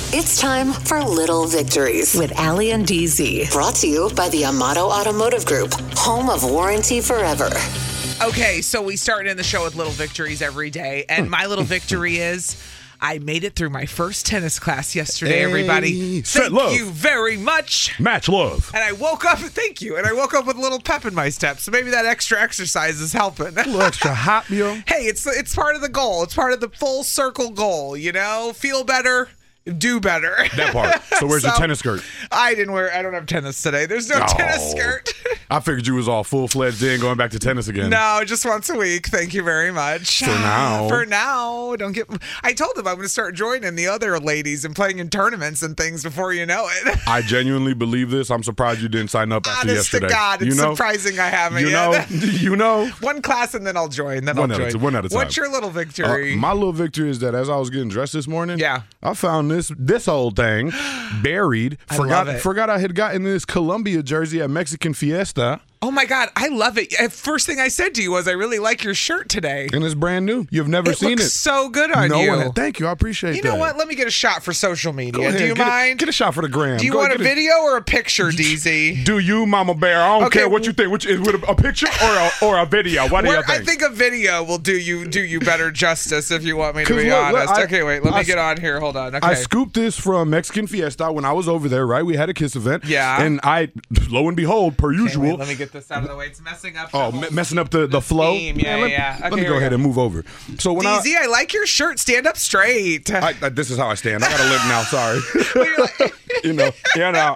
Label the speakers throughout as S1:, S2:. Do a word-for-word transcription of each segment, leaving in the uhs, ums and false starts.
S1: It's time for Little Victories with Allie and D Z. Brought to you by the Amato Automotive Group, home of warranty forever.
S2: Okay, so we start in the show with little victories every day, and my little victory is I made it through my first tennis class yesterday,
S3: Hey,
S2: everybody.
S3: set
S2: Thank
S3: love.
S2: you very much.
S3: Match love.
S2: And I woke up, thank you, and I woke up with a little pep in my step, so maybe that extra exercise is helping.
S3: A little extra hot, yo.
S2: Hey, it's it's part of the goal. It's part of the full circle goal, you know? Feel better. Do better.
S3: That part. So where's
S2: So,
S3: your tennis skirt?
S2: I didn't wear, I don't have tennis today. There's no
S3: Oh.
S2: tennis skirt.
S3: I figured you was all full-fledged in going back to tennis again.
S2: No, just once a week. Thank you very much.
S3: For now.
S2: For now. Don't get. I told them I'm going to start joining the other ladies and playing in tournaments and things before you know it.
S3: I genuinely believe this. I'm surprised you didn't sign up after
S2: Honest
S3: yesterday.
S2: to God, it's
S3: you know?
S2: surprising I haven't
S3: You
S2: yet.
S3: know, you know.
S2: One class and then I'll join. Then
S3: One
S2: I'll
S3: at a
S2: join.
S3: t- one at a time.
S2: What's your little
S3: Uh,
S2: victory?
S3: my little victory is that as I was getting dressed this morning,
S2: Yeah.
S3: I found this this old thing buried.
S2: I
S3: forgot
S2: love it.
S3: forgot I had gotten this Columbia jersey at Mexican Fiesta,
S2: Oh my God, I love it. Uh, First thing I said to you was, I really like your shirt today.
S3: and it's brand new. You've never
S2: It
S3: seen
S2: looks
S3: it.
S2: so good on
S3: no
S2: you.
S3: one. Thank you. I appreciate
S2: You
S3: that.
S2: know what? Let me get a shot for social media.
S3: Go ahead,
S2: Do you
S3: get
S2: mind?
S3: A, get a shot for the gram.
S2: Do you
S3: Go
S2: want a
S3: get
S2: video or a picture, D Z?
S3: Do you, Mama Bear? I don't
S2: Okay,
S3: care what you think. Which is with a, a picture or a, or a video? What do you
S2: Where-
S3: think?
S2: I think a video will do you do you better justice if you want me to
S3: 'Cause
S2: be
S3: look, look,
S2: honest.
S3: I-
S2: okay, wait. Let
S3: I
S2: me
S3: s-
S2: get on here. Hold on. Okay.
S3: I scooped this from Mexican Fiesta when I was over there, right? We had a Kiss event.
S2: Yeah.
S3: And I, lo and behold, per
S2: Okay,
S3: usual.
S2: wait, let me get this out of the way. It's messing up.
S3: Oh,
S2: the
S3: me-
S2: whole-
S3: messing up the, the flow.
S2: theme. Yeah,
S3: let,
S2: yeah.
S3: Let
S2: Okay,
S3: me
S2: here
S3: go
S2: we
S3: ahead
S2: go.
S3: and move over. So when
S2: D Z, I like your shirt. Stand up straight.
S3: I, I, this is how I stand. I got to limp now. Sorry.
S2: You're like-
S3: you know, you know.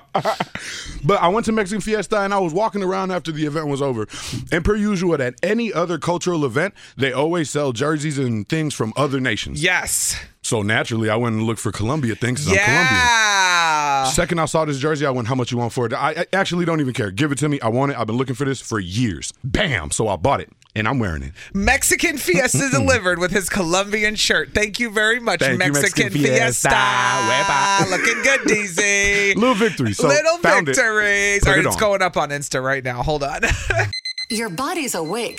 S3: But I went to Mexican Fiesta and I was walking around after the event was over. And per usual, at any other cultural event, they always sell jerseys and things from other nations.
S2: yes.
S3: So naturally, I went and looked for Colombia things. I'm Colombian.
S2: Yeah.
S3: Second I saw this jersey, I went, how much you want for it? I, I actually don't even care. Give it to me. I want it. I've been looking for this for years. Bam. So I bought it, and I'm wearing it.
S2: Mexican Fiesta delivered with his Colombian shirt. Thank you very much,
S3: Thank you,
S2: Mexican,
S3: Mexican Fiesta.
S2: Fiesta. Looking good, D Z.
S3: Little victory. So
S2: Little
S3: found it.
S2: victories.
S3: Put
S2: All right,
S3: it
S2: it's
S3: on.
S2: going up on Insta right now. Hold on.
S1: Your body's awake,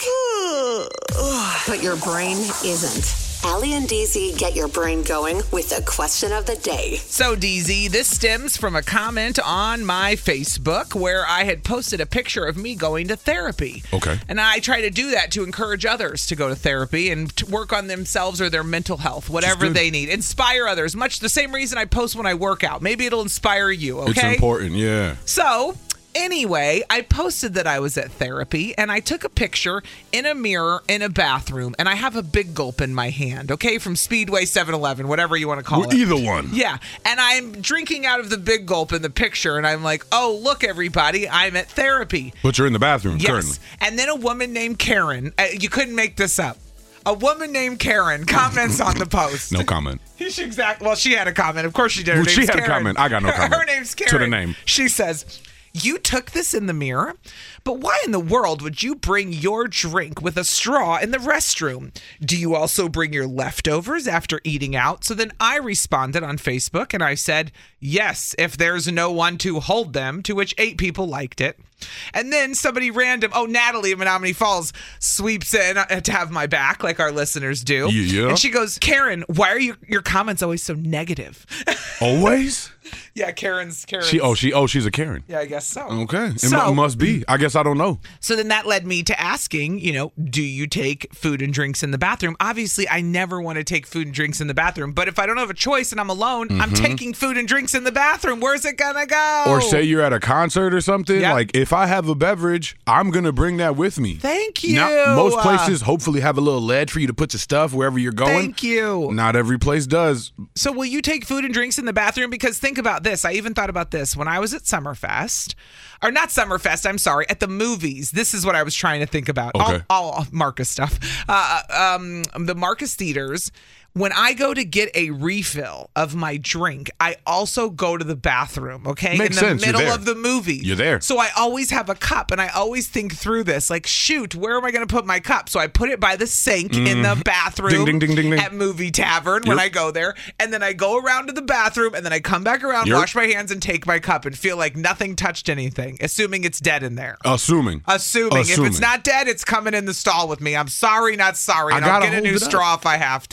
S1: but your brain isn't. Allie and D Z get your brain going with the question of the day.
S2: So, D Z, this stems from a comment on my Facebook where I had posted a picture of me going to therapy.
S3: Okay.
S2: And I try to do that to encourage others to go to therapy and to work on themselves or their mental health, whatever
S3: good.
S2: they need. Inspire others, much the same reason I post when I work out. Maybe it'll inspire you, okay?
S3: It's important, yeah.
S2: So, anyway, I posted that I was at therapy and I took a picture in a mirror in a bathroom and I have a big gulp in my hand, okay, from Speedway seven eleven, whatever you want to call
S3: Well,
S2: it.
S3: either one.
S2: Yeah, and I'm drinking out of the big gulp in the picture and I'm like, oh, look, everybody, I'm at therapy.
S3: But you're in the bathroom
S2: Yes.
S3: currently.
S2: And then a woman named Karen, uh, you couldn't make this up. A woman named Karen comments on the post.
S3: No comment.
S2: She's exact. Well, she had a comment. Of course she did. Her
S3: Well,
S2: name's
S3: she had a
S2: Karen.
S3: comment. I got no comment.
S2: Her name's
S3: To
S2: Karen.
S3: the name.
S2: She says, you took this in the mirror, but why in the world would you bring your drink with a straw in the restroom? Do you also bring your leftovers after eating out? So then I responded on Facebook and I said, yes, if there's no one to hold them, to which eight people liked it. And then somebody random, oh, Natalie of Menominee Falls sweeps in uh, to have my back like our listeners do.
S3: Yeah.
S2: And she goes, Karen, why are you, your comments always so negative?
S3: Always?
S2: Yeah, Karen's, Karen's.
S3: She oh she oh she's a Karen.
S2: Yeah, I guess so.
S3: Okay. It
S2: So-
S3: mu- must be. I guess I don't know.
S2: So then that led me to asking, you know, do you take food and drinks in the bathroom? Obviously, I never want to take food and drinks in the bathroom, but if I don't have a choice and I'm alone, I'm taking food and drinks in the bathroom. Where's it gonna go?
S3: Or say you're at a concert or something.
S2: Yep.
S3: Like if I have a beverage, I'm gonna bring that with me.
S2: Thank you.
S3: Now, most places hopefully have a little ledge for you to put your stuff wherever you're going.
S2: Thank you.
S3: Not every place does.
S2: So will you take food and drinks in the bathroom? Because think about this. I even thought about this when I was at Summerfest, or not Summerfest, I'm sorry, at the movies. This is what I was trying to think about.
S3: Okay.
S2: All, all Marcus stuff. Uh, um, the Marcus Theaters. When I go to get a refill of my drink, I also go to the bathroom, okay?
S3: Makes
S2: In the
S3: sense. You're
S2: middle
S3: there.
S2: of the movie.
S3: You're there.
S2: So I always have a cup, and I always think through this. Like, shoot, where am I going to put my cup? So I put it by the sink in the bathroom
S3: Ding, ding, ding, ding, ding.
S2: at Movie Tavern when
S3: Yep.
S2: I go there. And then I go around to the bathroom, and then I come back around,
S3: Yep.
S2: wash my hands, and take my cup and feel like nothing touched anything, assuming it's dead in there.
S3: Assuming.
S2: Assuming. If
S3: Assuming.
S2: it's not dead, it's coming in the stall with me. I'm sorry, not sorry.
S3: I
S2: And I'll
S3: gotta
S2: get a
S3: hold
S2: new
S3: it up.
S2: straw if I have to.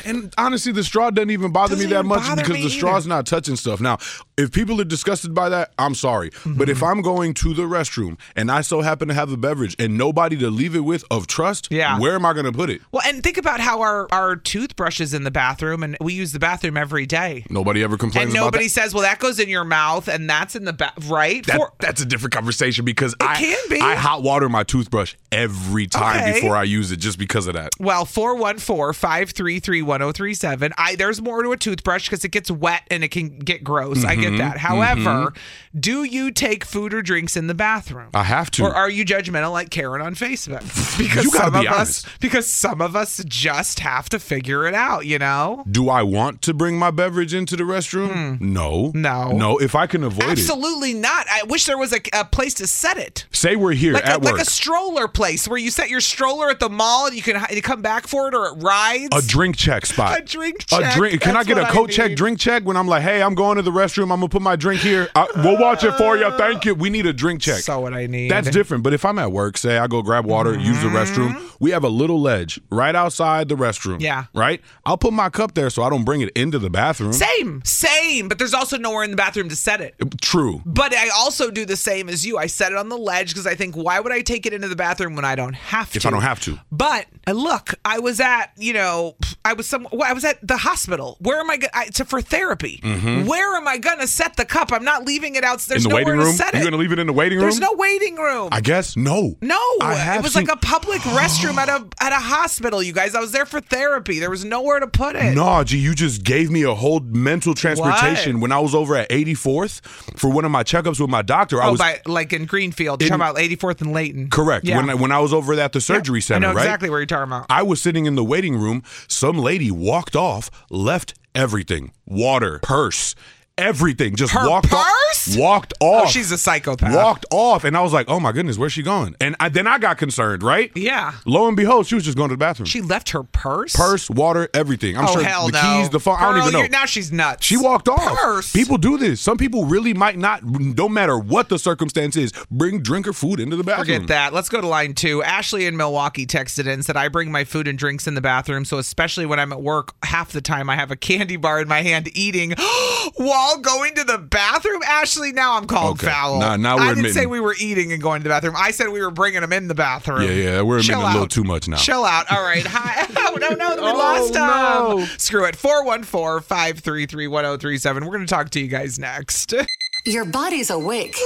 S3: And honestly, the straw doesn't even bother
S2: Doesn't
S3: me that
S2: even
S3: much
S2: bother
S3: because
S2: me
S3: the straw's
S2: either.
S3: not touching stuff. Now, if people are disgusted by that, I'm sorry.
S2: Mm-hmm.
S3: But if I'm going to the restroom and I so happen to have a beverage and nobody to leave it with of trust,
S2: Yeah.
S3: where am I going to put it?
S2: Well, and think about how our, our toothbrush is in the bathroom, and we use the bathroom every day.
S3: Nobody ever complains
S2: And
S3: about
S2: nobody
S3: that.
S2: says, well, that goes in your mouth, and that's in the bath, right?
S3: That-
S2: For-
S3: that's a different conversation because I,
S2: can be.
S3: I hot water my toothbrush every time
S2: Okay.
S3: before I use it just because of that.
S2: Well, four one four, five three three, one oh three seven. I there's more to a toothbrush because it gets wet and it can get gross. I
S3: Mm-hmm.
S2: get that. However, do you take food or drinks in the bathroom?
S3: I have to.
S2: Or are you judgmental like Karen on Facebook? Because
S3: You gotta
S2: some
S3: be
S2: of
S3: honest.
S2: us because some of us just have to figure it out, you know?
S3: Do I want to bring my beverage into the restroom? No.
S2: Hmm. No.
S3: No, if I can avoid
S2: Absolutely not. I wish there was a, a place to set it.
S3: it. Say we're here
S2: Like a,
S3: at work.
S2: like a stroller place where you set your stroller at the mall and you can you come back for it, or it rides.
S3: A drink check spot.
S2: A drink
S3: A
S2: check.
S3: drink. Can
S2: That's
S3: I get a
S2: what I
S3: coat check,
S2: need.
S3: drink check when I'm like, hey, I'm going to the restroom. I'm gonna put my drink here. I, we'll watch it for you. Thank you. We need a drink check.
S2: So what I need.
S3: That's different. But if I'm at work, say I go grab water, use the restroom, we have a little ledge right outside the restroom.
S2: Yeah.
S3: Right? I'll put my cup there so I don't bring it into the bathroom.
S2: Same, same. But there's also nowhere in the bathroom to set it.
S3: True.
S2: But I also do the same as you. I set it on the ledge because I think, why would I take it into the bathroom when I don't have to?
S3: If I don't have to.
S2: But uh, look, I was at, you know, I was some, well, I was at the hospital. Where am I going to, for therapy? Where am I going to set the cup? I'm not leaving it out. There's
S3: Mm-hmm. in the
S2: nowhere
S3: waiting room?
S2: to set it.
S3: You're gonna leave it in the waiting room?
S2: There's no waiting room.
S3: I guess no.
S2: No,
S3: I have
S2: it was
S3: seen-
S2: like a public restroom at a at a hospital, you guys. I was there for therapy. There was nowhere to put it.
S3: No, G, you just gave me a whole mental transportation.
S2: What?
S3: When I was over at eighty-fourth for one of my checkups with my doctor. I
S2: Oh,
S3: was
S2: by, like in Greenfield. You're
S3: In-
S2: talking about eighty-fourth and Layton.
S3: correct.
S2: Yeah.
S3: When I, when I was over at the surgery
S2: I
S3: center,
S2: know
S3: right?
S2: exactly where you're talking about.
S3: I was sitting in the waiting room. Some lady walked off, left everything, water, purse, everything, just
S2: Her
S3: walked
S2: purse?
S3: off. Walked off.
S2: Oh, she's a psychopath.
S3: Walked off, and I was like, "Oh my goodness, where's she going?" And I, then I got concerned, right?
S2: Yeah.
S3: Lo and behold, she was just going to the bathroom.
S2: She left her purse?
S3: Purse, water, everything. I'm
S2: oh,
S3: sure
S2: hell
S3: the
S2: no.
S3: keys, the phone. I don't
S2: Girl,
S3: even know.
S2: you're- Now she's nuts.
S3: She walked off.
S2: Purse?
S3: People do this. Some people really might not, no matter what the circumstance is, bring drink or food into the bathroom.
S2: Forget that. Let's go to line two. Ashley in Milwaukee texted in and said, I bring my food and drinks in the bathroom, so especially when I'm at work, half the time I have a candy bar in my hand eating while going to the bathroom. Ashley, now I'm called
S3: Okay.
S2: foul.
S3: Now- now we're
S2: I didn't
S3: admitting-
S2: say we were eating and going to the bathroom. I said we were bringing them in the bathroom.
S3: Yeah, yeah, we're admitting
S2: Chill
S3: a little
S2: out.
S3: too much now.
S2: Chill out. All right. Hi. Oh, no, no. We
S3: Oh,
S2: lost him.
S3: no.
S2: Screw it. four one four, five three three, one oh three seven. We're going to talk to you guys next.
S1: Your body's awake,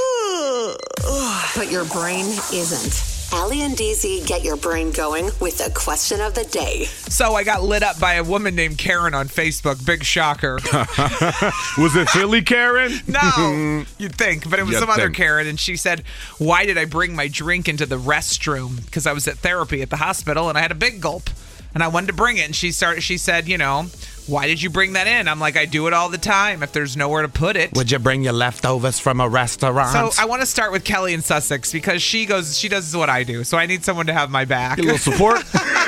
S1: but your brain isn't. Allie and D Z get your brain going with the question of the day.
S2: So I got lit up by a woman named Karen on Facebook. Big shocker.
S3: Was it Philly, Karen?
S2: No, you'd think, but it was
S3: You'd
S2: some other
S3: think.
S2: Karen, and she said, why did I bring my drink into the restroom? Because I was at therapy at the hospital, and I had a big gulp, and I wanted to bring it, and she started. She said, you know, why did you bring that in? I'm like, I do it all the time if there's nowhere to put it.
S4: Would you bring your leftovers from a restaurant?
S2: So I want to start with Kelly in Sussex because she goes, she does what I do, so I need someone to have my back.
S3: A little support?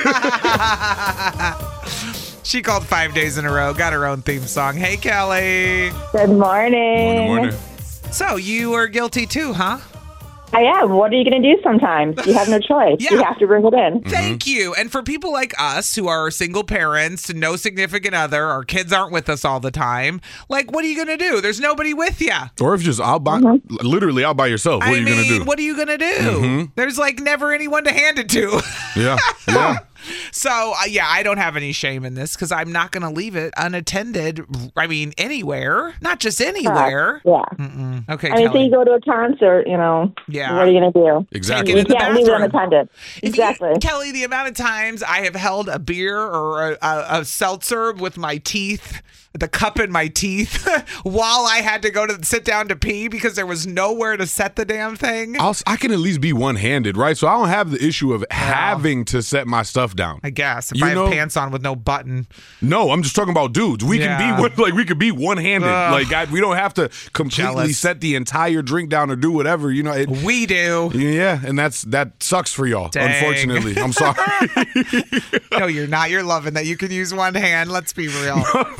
S2: She called five days in a row, got her own theme song. Hey, Kelly.
S5: Good morning.
S3: Morning, morning.
S2: So you were guilty too, huh?
S5: I am. What are you going to do sometimes? You have no choice.
S2: Yeah.
S5: You have to bring it in.
S2: Thank you. And for people like us who are single parents, no significant other, our kids aren't with us all the time, like, what are you going to do? There's nobody with you.
S3: Or if just out by, literally out by yourself, what
S2: I
S3: are you
S2: mean,
S3: going to do?
S2: what are you going to do? There's like never anyone to hand it to.
S3: Yeah, yeah.
S2: So, uh, yeah, I don't have any shame in this because I'm not going to leave it unattended. I mean, anywhere, not just anywhere.
S5: Yeah.
S2: Okay,
S5: I mean, so
S2: Kelly.
S5: you go to a concert, you know,
S2: Yeah.
S5: what are you going to do?
S3: Exactly.
S2: Take it
S5: You
S2: in the
S5: can't leave it
S2: bathroom.
S5: unattended.
S2: If
S5: Exactly.
S2: You, Kelly, the amount of times I have held a beer or a, a, a seltzer with my teeth, the cup in my teeth, while I had to go to sit down to pee because there was nowhere to set the damn thing.
S3: I'll, I can at least be one-handed, right? So I don't have the issue of having to set my stuff down.
S2: I guess if
S3: You
S2: I have
S3: know-
S2: pants on with no button.
S3: No, I'm just talking about dudes. We
S2: Yeah.
S3: can be one, like we could be one-handed.
S2: Ugh.
S3: Like I, we don't have to completely
S2: Jealous.
S3: set the entire drink down or do whatever. You know. It,
S2: We do.
S3: yeah, and that's that sucks for y'all.
S2: Dang.
S3: Unfortunately, I'm sorry.
S2: No, you're not. You're loving that you can use one hand. Let's be real.
S3: I mean,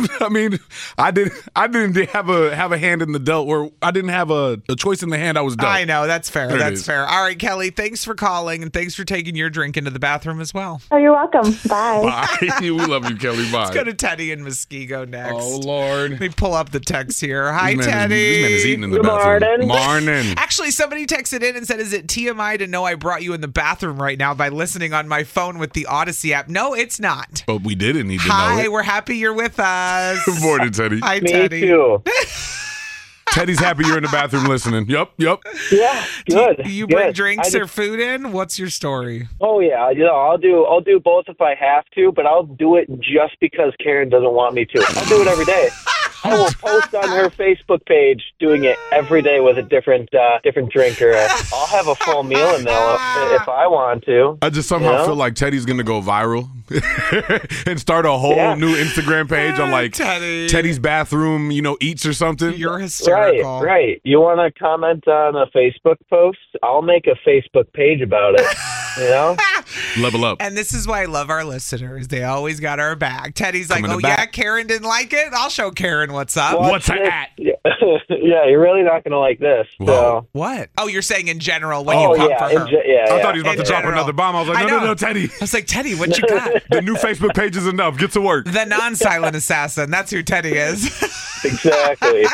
S3: mean, I didn't. I didn't have a have a hand in the dealt, or I didn't have a, a choice in the hand I was dealt.
S2: I know. That's fair.
S3: There it
S2: that's
S3: is.
S2: fair. All right, Kelly, thanks for calling, and thanks for taking your drink into the bathroom as well.
S5: Oh, you're welcome. Bye.
S3: Bye. We love you, Kelly. Bye.
S2: Let's go to Teddy in Muskego next.
S3: Oh Lord.
S2: Let me pull up the text here. Hi,
S3: This man is-
S2: Teddy.
S3: This man is eating in the
S5: Good
S3: bathroom.
S5: morning.
S3: Morning.
S2: Actually, somebody texted in and said, is it T M I to know I brought you in the bathroom right now by listening on my phone with the Odyssey app? No, it's not.
S3: But we didn't need to
S2: Hi,
S3: know it.
S2: we're happy you're with us.
S3: Good morning, Teddy.
S2: Hi,
S6: Me
S2: Teddy.
S6: too.
S3: Teddy's happy you're in the bathroom listening. Yep, yep.
S6: Yeah, good.
S2: Do you bring
S6: good.
S2: drinks
S6: I just-
S2: or food in? What's your story?
S6: Oh yeah, you know, I'll do I'll do both if I have to, but I'll do it just because Karen doesn't want me to. I'll do it every day. I will post on her Facebook page doing it every day with a different uh, different drink, or a, I'll have a full meal in there if I want to.
S3: I just somehow
S6: Yeah.
S3: feel like Teddy's gonna go viral and start a whole
S6: Yeah.
S3: new Instagram page on like
S2: Teddy.
S3: Teddy's bathroom, you know, eats or something.
S2: You're
S6: Right,
S2: hysterical.
S6: right. You want to comment on a Facebook post? I'll make a Facebook page about it. You know?
S3: Level up.
S2: And this is why I love our listeners. They always got our back. Teddy's like,
S3: Coming
S2: oh,
S3: to
S2: yeah,
S3: back.
S2: Karen didn't like it? I'll show Karen what's up.
S6: Watch
S3: What's
S6: this.
S3: that?
S6: Yeah, yeah, you're really not going to like this.
S3: Whoa.
S6: So.
S2: What? Oh, you're saying in general when
S6: Oh
S2: you come
S6: yeah,
S2: for her.
S6: in ge- yeah,
S3: I
S6: yeah.
S3: thought he was about
S2: In
S3: to drop
S2: general.
S3: another bomb. I was like,
S2: I
S3: no, no,
S2: know.
S3: no, Teddy.
S2: I was like, Teddy, what you got?
S3: The new Facebook page is enough. Get to work.
S2: The non-silent assassin. That's who Teddy is.
S6: Exactly.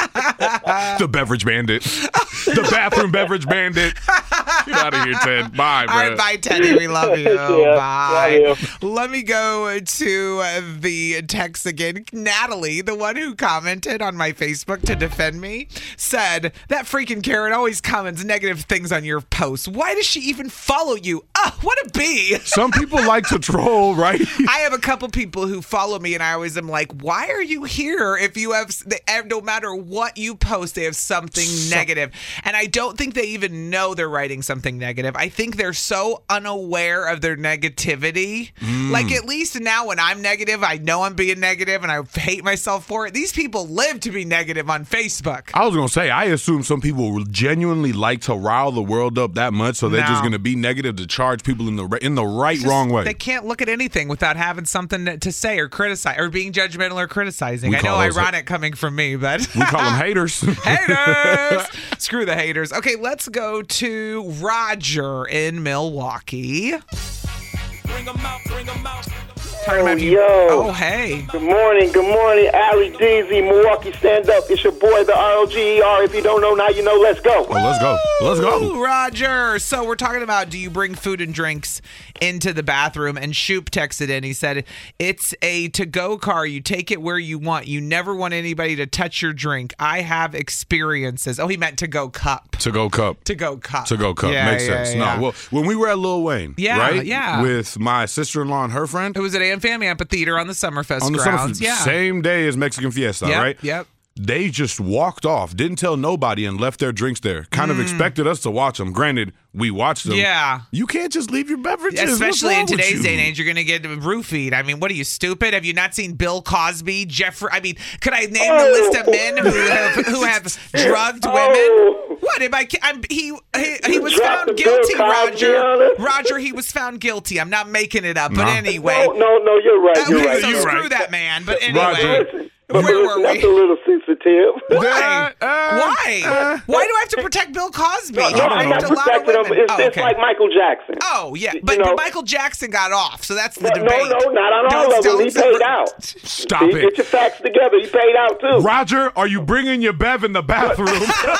S3: The beverage bandit. The bathroom beverage bandit. Get out of here, Ted. Bye, bro.
S2: All right, bye, Teddy. We love you.
S6: Yeah,
S2: Bye.
S6: love
S2: Let me go to uh, the text again. Natalie, the one who commented on my Facebook to defend me, said, that freaking Karen always comments negative things on your posts. Why does she even follow you? Ah, what a bee.
S3: Some people like to troll, right?
S2: I have a couple people who follow me, and I always am like, why are you here if you have, they have no matter what you post, they have something negative. And I don't think they even know they're writing something negative. I think they're so unaware of their negativity.
S3: Mm.
S2: Like, at least now when I'm negative, I know I'm being negative and I hate myself for it. These people live to be negative on Facebook.
S3: I was going to say, I assume some people will genuinely like to rile the world up that much, so they're
S2: No.
S3: just going to be negative to charge people in the in the right,
S2: Just-
S3: wrong way.
S2: They can't look at anything without having something to say or criticize or being judgmental or criticizing.
S3: We
S2: I know
S3: call those-
S2: ironic coming from me, but
S3: We call them haters.
S2: haters. Screw the haters. Okay, let's go to Roger in Milwaukee. Bring 'em out, bring 'em out.
S7: Oh, yo.
S2: Oh, hey.
S7: Good morning, good morning, Ali Deasy, Milwaukee Stand Up. It's your boy, the R O G E R. If you don't know, now you know. Let's go.
S3: Oh, let's go. Let's go.
S2: Ooh, Roger. So we're talking about, do you bring food and drinks into the bathroom? And Shoop texted in. He said, it's a to-go car. You take it where you want. You never want anybody to touch your drink. I have experiences. Oh, he meant to-go cup.
S3: To-go cup.
S2: To-go cup.
S3: To-go cup.
S2: Yeah,
S3: Makes
S2: yeah,
S3: sense.
S2: yeah.
S3: No, well, when we were at Lil Wayne,
S2: Yeah,
S3: right?
S2: yeah.
S3: With my sister-in-law and her friend.
S2: It was at Ann Fam Amphitheater on the Summerfest
S3: on the
S2: grounds.
S3: Summerfest,
S2: Yeah.
S3: same day as Mexican Fiesta,
S2: Yep,
S3: right?
S2: Yep.
S3: They just walked off, didn't tell nobody, and left their drinks there. Kind of expected us to watch them. Granted, we watched them.
S2: Mm. Yeah.
S3: You can't just leave your beverages. What's
S2: Especially in
S3: wrong with
S2: today's
S3: you?
S2: day and age, you're going to get roofied. I mean, what are you, stupid? Have you not seen Bill Cosby, Jeffrey? I mean, could I name the list of men who have, who have drugged women?
S7: Oh.
S2: What? Am I, I'm, he, he he was
S7: dropped
S2: found
S7: the Bill
S2: guilty,
S7: Cosby on
S2: Roger.
S7: us?
S2: Roger, he was found guilty. I'm not making it up. But
S3: No.
S2: anyway.
S7: No, no, no, you're right. You're
S2: Okay,
S7: right.
S2: so
S3: You're
S2: screw
S3: right.
S2: that man. But anyway.
S3: Roger.
S7: But
S2: Where
S7: listen,
S2: were
S7: that's
S2: we?
S7: a little sensitive.
S2: Why?
S3: Uh, uh,
S2: Why?
S3: uh,
S2: Why do I have to protect Bill Cosby?
S7: No,
S2: He
S7: no,
S3: don't
S7: I'm
S2: raped
S7: not
S2: a lot of
S7: protecting him.
S2: women.
S7: It's,
S2: Oh,
S7: it's
S2: okay.
S7: like Michael Jackson.
S2: Oh, yeah.
S7: You
S2: But,
S7: know-
S2: but Michael Jackson got off, so that's the
S7: No,
S2: debate.
S7: no, not on all
S2: Don't-
S7: of them. He
S2: don't-
S7: paid out.
S3: Stop
S7: See,
S3: it.
S7: Get your facts together. He paid out, too.
S3: Roger, are you bringing your bev in the bathroom?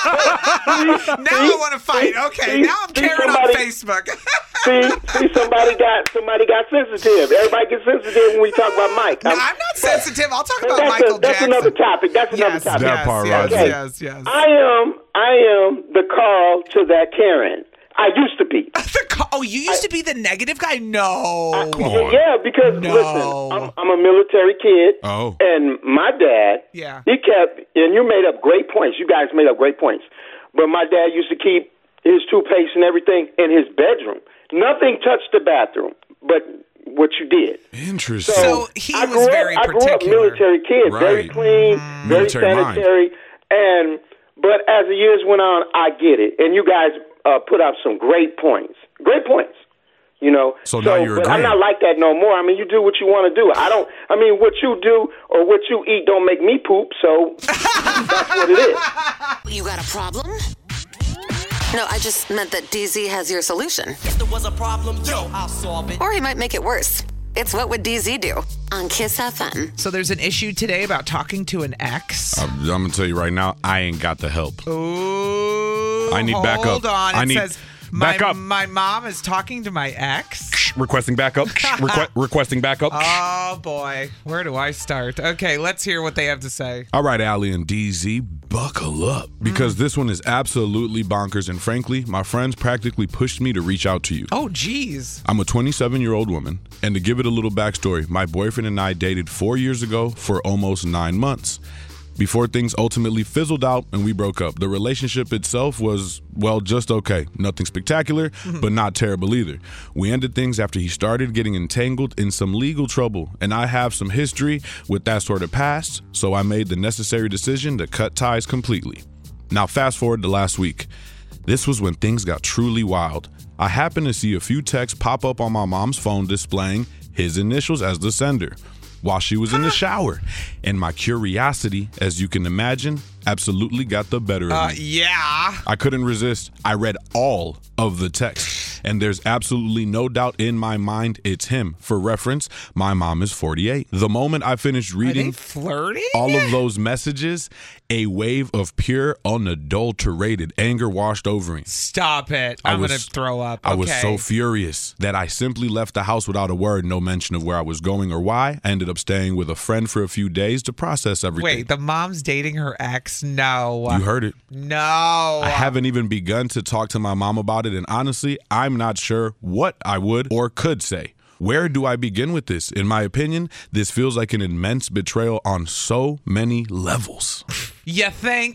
S2: Now I want to fight. Okay,
S7: see-
S2: now I'm
S7: see
S2: Karen on
S7: somebody-
S2: Facebook.
S7: See, see, somebody got somebody got sensitive. Everybody gets sensitive when we talk about Mike.
S2: No,
S7: I'm-
S2: I'm not sensitive. I'll talk about
S7: that's
S2: Michael
S7: a, that's
S2: Jackson.
S7: another topic. That's another
S2: Yes,
S7: topic.
S3: That
S2: yes,
S3: part,
S2: yes,
S3: Roger.
S2: yes, yes.
S7: I am I am the Carl to that Karen. I used to be.
S2: The co- oh, you used to be the negative guy? No.
S3: on.
S7: Yeah, because
S2: No.
S7: listen, I'm, I'm a military kid.
S3: Oh.
S7: And my dad,
S2: Yeah.
S7: he kept, and you made up great points. You guys made up great points. But my dad used to keep his toothpaste and everything in his bedroom. Nothing touched the bathroom, but what you did.
S3: Interesting.
S2: So he
S7: I
S2: was
S7: grew
S2: very
S7: up, I grew up
S2: particular.
S7: military kid, very
S3: Right.
S7: clean,
S2: Mm-hmm.
S7: very
S3: Military mind.
S7: sanitary, and but as the years went on, I get it. And you guys uh, put up some great points, great points. You know,
S3: So now you're
S7: but I'm
S3: agreeing.
S7: not like that no more. I mean, you do what you want to do. I don't. I mean, what you do or what you eat don't make me poop. So that's what it is.
S1: You got a problem? No, I just meant that D Z has your solution.
S8: If there was a problem, yo, I'll solve it.
S1: Or he might make it worse. It's What Would D Z Do on Kiss F M.
S2: So there's an issue today about talking to an ex.
S3: I'm, I'm gonna tell you right now, I ain't got the help.
S2: Ooh,
S3: I need
S2: hold
S3: backup.
S2: Hold on.
S3: I
S2: it
S3: need
S2: says my,
S3: backup.
S2: my mom is talking to my ex.
S3: Requesting backup. Requ- requesting backup.
S2: Oh, boy. Where do I start? Okay, let's hear what they have to say.
S3: All right, Allie and D Z, buckle up because
S2: Mm.
S3: this one is absolutely bonkers. And frankly, my friends practically pushed me to reach out to you.
S2: Oh, geez.
S3: I'm a twenty-seven-year-old woman, and to give it a little backstory, my boyfriend and I dated four years ago for almost nine months. Before things ultimately fizzled out and we broke up. The relationship itself was, well, just okay. Nothing spectacular, but not terrible either. We ended things after he started getting entangled in some legal trouble, and I have some history with that sort of past, so I made the necessary decision to cut ties completely. Now, fast forward to last week. This was when things got truly wild. I happened to see a few texts pop up on my mom's phone displaying his initials as the sender while she was in the shower. And my curiosity, as you can imagine, absolutely got the better of
S2: Uh,
S3: me.
S2: yeah.
S3: I couldn't resist. I read all of the text, and there's absolutely no doubt in my mind it's him. For reference, my mom is forty-eight. The moment I finished
S2: Are they
S3: reading
S2: flirting?
S3: all of those messages, a wave of pure, unadulterated anger washed over me.
S2: Stop it.
S3: I
S2: I'm
S3: was-
S2: going to throw up.
S3: I was
S2: Okay.
S3: so furious that I simply left the house without a word, no mention of where I was going or why. I ended up staying with a friend for a few days to process everything.
S2: Wait, the mom's dating her ex? No.
S3: You heard it.
S2: No.
S3: I haven't even begun to talk to my mom about it, and honestly, I'm not sure what I would or could say. Where do I begin with this? In my opinion, this feels like an immense betrayal on so many levels.
S2: You think?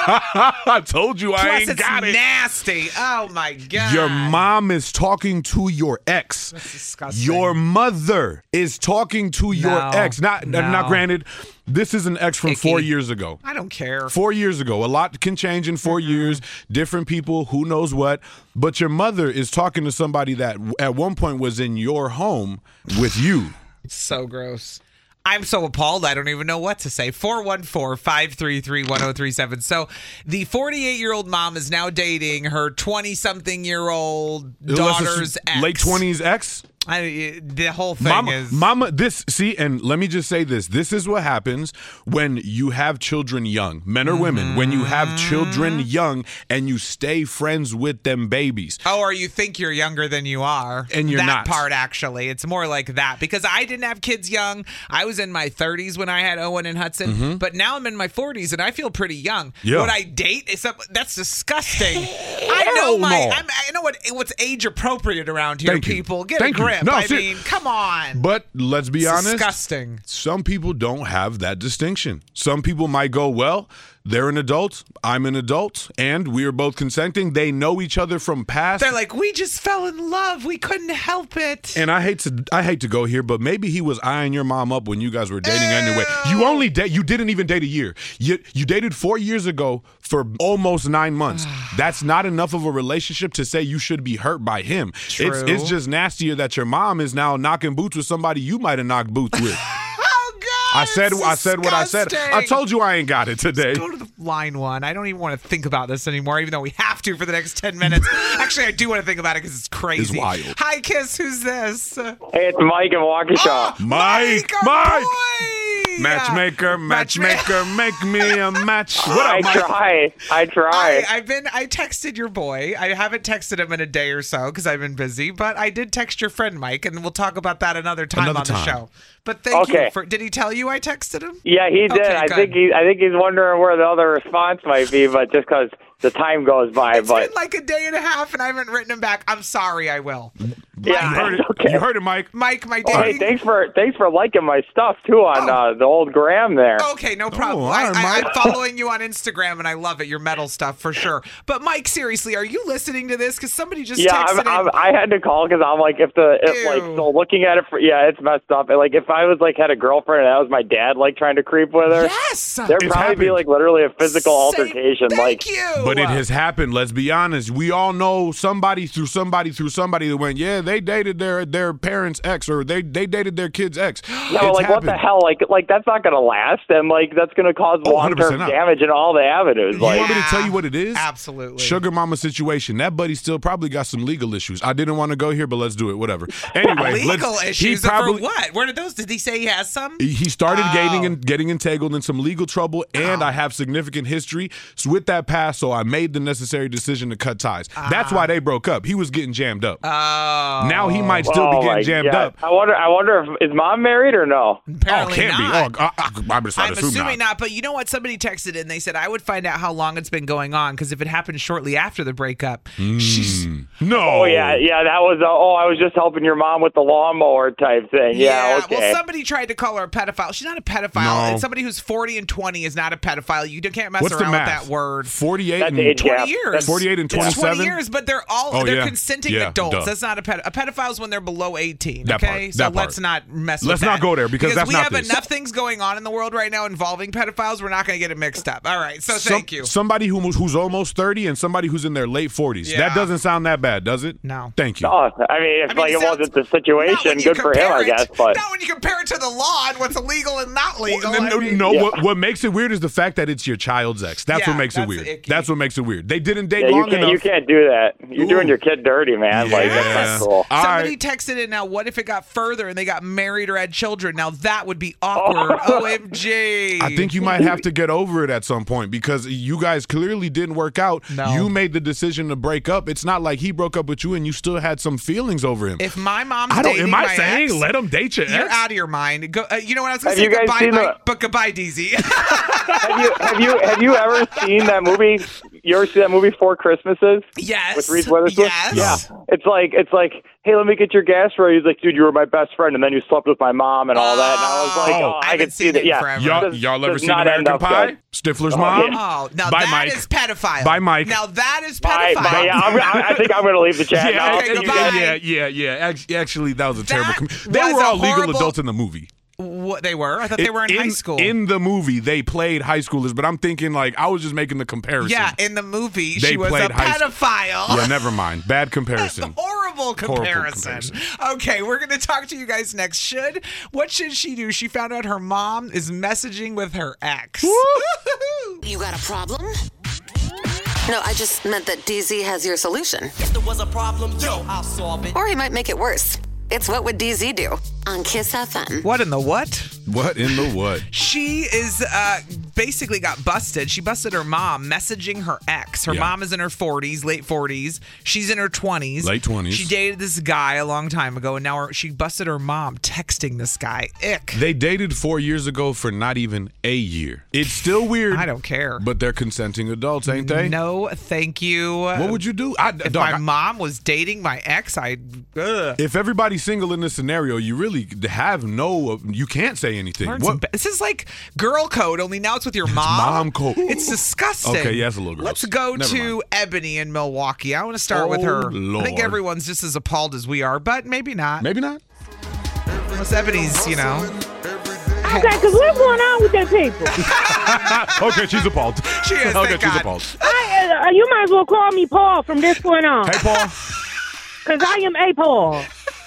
S3: I told you I
S2: Plus,
S3: ain't
S2: it's
S3: got it.
S2: nasty. Oh, my God.
S3: Your mom is talking to your ex.
S2: That's disgusting.
S3: Your mother is talking to your
S2: No,
S3: ex. Not,
S2: no.
S3: not granted, this is an ex from
S2: Icky.
S3: four years ago.
S2: I don't care.
S3: Four years ago. A lot can change in 4
S2: Mm-hmm.
S3: years. Different people, who knows what. But your mother is talking to somebody that at one point was in your home with you.
S2: So gross. I'm so appalled. I don't even know what to say. four one four, five three three, one oh three seven. So the forty-eight-year-old mom is now dating her twenty-something-year-old daughter's ex.
S3: Late twenties ex?
S2: I, the whole thing
S3: Mama,
S2: is...
S3: mama, this, see, and let me just say this. This is what happens when you have children young, men or women, when you have children young and you stay friends with them babies.
S2: Oh, or you think you're younger than you are.
S3: And you're
S2: that
S3: not.
S2: That part, actually. It's more like that. Because I didn't have kids young. I was in my thirties when I had Owen and Hudson. But now I'm in my forties, and I feel pretty young.
S3: Yeah.
S2: Would I date? Is some, that's disgusting. I know
S3: Hell
S2: my...
S3: no.
S2: I'm, I know what what's age appropriate around here,
S3: Thank you.
S2: people. Get
S3: Thank
S2: a
S3: you.
S2: grip.
S3: No,
S2: I
S3: ser-
S2: mean, come on.
S3: But let's be
S2: It's
S3: honest.
S2: disgusting.
S3: Some people don't have that distinction. Some people might go, well, they're an adult, I'm an adult, and we are both consenting. They know each other from past.
S2: They're like, we just fell in love. We couldn't help it.
S3: And I hate to I hate to go here, but maybe he was eyeing your mom up when you guys were dating anyway. You only date you didn't even date a year. You you dated four years ago for almost nine months. That's not enough of a relationship to say you should be hurt by him.
S2: True.
S3: It's it's just nastier that your mom is now knocking boots with somebody you might have knocked boots with.
S2: Oh, God.
S3: I said
S2: it's
S3: I said what I said. I
S2: disgusting.
S3: told you I ain't got it today.
S2: Go to the line one. I don't even want to think about this anymore, even though we have to for the next ten minutes. Actually, I do want to think about it because it's crazy.
S3: It's wild.
S2: Hi, Kiss. Who's this?
S7: Hey, it's Mike in Waukesha.
S2: Oh,
S3: Mike,
S2: our
S3: Mike.
S2: boy!
S3: Matchmaker, matchmaker, make me a match. What
S7: I
S3: up, Mike?
S7: try. I try.
S2: I, I've been. I texted your boy. I haven't texted him in a day or so because I've been busy. But I did text your friend Mike, and we'll talk about that another time
S3: Another
S2: on the
S3: time.
S2: show. But thank
S7: Okay.
S2: you for. Did he tell you I texted him?
S7: yeah, he did.
S2: Okay,
S7: I
S2: good.
S7: think he. I think he's wondering where the other response might be, but just because the time goes by.
S2: It's
S7: but
S2: been like a day and a half, and I haven't written him back. I'm sorry. I will.
S7: yeah,
S3: You heard it.
S7: it's okay.
S3: You heard it, Mike.
S2: Mike, my
S7: Oh, hey,
S2: dating.
S7: thanks for thanks for liking my stuff too on
S2: Oh.
S7: uh, the old Graham there.
S2: Okay, no problem.
S3: all
S2: I,
S3: right,
S2: I,
S3: Mike.
S2: I'm following you on Instagram, and I love it. Your metal stuff for sure. But Mike, seriously, are you listening to this? Because somebody just
S7: Yeah,
S2: texted
S7: I'm,
S2: in.
S7: I'm, I had to call because I'm like, if the if like
S2: Ew.
S7: so looking at it, for, yeah, it's messed up. And, like if I was like had a girlfriend and that was my dad like trying to creep with her,
S2: Yes.
S7: there'd
S3: It's
S7: probably be
S3: happened.
S7: like literally a physical
S2: Say
S7: altercation.
S2: Thank
S7: like
S2: you.
S3: But it has happened. Let's be honest. We all know somebody through somebody through somebody that went, yeah, they dated their their parents' ex, or they they dated their kid's ex.
S9: Yeah, well, like, happened. What the hell? Like, like that's not going to last, and, like, that's going to cause oh, long-term damage in all the avenues.
S3: You
S9: like,
S3: want me to tell you what it is?
S2: Absolutely.
S3: Sugar mama situation. That buddy still probably got some legal issues. I didn't want to go here, but let's do it. Whatever. Anyway,
S2: legal
S3: let's,
S2: issues
S3: he probably,
S2: for what? Where did those? Did he say he has some?
S3: He started
S2: oh.
S3: getting and getting entangled in some legal trouble, and
S2: oh.
S3: I have significant history with that past, so I made the necessary decision to cut ties.
S2: Ah.
S3: That's why they broke up. He was getting jammed up.
S2: Oh.
S3: Now he might still
S9: oh
S3: be getting jammed
S9: God.
S3: up.
S9: I wonder. I wonder if is mom married or no?
S2: Apparently
S3: oh, can't
S2: not.
S3: be. Oh, I, I, I'm, just
S2: I'm
S3: assume
S2: assuming
S3: not.
S2: not. But you know what? Somebody texted in. They said I would find out how long it's been going on, because if it happened shortly after the breakup,
S3: mm.
S2: she's
S3: no.
S9: Oh yeah, yeah. That was. Uh, oh, I was just helping your mom with the lawnmower type thing. Yeah.
S2: yeah
S9: okay.
S2: Well, somebody tried to call her a pedophile. She's not a pedophile.
S3: No.
S2: And somebody who's forty and twenty is not a pedophile. You can't mess
S3: What's
S2: around
S3: the
S2: with
S3: math?
S2: that word.
S3: forty-eight
S9: That's
S3: and
S9: age
S2: twenty
S9: gap.
S2: years.
S9: That's
S3: forty-eight and twenty-seven.
S2: twenty years, but they're all
S3: Oh,
S2: they're
S3: yeah.
S2: consenting
S3: Yeah,
S2: adults.
S3: duh.
S2: That's not a ped. A pedophile is when they're below eighteen.
S3: That
S2: Okay,
S3: part,
S2: so
S3: that part.
S2: let's not mess.
S3: Let's
S2: with
S3: not
S2: that.
S3: go there, because that's
S2: we
S3: not
S2: have
S3: this.
S2: enough things going on in the world right now involving pedophiles. We're not going to get it mixed up. All right, so
S3: Some-
S2: thank you.
S3: Somebody who, who's almost thirty and somebody who's in their late forties.
S2: Yeah.
S3: That doesn't sound that bad, does it?
S2: No.
S3: Thank you.
S9: Oh, I mean, if
S2: I mean,
S9: like
S2: it
S9: it
S2: sounds-
S9: wasn't the
S2: Not when
S9: situation,
S2: you
S9: good for him,
S2: compare
S9: I
S2: it-
S9: guess. But
S2: not when you compare it to the law and what's illegal and not legal.
S3: Well, no,
S2: I mean,
S3: no
S9: Yeah.
S3: what, what makes it weird is the fact that it's your child's ex. That's
S2: Yeah,
S3: what makes
S2: that's
S3: it weird.
S2: icky.
S3: That's what makes it weird. They didn't date
S9: yeah, you
S3: long
S9: can't.
S3: enough.
S9: You can't do that. You're
S3: Ooh.
S9: doing your kid dirty, man. Like that's
S3: Yeah.
S9: not cool.
S3: All
S2: Somebody
S3: right.
S2: texted in now, what if it got further and they got married or had children? Now that would be awkward.
S9: Oh.
S2: O M G.
S3: I think you might have to get over it at some point, because you guys clearly didn't work out.
S2: No.
S3: You made the decision to break up. It's not like he broke up with you and you still had some feelings over him.
S2: If my mom's
S3: I don't.
S2: dating
S3: Am I
S2: my
S3: saying
S2: ex,
S3: let him date your
S2: you're
S3: ex?
S2: out of your mind. Go, uh, you know what I was going to
S9: Have
S2: say?
S9: you guys
S2: Goodbye,
S9: seen
S2: Mike,
S9: the-
S2: but goodbye, D Z.
S9: have you have you have you ever seen that movie? You ever see that movie Four Christmases?
S2: Yes.
S9: With Reese Witherspoon?
S2: Yes.
S9: Yeah. It's like it's like, hey, let me get your gas ready. He's like, dude, you were my best friend, and then you slept with my mom and all that. And I was like,
S3: Oh,
S9: oh,
S2: I
S9: I,
S2: haven't
S9: can see
S2: seen
S9: that.
S2: it in
S9: Yeah.
S2: forever.
S3: Y'all,
S9: Does-
S3: y'all ever
S9: does
S3: seen
S9: not end
S3: American
S9: up
S3: Pie?
S9: good.
S3: Stifler's
S9: Oh,
S3: mom?
S9: yeah.
S2: Oh, now
S3: By
S2: that
S3: Mike.
S2: is pedophile.
S3: By Mike.
S2: Now that is
S9: Bye,
S2: pedophile.
S9: bye. Yeah, I'm, I I think I'm going to leave the chat
S3: Yeah,
S9: now.
S2: Okay,
S3: yeah,
S2: goodbye.
S3: yeah, yeah, yeah. Act- Actually, that was a terrible.
S2: That
S3: Com- they
S2: was
S3: were
S2: a
S3: all legal
S2: horrible-
S3: adults in the movie.
S2: What they were? I thought they were in, high school.
S3: In the movie, they played high schoolers, but I'm thinking like I was just making the comparison.
S2: yeah, in the movie,
S3: They
S2: she was a
S3: played high sc-
S2: pedophile.
S3: Yeah, never mind. Bad comparison.
S2: Horrible comparison.
S3: comparison.
S2: Okay, we're going to talk to you guys next. Should what should she do? She found out her mom is messaging with her ex.
S1: You got a problem? No, I just meant that D Z has your solution.
S8: If there was a problem, yo, I'll solve it.
S1: Or he might make it worse. It's What Would D Z Do? On Kiss F M.
S2: What in the what?
S3: What in the what?
S2: She is uh, basically got busted. She busted her mom messaging her ex. Her
S3: Yeah.
S2: mom is in her forties, late forties. She's in her twenties.
S3: Late twenties.
S2: She dated this guy a long time ago, and now her, she busted her mom texting this guy. Ick.
S3: They dated four years ago for not even a year. It's still weird.
S2: I don't care.
S3: But they're consenting adults, ain't they?
S2: No, thank you.
S3: What would you do? I,
S2: If
S3: dog,
S2: my
S3: I-
S2: mom was dating my ex, I'd. Ugh.
S3: if everybody's single in this scenario, you really have no. You can't say anything.
S2: Learn
S3: What?
S2: some ba- this is like girl code, only now it's with your mom.
S3: mom code.
S2: It's disgusting.
S3: Okay, yeah, it's a little gross.
S2: Let's go
S3: Never
S2: to
S3: mind.
S2: Ebony in Milwaukee. I want to start with
S3: Oh,
S2: her. I think
S3: Lord.
S2: everyone's just as appalled as we are, but maybe not.
S3: Maybe not.
S2: Unless Ebony's, you know.
S10: Okay, because what's going on with them people?
S3: Okay, she's appalled.
S2: She is,
S3: Okay,
S2: thank
S3: she's
S2: God.
S3: appalled.
S10: I, uh, you might as well call me Paul from this point on.
S3: Hey, Paul.
S10: Because I am a Paul.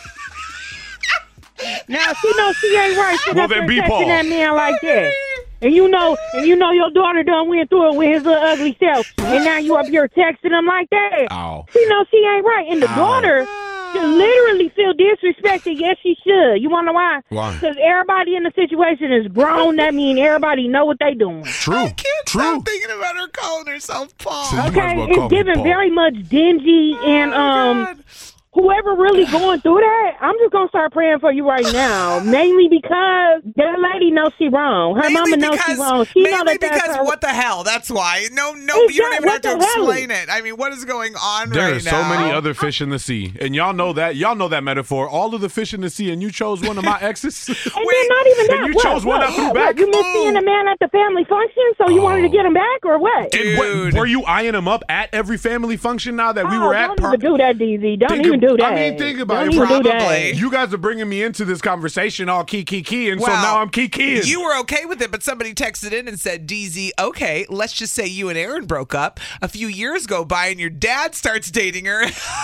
S10: Now, she knows she ain't right sitting
S3: Well,
S10: up
S3: then
S10: there
S3: be
S10: texting
S3: Paul.
S10: that man like that. And you know, and you know your daughter done went through it with his little ugly self. And now you up here texting him like that.
S3: Ow.
S10: She knows she ain't right. And the
S3: Ow.
S10: daughter should literally feel disrespected. Yes, she should. You want to know why?
S3: Why?
S10: Because everybody in the situation is grown. That means everybody know what they doing.
S3: True.
S2: I can't
S3: True.
S2: stop thinking about her calling herself Paul.
S3: So you might as
S10: Okay,
S3: well call
S10: it's
S3: me
S10: given
S3: Paul.
S10: very much dingy and um.
S2: God.
S10: Whoever really going through that, I'm just gonna start praying for you right now. Mainly because that lady knows she wrong. Her
S2: Mainly
S10: mama knows
S2: because,
S10: she wrong. She know
S2: mainly
S10: that that's
S2: because
S10: her.
S2: what the hell? That's why. No, no, you don't
S10: Exactly,
S2: even have
S10: what
S2: to
S10: the hell?
S2: explain it. I mean, what is going on
S3: There
S2: right
S3: are so
S2: now?
S3: many other fish in the sea, and y'all know that. Y'all know that metaphor. All of the fish in the sea, and you chose one of my exes.
S10: And then not even that.
S3: And you
S10: what,
S3: chose one
S10: what,
S3: that threw
S10: what,
S3: back.
S10: You missed seeing a man at the family function, so you wanted to get him back, or what?
S3: And what-
S2: Dude.
S3: were you eyeing him up at every family function now that we
S10: Oh,
S3: were at?
S10: don't even do that, D Z. Don't
S3: Think
S10: even even do that.
S3: I mean, think about
S10: Don't
S3: it.
S10: even do that.
S2: Probably.
S3: You guys are bringing me into this conversation all key, key, key, and so
S2: Well,
S3: now I'm key, keying.
S2: You were okay with it, but somebody texted in and said, D Z, okay, let's just say you and Aaron broke up. A few years go by and your dad starts dating her.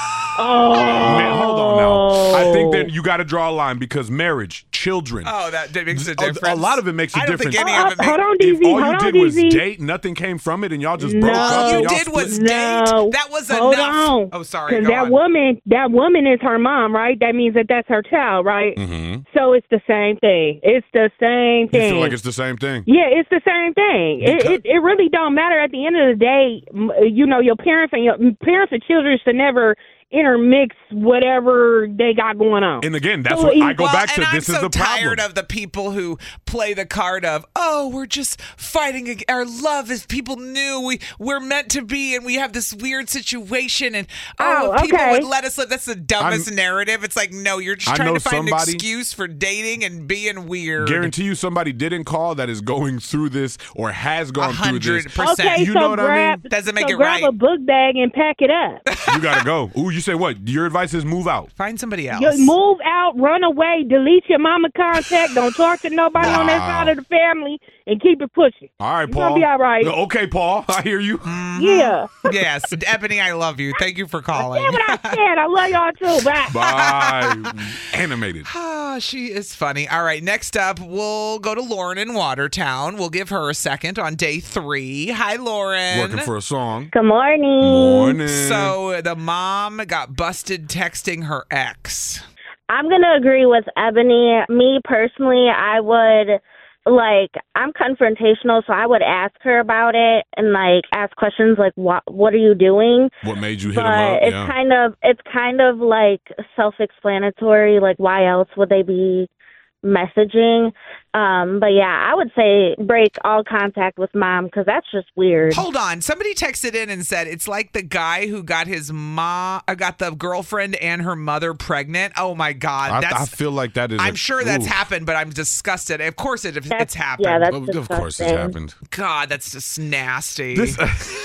S10: Oh.
S3: Man, hold on now. I think that you got to draw a line because marriage, children.
S2: Oh, that makes a
S3: a,
S2: difference.
S3: a lot of it makes a
S2: I don't
S3: difference.
S2: think any
S10: Oh,
S2: of it
S10: hold
S2: makes
S10: on, D Z.
S3: If all
S10: Hold
S3: you
S10: on,
S3: did
S10: D
S3: was
S10: Z.
S3: date, nothing came from it, and y'all just
S10: No.
S3: broke up.
S2: All
S3: and
S2: you
S3: y'all
S2: did
S3: split.
S2: was
S10: No.
S2: date. That was
S10: Hold
S2: enough.
S10: on.
S2: Oh, sorry.
S10: Because
S2: Go
S10: that
S2: on.
S10: woman, that woman is her mom, right? That means that that's her child, right?
S3: Mm-hmm.
S10: So it's the same thing. It's the same
S3: You
S10: thing.
S3: feel like it's the same thing?
S10: Yeah, it's the same thing. It,
S3: Because-
S10: it it really don't matter. At the end of the day, m- you know, your parents and your parents and children should never intermix whatever they got going on.
S3: And again, that's
S10: So
S3: what
S10: it-
S3: I go
S2: Well,
S3: back to.
S2: and
S3: This
S2: I'm
S3: is
S2: so
S3: the problem.
S2: tired of the people who play the card of, oh, we're just fighting. ag- Our love is people knew we we're meant to be, and we have this weird situation, and oh,
S10: Oh,
S2: if people
S10: okay.
S2: would let us live. That's the dumbest
S3: I'm-
S2: narrative. It's like, no, you're just
S3: I
S2: trying
S3: know
S2: to find
S3: somebody-
S2: an excuse for dating and being weird.
S3: Guarantee you somebody didn't call that is going through this or has gone through this.
S2: hundred percent.
S10: Okay,
S3: You
S10: so
S3: know what I
S10: grab,
S3: mean?
S2: Doesn't make
S10: so
S2: it
S10: grab
S2: right.
S10: a book bag and pack it up.
S3: You gotta go. Ooh, you say what? Your advice is move out.
S2: Find somebody else.
S10: You move out, run away, delete your mama contact, don't talk to nobody on that
S3: Wow.
S10: side of the family, and keep it pushing.
S3: All right,
S10: You're
S3: Paul.
S10: gonna be all right.
S3: Okay, Paul. I hear you.
S10: Yeah.
S2: Yes, Ebony, I love you. Thank you for calling.
S10: That's what I said. I love y'all too. Bye.
S3: Bye. Animated.
S2: Ah, she is funny. All right, next up, we'll go to Lauren in Watertown. We'll give her a second on day three. Hi, Lauren.
S3: Working for a song.
S5: Good morning.
S3: Morning.
S2: So the mom got busted texting her ex.
S5: I'm going to agree with Ebony. Me personally, I would, like, I'm confrontational, so I would ask her about it and, like, ask questions like, what What are you doing?
S3: What made you hit
S5: But
S3: him up?
S5: it's
S3: Yeah.
S5: kind of, it's kind of, like, self-explanatory. Like, why else would they be messaging? Um, but, yeah, I would say break all contact with mom because that's just weird.
S2: Hold on. Somebody texted in and said it's like the guy who got his mom, uh, got the girlfriend and her mother pregnant. Oh, my God.
S3: I,
S2: That's,
S3: I feel like that is.
S2: I'm
S3: a-
S2: sure that's
S3: ooh.
S2: happened, but I'm disgusted. Of course it,
S5: That's-
S2: it's happened.
S5: yeah, that's
S3: Of, of course, it's
S5: disgusting.
S3: happened.
S2: God, that's just nasty.
S3: This,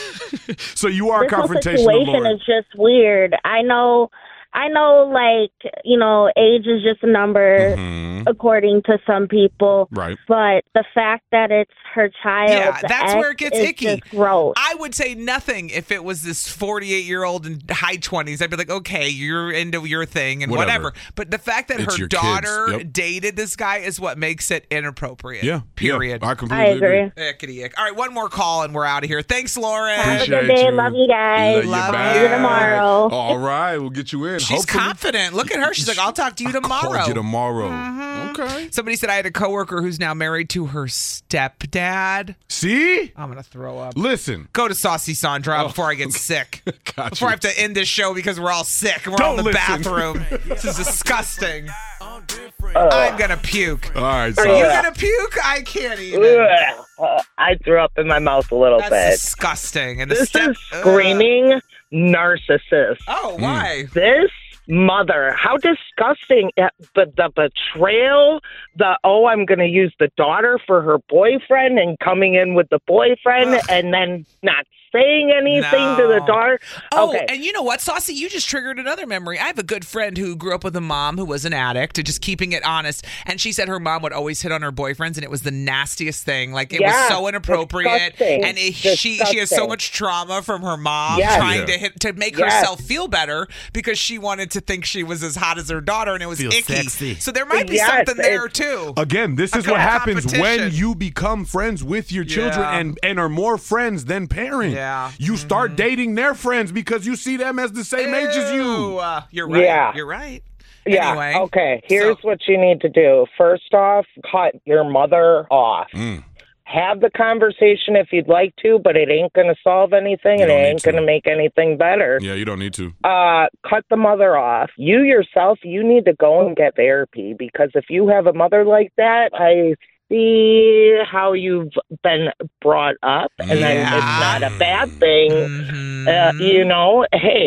S3: so you are
S5: This whole
S3: confrontational,
S5: situation
S3: Lauren.
S5: is just weird. I know, I know, like, you know, age is just a number
S3: Mhm.
S5: according to some people.
S3: Right.
S5: But the fact that it's her child,
S2: Yeah,
S5: the
S2: that's
S5: ex,
S2: where it gets
S5: is
S2: icky.
S5: just gross.
S2: I would say nothing if it was this forty-eight-year-old in high twenties. I'd be like, okay, you're into your thing and whatever.
S3: Whatever.
S2: But the fact that
S3: It's
S2: her
S3: your kids.
S2: daughter
S3: Yep.
S2: dated this guy is what makes it inappropriate.
S3: Yeah.
S2: Period.
S3: Yeah, I
S5: I
S3: completely
S5: agree.
S2: Ickety ick. All right, one more call and we're out of here. Thanks, Lauren.
S5: Have a
S3: Appreciate
S5: good day.
S3: you.
S5: Love you guys.
S3: Love you
S2: Love
S3: back.
S5: See you tomorrow.
S3: All right, we'll get you in.
S2: She's
S3: Hopefully-
S2: confident. Look at her. She's like, I'll talk to you
S3: I'll
S2: tomorrow.
S3: call you tomorrow.
S2: Mhm.
S3: Okay.
S2: Somebody said I had a coworker who's now married to her stepdad.
S3: See?
S2: I'm gonna throw up.
S3: Listen.
S2: Go to Saucy Sandra before I get sick.
S3: Got
S2: Before
S3: you.
S2: I have to end this show because we're all sick. We're
S3: Don't
S2: all in the
S3: listen.
S2: bathroom. This is disgusting. I'm gonna puke.
S3: All right,
S2: Are
S3: so
S2: you gonna puke? I can't even.
S11: Ugh. Uh, I threw up in my mouth a little
S2: That's
S11: bit.
S2: disgusting. And the
S11: This
S2: step.
S11: is screaming narcissist.
S2: Oh,
S3: Hmm.
S2: why?
S11: This mother, how disgusting. Uh, The, the betrayal, the, oh, I'm going to use the daughter for her boyfriend and coming in with the boyfriend
S2: Ugh.
S11: and then not saying anything to the
S2: No.
S11: daughter.
S2: Oh,
S11: okay.
S2: and you know what, Saucy? You just triggered another memory. I have a good friend who grew up with a mom who was an addict, just keeping it honest. And she said her mom would always hit on her boyfriends, and it was the nastiest thing. Like, it
S11: Yeah,
S2: was so inappropriate.
S11: disgusting.
S2: And it, she she has so
S11: Disgusting.
S2: much trauma from her mom
S11: Yes.
S2: trying
S3: Yeah.
S2: to hit to make
S11: Yes.
S2: herself feel better because she wanted to think she was as hot as her daughter, and it was
S4: Feel
S2: icky.
S4: sexy.
S2: So there might be
S11: Yes,
S2: something there
S11: it's-
S2: too.
S3: again, this
S2: A
S3: is what
S2: good
S3: happens when
S2: competition.
S3: you become friends with your children
S2: Yeah.
S3: and, and are more friends than parents.
S2: Yeah.
S3: You start dating their friends because you see them as the same age as
S2: Ew,
S3: you.
S2: uh, you're right.
S11: Yeah.
S2: You're right.
S11: Yeah.
S2: Anyway,
S11: Okay. Here's
S2: so-
S11: what you need to do. First off, cut your mother off.
S3: Mm.
S11: Have the conversation if you'd like to, but it ain't going to solve anything,
S3: You
S11: and it
S3: don't need
S11: ain't
S3: to.
S11: going to make anything better.
S3: Yeah, you don't need to.
S11: Uh, cut the mother off. You yourself, you need to go and get therapy because if you have a mother like that, I see how you've been brought up, and then
S2: Yeah.
S11: it's not a bad thing.
S2: Mhm.
S11: Uh, you know, hey,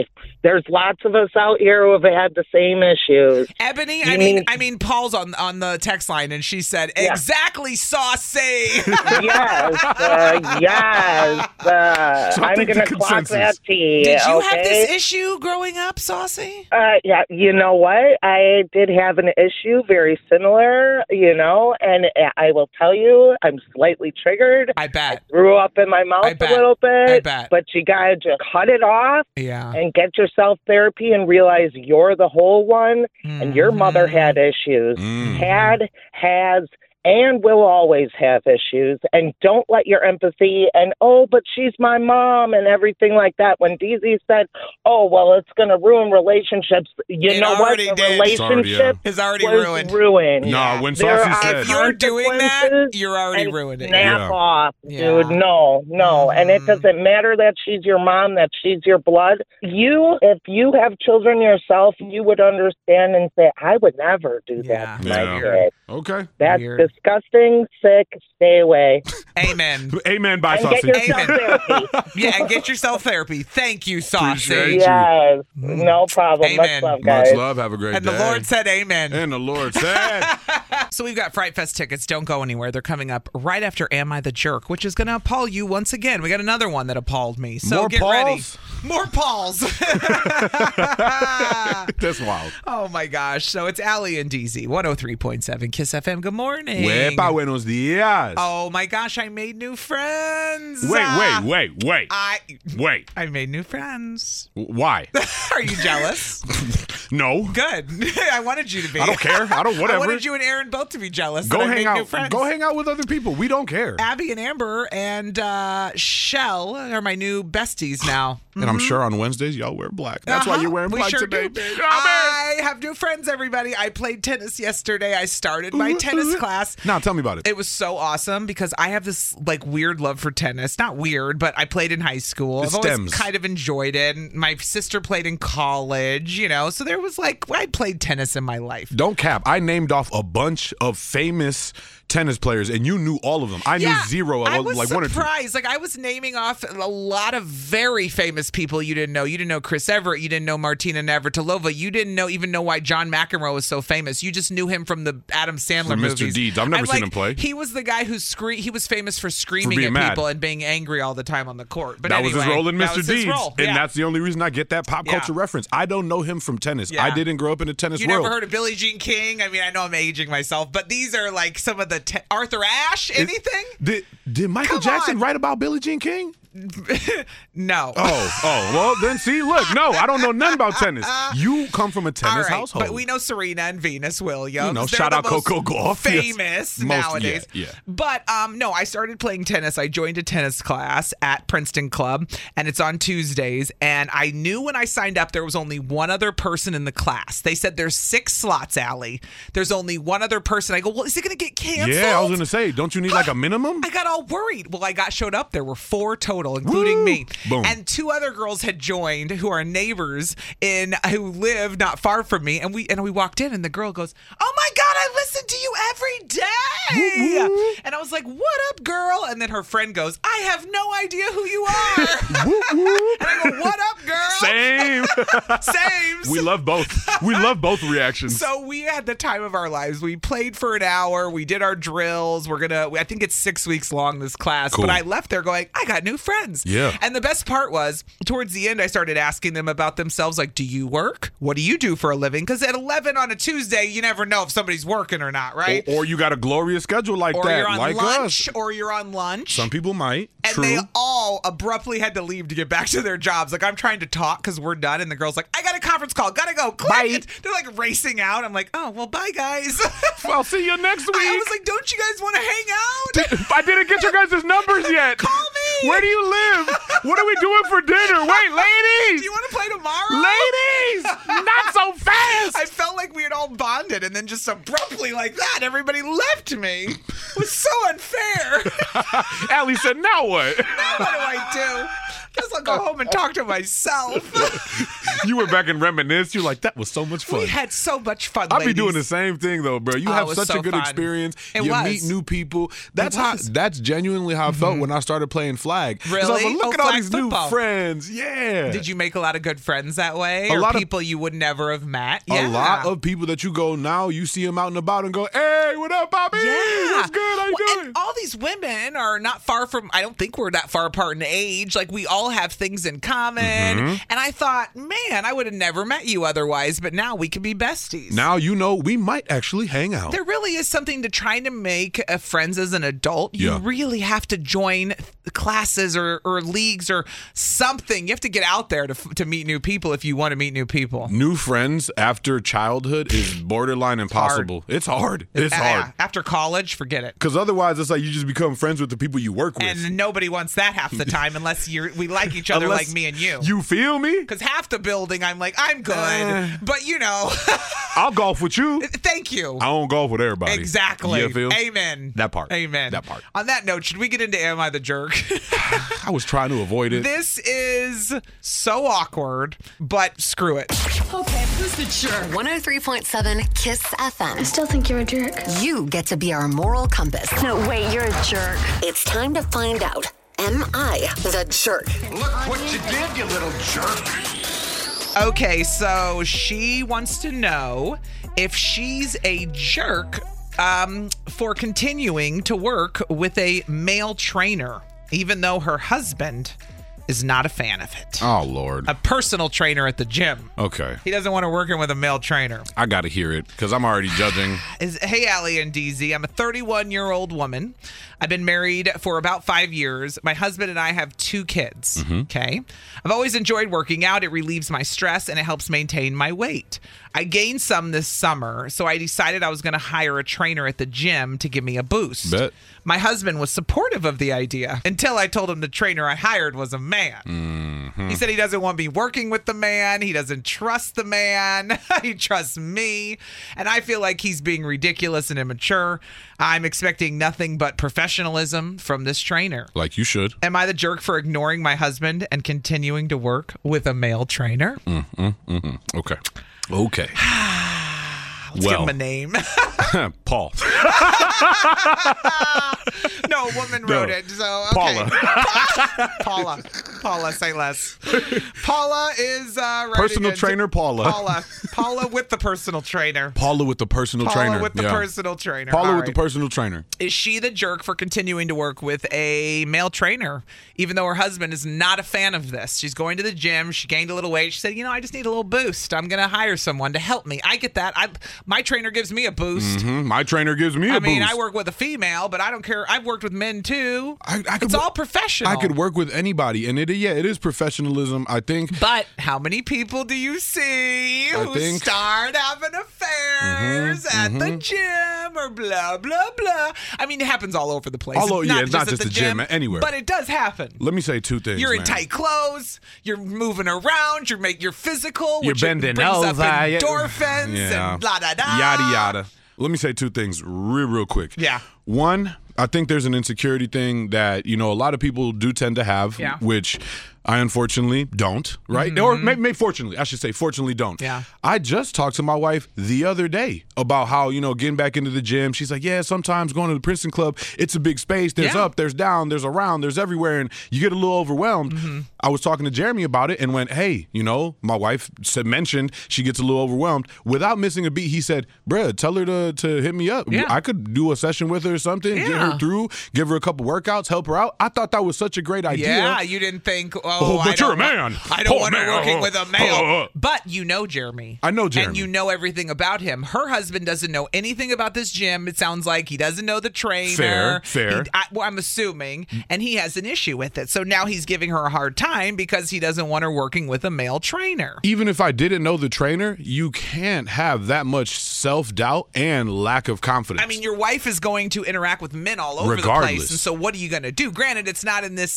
S11: There's lots of us out here who have had the same issues.
S2: Ebony,
S11: You
S2: I mean,
S11: mean-
S2: I mean, Paul's on on the text line, and she said, "Exactly, saucy."
S11: yes, uh, yes. Uh,
S2: So I
S11: I'm
S2: think
S11: going
S2: the
S11: to clock
S2: consensus-
S11: that tea.
S2: Did you
S11: okay?
S2: have this issue growing up, Saucy?
S11: Uh, yeah, you know what? I did have an issue very similar, you know, and I will tell you, I'm slightly triggered.
S2: I bet.
S11: I threw up in my mouth
S2: bet.
S11: a little bit.
S2: I bet.
S11: But you got to just cut it off
S2: Yeah.
S11: and get yourself therapy and realize you're the whole one and your mother had issues. Had, has, and will always have issues. And don't let your empathy and, oh, but she's my mom and everything like that. When D Z said, oh, well, it's going to ruin relationships, you
S2: It
S11: know what?
S2: already
S11: The
S2: did.
S11: relationship
S2: It's already
S11: was
S2: ruined.
S11: ruined.
S3: No, when
S11: There
S3: Saucy
S11: are
S3: said-
S2: If you're doing that,
S11: consequences
S2: you're already
S11: and
S2: ruined it.
S11: Snap
S3: Yeah.
S11: off,
S2: Yeah.
S11: dude. No, no. And it doesn't matter that she's your mom, that she's your blood. You, if you have children yourself, you would understand and say, I would never do that to my
S3: Yeah.
S11: kid.
S3: Okay.
S11: That's
S2: Weird.
S11: disgusting, sick, stay away.
S2: Amen.
S3: Amen, bye,
S11: And get
S3: Saucy.
S11: yourself therapy.
S2: Yeah, and get yourself therapy. Thank you, Saucy.
S3: Appreciate you.
S11: Yes, no problem.
S2: Amen.
S11: Much love, guys.
S3: Much love. Have a great
S2: And
S3: day.
S2: the Lord said amen.
S3: And the Lord said.
S2: So we've got Fright Fest tickets. Don't go anywhere. They're coming up right after Am I the Jerk, which is going to appall you once again. We got another one that appalled me. So
S3: More
S2: get
S3: Pauls?
S2: ready. More Pauls.
S3: That's wild.
S2: Oh, my gosh. So it's Allie and D Z, one oh three point seven Kiss F M. Good morning.
S3: Wepa, buenos dias.
S2: Oh, my gosh. I made new friends.
S3: Wait,
S2: Ah,
S3: wait, wait, wait.
S2: I,
S3: Wait.
S2: I made new friends.
S3: Why?
S2: Are you jealous?
S3: No.
S2: Good. I wanted you to be.
S3: I don't care. I don't- whatever.
S2: I wanted you and Aaron both to be jealous.
S3: Go
S2: that I
S3: hang
S2: made new
S3: out.
S2: friends.
S3: Go hang out with other people. We don't care.
S2: Abby and Amber and uh, Shell are my new besties now.
S3: And I'm sure on Wednesdays y'all wear black. That's why
S2: Uh-huh.
S3: you're wearing
S2: We
S3: black
S2: sure
S3: today,
S2: do.
S3: baby.
S2: I have new friends, everybody. I played tennis yesterday. I started my tennis class.
S3: Now tell me about it.
S2: It was so awesome because I have this like weird love for tennis. Not weird, but I played in high school.
S3: It
S2: I've always
S3: stems.
S2: kind of enjoyed it. And my sister played in college, you know. So there was like I played tennis in my life.
S3: Don't cap. I named off a bunch of famous tennis players, and you knew all of them. I knew zero.
S2: I was
S3: like one or two.
S2: surprised. Like I was naming off a lot of very famous people you didn't know. You didn't know Chris Everett. You didn't know Martina Navratilova. You didn't know even know why John McEnroe was so famous. You just knew him from the Adam Sandler
S3: From Mister
S2: movies.
S3: Deeds. I've never
S2: I'm
S3: seen
S2: like,
S3: him play.
S2: He was the guy who scre- He was famous for screaming
S3: being
S2: at
S3: mad.
S2: people and being angry all the time on the court. But
S3: that
S2: anyway,
S3: was his role in
S2: that
S3: Mister
S2: was his
S3: Deeds,
S2: role.
S3: and
S2: Yeah.
S3: that's the only reason I get that pop
S2: Yeah.
S3: culture reference. I don't know him from tennis.
S2: Yeah.
S3: I didn't grow up in the tennis
S2: You
S3: world.
S2: never heard of Billie Jean King? I mean, I know I'm aging myself, but these are like some of the te- Arthur Ashe. Anything?
S3: Did Did Michael
S2: Come
S3: Jackson
S2: on.
S3: write about Billie Jean King?
S2: No.
S3: Oh, oh, well then see, look, no, I don't know nothing about tennis. You come from a tennis
S2: All right,
S3: household.
S2: but we know Serena and Venus Williams.
S3: You know,
S2: They're
S3: shout
S2: the
S3: out
S2: most
S3: Coco Gauff. Yes.
S2: famous
S3: Most-
S2: nowadays.
S3: yeah, yeah.
S2: But um, no, I started playing tennis. I joined a tennis class at Princeton Club, and it's on Tuesdays. And I knew when I signed up there was only one other person in the class. They said there's six slots, Allie. There's only one other person. I go, well, is it going to get canceled?
S3: Yeah, I was gonna say, don't you need like a minimum?
S2: I got all worried. Well, I got showed up. There were four total, including
S3: Woo!
S2: me.
S3: Boom.
S2: And two other girls had joined who are neighbors in who live not far from me. And we and we walked in, and the girl goes, "Oh my God, I listen to you every day." And I was like, "What up, girl?" And then her friend goes, "I have no idea who you are." And I go, "What up, girl?"
S3: Same.
S2: Same.
S3: We love both. We love both reactions.
S2: So we had the time of our lives. We played for an hour. We did our drills. We're gonna. I think it's six weeks long, this class.
S3: Cool.
S2: But I left there going, I got new friends.
S3: Yeah.
S2: And the best part was, towards the end, I started asking them about themselves. Like, do you work? What do you do for a living? Because at eleven on a Tuesday, you never know if somebody's working or not, right?
S3: Or, or you got a glorious schedule like
S2: Or
S3: that,
S2: you're on
S3: like
S2: lunch,
S3: us.
S2: or you're on lunch.
S3: Some people might.
S2: And
S3: True.
S2: they all abruptly had to leave to get back to their jobs. Like, I'm trying to talk because we're done. And the girl's like, I got a conference call. Gotta go. Click.
S3: Bye.
S2: And they're like racing out. I'm like, oh, well, bye, guys.
S3: I'll see you next week.
S2: I was like, don't you guys want to hang out?
S3: I didn't get your guys' numbers yet.
S2: Call me.
S3: Where do you live? What are we doing for dinner? Wait, ladies.
S2: Do you want to play tomorrow?
S3: Ladies, not so so fast.
S2: I felt like we had all bonded, and then just abruptly like that, everybody left me. It was so unfair.
S3: Allie said, now what?
S2: Now what do I do? Guess I'll go home and talk to myself.
S3: You were back and reminisce. You're like, that was so much fun.
S2: We had so much fun,
S3: I'll be
S2: ladies.
S3: doing the same thing, though, bro. You
S2: Oh, it
S3: have
S2: was
S3: such
S2: so
S3: a good
S2: fun.
S3: experience.
S2: It
S3: you
S2: was.
S3: meet new people. That's
S2: It
S3: how.
S2: was.
S3: That's genuinely how I felt when I started playing flag. 'Cause I was
S2: Really?
S3: like, look
S2: Oh,
S3: at all
S2: flag
S3: these
S2: football.
S3: new friends. Yeah.
S2: Did you make a lot of good friends that way?
S3: A
S2: or
S3: lot of-
S2: people you would never have met?
S3: A
S2: Yeah.
S3: lot of people that you go now, you see them out and about and go, hey, what up, Bobby?
S2: Yeah.
S3: What's good? How you
S2: Well,
S3: doing?
S2: and all these women are not far from, I don't think we're that far apart in age. Like, we all have things in common.
S3: Mhm.
S2: And I thought, man, I would have never met you otherwise, but now we can be besties.
S3: Now you know we might actually hang out.
S2: There really is something to trying to make uh, friends as an adult. You
S3: Yeah.
S2: really have to join classes or, or leagues or something. You have to get out there to, to meet new people if you want to meet new people.
S3: New friends after childhood is borderline impossible. It's hard. It's
S2: Uh,
S3: hard.
S2: yeah. After college, forget it.
S3: Because otherwise, it's like you just become friends with the people you work with.
S2: And nobody wants that half the time unless you're we like each other
S3: Unless
S2: like me and you.
S3: You feel me?
S2: Because half the building, I'm like, I'm good.
S3: Uh.
S2: but, you know.
S3: I'll golf with you.
S2: Thank you.
S3: I don't golf with everybody.
S2: Exactly.
S3: You feel?
S2: Amen.
S3: That part.
S2: Amen.
S3: That part.
S2: On that note, should we get into Am I the Jerk?
S3: I was trying to avoid it.
S2: This is so awkward, but screw it.
S1: Okay, who's the jerk? one oh three point seven Kiss F M. I still think you're a jerk. You get to be our moral compass. No, wait, you're a jerk. It's time to find out. Am I the jerk?
S12: Look what you did, you little jerk.
S2: Okay, so she wants to know if she's a jerk um, for continuing to work with a male trainer, even though her husband is not a fan of it.
S3: Oh, Lord.
S2: A personal trainer at the gym.
S3: Okay.
S2: He doesn't want to work in with a male trainer.
S3: I got to hear it because I'm already judging.
S2: Is, hey, Allie and D Z. I'm a thirty-one-year-old woman. I've been married for about five years. My husband and I have two kids.
S3: Mm-hmm.
S2: Okay. I've always enjoyed working out. It relieves my stress and it helps maintain my weight. I gained some this summer, so I decided I was going to hire a trainer at the gym to give me a boost.
S3: Bet.
S2: My husband was supportive of the idea until I told him the trainer I hired was a man.
S3: Mm-hmm.
S2: He said he doesn't want me working with the man. He doesn't trust the man. He trusts me. And I feel like he's being ridiculous and immature. I'm expecting nothing but professionalism from this trainer.
S3: Like you should.
S2: Am I the jerk for ignoring my husband and continuing to work with a male trainer?
S3: Mm, mm, mm, mm. Okay. Okay.
S2: Let's
S3: well,
S2: give him a name.
S3: Paul.
S2: No, a woman
S3: No.
S2: wrote it. So okay.
S3: Paula.
S2: Paula. Paula, say less. Paula is uh, writing
S3: Personal
S2: into-
S3: trainer Paula.
S2: Paula. Paula with the personal trainer.
S3: Paula with the personal
S2: Paula
S3: trainer.
S2: with the
S3: Yeah.
S2: personal trainer.
S3: Paula
S2: All
S3: with the
S2: right.
S3: personal trainer.
S2: Is she the jerk for continuing to work with a male trainer, even though her husband is not a fan of this? She's going to the gym. She gained a little weight. She said, you know, I just need a little boost. I'm going to hire someone to help me. I get that. I, my trainer gives me a boost.
S3: Mhm. My trainer gives me a
S2: I mean,
S3: boost.
S2: I work with a female, but I don't care. I've worked with men too.
S3: I, I could
S2: It's
S3: wo-
S2: all professional.
S3: I could work with anybody, and it yeah, it is professionalism. I think.
S2: But how many people do you see
S3: I
S2: who
S3: think-
S2: start having affairs
S3: Mhm,
S2: at the
S3: mhm.
S2: gym or blah blah blah? I mean, it happens all over the place.
S3: All o- yeah, it's not
S2: at
S3: just the gym, anywhere.
S2: but it does happen.
S3: Let me say two things.
S2: You're in
S3: man.
S2: tight clothes. You're moving around. You're make you're physical.
S3: You're
S2: which
S3: bending
S2: brings up
S3: over, yeah.
S2: endorphins
S3: Yeah.
S2: and blah da da.
S3: Yada yada. Let me say two things real real quick.
S2: Yeah.
S3: One, I think there's an insecurity thing that, you know, a lot of people do tend to have,
S2: Yeah.
S3: which I unfortunately don't, right? Or maybe, maybe fortunately, I should say fortunately don't.
S2: Mm-hmm. Yeah.
S3: I just talked to my wife the other day about how, you know, getting back into the gym. She's like, yeah, sometimes going to the Princeton Club, it's a big space. There's
S2: Yeah.
S3: up, there's down, there's around, there's everywhere, and you get a little overwhelmed.
S2: Mm-hmm.
S3: I was talking to Jeremy about it and went, hey, you know, my wife said mentioned she gets a little overwhelmed. Without missing a beat, he said, bruh, tell her to, to hit me up.
S2: Yeah.
S3: I could do a session with her or something, get
S2: Yeah.
S3: her through, give her a couple workouts, help her out. I thought that was such a great idea.
S2: Yeah, you didn't think, oh,
S3: Oh, but
S2: I
S3: you're
S2: don't
S3: a man.
S2: I don't
S3: Oh,
S2: want her
S3: man.
S2: working
S3: Oh,
S2: with a
S3: oh,
S2: male.
S3: oh, oh.
S2: But you know Jeremy.
S3: I know Jeremy.
S2: And you know everything about him. Her husband doesn't know anything about this gym. It sounds like he doesn't know the trainer.
S3: Fair, fair.
S2: He, I, well, I'm assuming. And he has an issue with it. So now he's giving her a hard time because he doesn't want her working with a male trainer.
S3: Even if I didn't know the trainer, you can't have that much self-doubt and lack of confidence.
S2: I mean, your wife is going to interact with men all over the
S3: Regardless.
S2: place. And so what are you going to do? Granted, it's not in this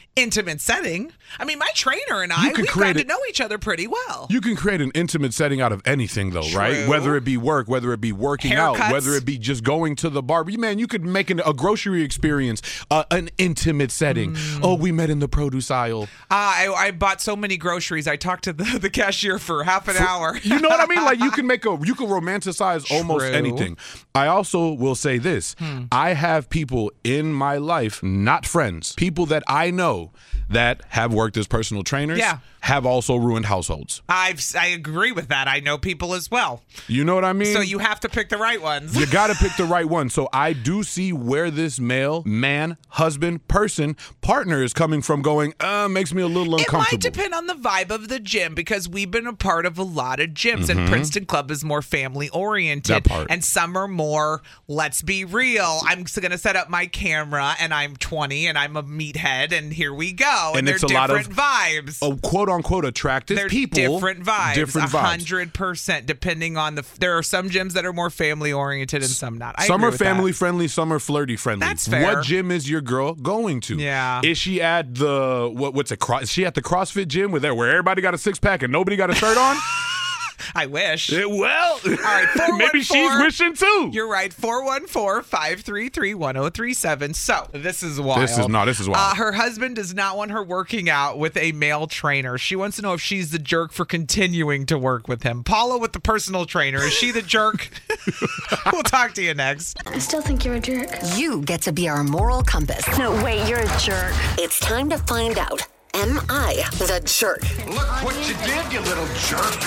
S2: intimate setting. I mean, my trainer and I, we've gotten to know each other pretty well.
S3: You can create an intimate setting out of anything, though,
S2: True.
S3: right? Whether it be work, whether it be working
S2: Haircuts.
S3: out, whether it be just going to the bar. Man, you could make an, a grocery experience uh, an intimate setting. Mm. Oh, we met in the produce aisle.
S2: Uh, I, I bought so many groceries. I talked to the, the cashier for half an
S3: for,
S2: hour.
S3: You know what I mean? Like, you can make a, you can romanticize
S2: True.
S3: almost anything. I also will say this. Hmm. I have people in my life, not friends, people that I know that have worked as personal trainers,
S2: yeah.
S3: have also ruined households.
S2: I've, I agree with that. I know people as well.
S3: You know what I mean?
S2: So you have to pick the right ones.
S3: You got to pick the right one. So I do see where this male, man, husband, person, partner is coming from going, uh, makes me a little uncomfortable.
S2: It might depend on the vibe of the gym because we've been a part of a lot of gyms
S3: Mm-hmm.
S2: and Princeton Club is more family oriented.
S3: That part.
S2: And some are more, let's be real. I'm going to set up my camera and I'm twenty and I'm a meathead and here we go. And,
S3: And
S2: they're
S3: it's a
S2: different
S3: lot of
S2: vibes.
S3: Oh, quote unquote attractive
S2: They're
S3: people.
S2: different vibes.
S3: Different
S2: A
S3: vibes.
S2: hundred percent, depending on the. There are some gyms that are more family oriented and some not. I
S3: some
S2: agree
S3: are
S2: with
S3: family
S2: that.
S3: friendly, some are flirty friendly.
S2: That's fair.
S3: What gym is your girl going to?
S2: Yeah.
S3: Is she at the what? What's it? Is she at the CrossFit gym where there where everybody got a six pack and nobody got a shirt on?
S2: I wish.
S3: It, well,
S2: all right.
S3: maybe she's wishing too.
S2: You're right. four one four, five three three, one oh three seven. So this is wild.
S3: This is no. This is wild.
S2: Uh, her husband does not want her working out with a male trainer. She wants to know if she's the jerk for continuing to work with him. Paula with the personal trainer. Is she the jerk? We'll talk to you next.
S1: I still think you're a jerk. You get to be our moral compass. No, wait, you're a jerk. It's time to find out. Am I the jerk?
S12: Look what you did, you little jerk.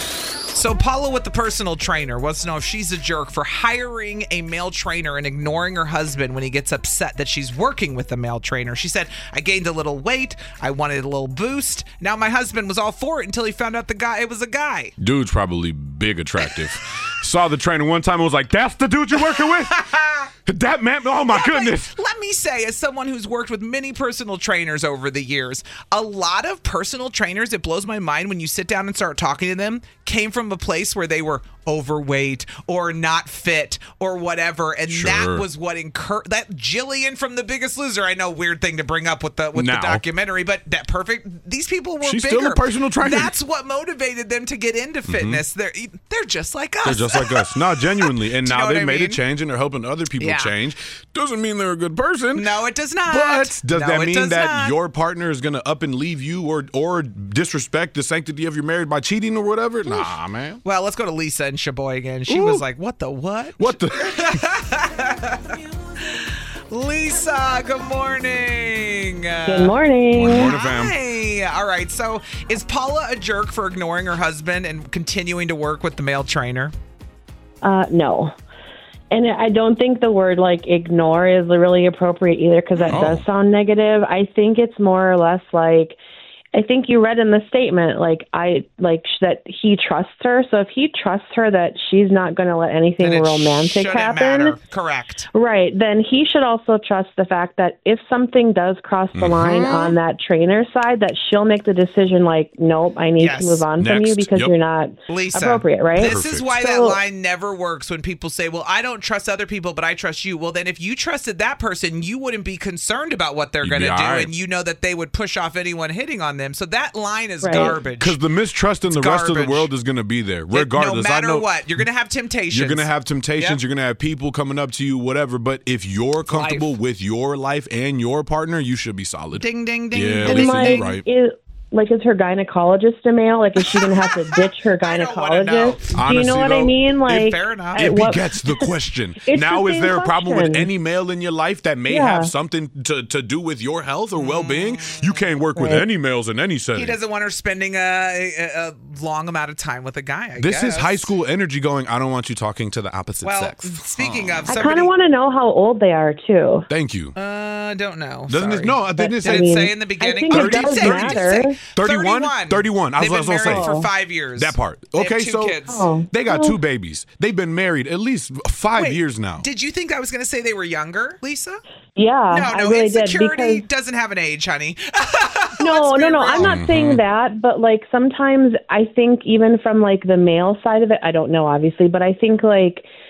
S2: So Paula with the personal trainer wants to know if she's a jerk for hiring a male trainer and ignoring her husband when he gets upset that she's working with a male trainer. She said, I gained a little weight. I wanted a little boost. Now my husband was all for it until he found out the guy it was a guy.
S3: Dude's probably big attractive. Saw the trainer one time and was like, that's the dude you're working with? That man, oh my
S2: let
S3: goodness.
S2: Me, let me say, as someone who's worked with many personal trainers over the years, a lot of personal trainers, it blows my mind when you sit down and start talking to them, came from a place where they were overweight or not fit or whatever. And
S3: Sure.
S2: that was what incurred that Jillian from The Biggest Loser. I know, weird thing to bring up with the with
S3: Now.
S2: the documentary, but that perfect. These people were
S3: She's
S2: bigger.
S3: still a personal trainer.
S2: That's what motivated them to get into fitness. They're they're just like us.
S3: They're just like us. No, genuinely. And
S2: Do you
S3: now
S2: know what
S3: they
S2: I
S3: made
S2: mean?
S3: a change and they're helping other people
S2: Yeah.
S3: change. Doesn't mean they're a good person.
S2: No, it does not.
S3: But does
S2: No,
S3: that
S2: it
S3: mean
S2: does
S3: that
S2: not.
S3: your partner is going to up and leave you or or disrespect the sanctity of your marriage by cheating or whatever? Nah, man.
S2: Well, let's go to Lisa in Sheboygan. She
S3: Ooh.
S2: was like, what the what?
S3: What the?
S2: Lisa, good morning.
S13: Good morning.
S3: Good morning, fam.
S2: Hi. All right. So is Paula a jerk for ignoring her husband and continuing to work with the male trainer?
S13: Uh, no. And I don't think the word like ignore is really appropriate either because that
S3: Oh.
S13: does sound negative. I think it's more or less like, I think you read in the statement, like I like sh- that he trusts her. So if he trusts her that she's not going to let anything
S2: Then it
S13: romantic
S2: shouldn't
S13: happen,
S2: matter. Correct.
S13: right? Then he should also trust the fact that if something does cross the
S3: Mm-hmm.
S13: line on that trainer side, that she'll make the decision like, nope, I need
S2: Yes.
S13: to move on from
S3: Next.
S13: you because
S3: Yep.
S13: you're not
S2: Lisa,
S13: appropriate, right?
S2: This is
S3: Perfect.
S2: why that
S13: So-
S2: line never works when people say, well, I don't trust other people, but I trust you. Well, then if you trusted that person, you wouldn't be concerned about what they're
S3: You'd
S2: going to
S3: be
S2: do.
S3: all right.
S2: And you know that they would push off anyone hitting on them. So that line is
S13: Right.
S2: garbage.
S3: Because the mistrust in the
S2: It's
S3: rest of the
S2: garbage.
S3: world is going to be there,
S2: It-
S3: regardless.
S2: no matter
S3: I know
S2: what, you're going to have temptations.
S3: You're going to have temptations.
S2: Yep.
S3: You're going to have people coming up to you, whatever. But if you're comfortable
S2: Life.
S3: with your life and your partner, you should be solid.
S2: Ding, ding, ding.
S3: Yeah,
S2: ding,
S13: And
S3: Lisa,
S2: ding,
S3: you're
S13: like,
S2: ding.
S3: right.
S13: is, like, is her gynecologist a male? Like, is she going to have to ditch her
S2: I don't wanna know.
S13: gynecologist? Do you
S3: Honestly,
S13: know what
S3: though,
S13: I mean? Like,
S2: fair enough.
S13: at
S3: It
S13: what-
S3: begets the question.
S13: It's
S3: Now,
S13: the
S3: is
S13: same
S3: there a problem with
S13: question.
S3: any male in your life that may
S13: Yeah.
S3: have something to, to do with your health or well-being? You can't work with
S13: Right.
S3: any males in any setting.
S2: He doesn't want her spending a, a, a long amount of time with a guy, I
S3: This
S2: guess.
S3: is high school energy going, I don't want you talking to the opposite
S2: Well,
S3: sex.
S2: speaking of,
S13: I kind
S2: somebody,
S13: of want to know how old they are, too.
S3: Thank you.
S2: uh, don't know.
S3: Doesn't
S2: Sorry.
S3: it? No, they didn't
S2: Did
S3: say
S2: it
S13: I mean,
S2: say in the
S13: I
S2: beginning?
S13: think it
S2: thirty,
S13: does
S2: thirty,
S13: matter.
S2: say
S3: thirty-one? thirty-one. I was-
S2: They've
S3: I was
S2: been
S3: gonna
S2: married
S3: say.
S2: for five years.
S3: That part.
S2: They have
S3: Okay,
S2: two
S3: so
S2: kids.
S13: Oh.
S3: they got
S13: Oh.
S3: two babies. They've been married at least five
S2: Wait,
S3: years now.
S2: Did you think I was going to say they were younger, Lisa?
S13: Yeah,
S2: No,
S13: I
S2: no.
S13: really did.
S2: Insecurity
S13: Because,
S2: doesn't have an age, honey.
S13: no,
S2: Let's
S13: no,
S2: be
S13: no.
S2: real.
S13: I'm not
S3: Mm-hmm.
S13: saying that, but like sometimes I think even from like the male side of it, I don't know, obviously, but I think like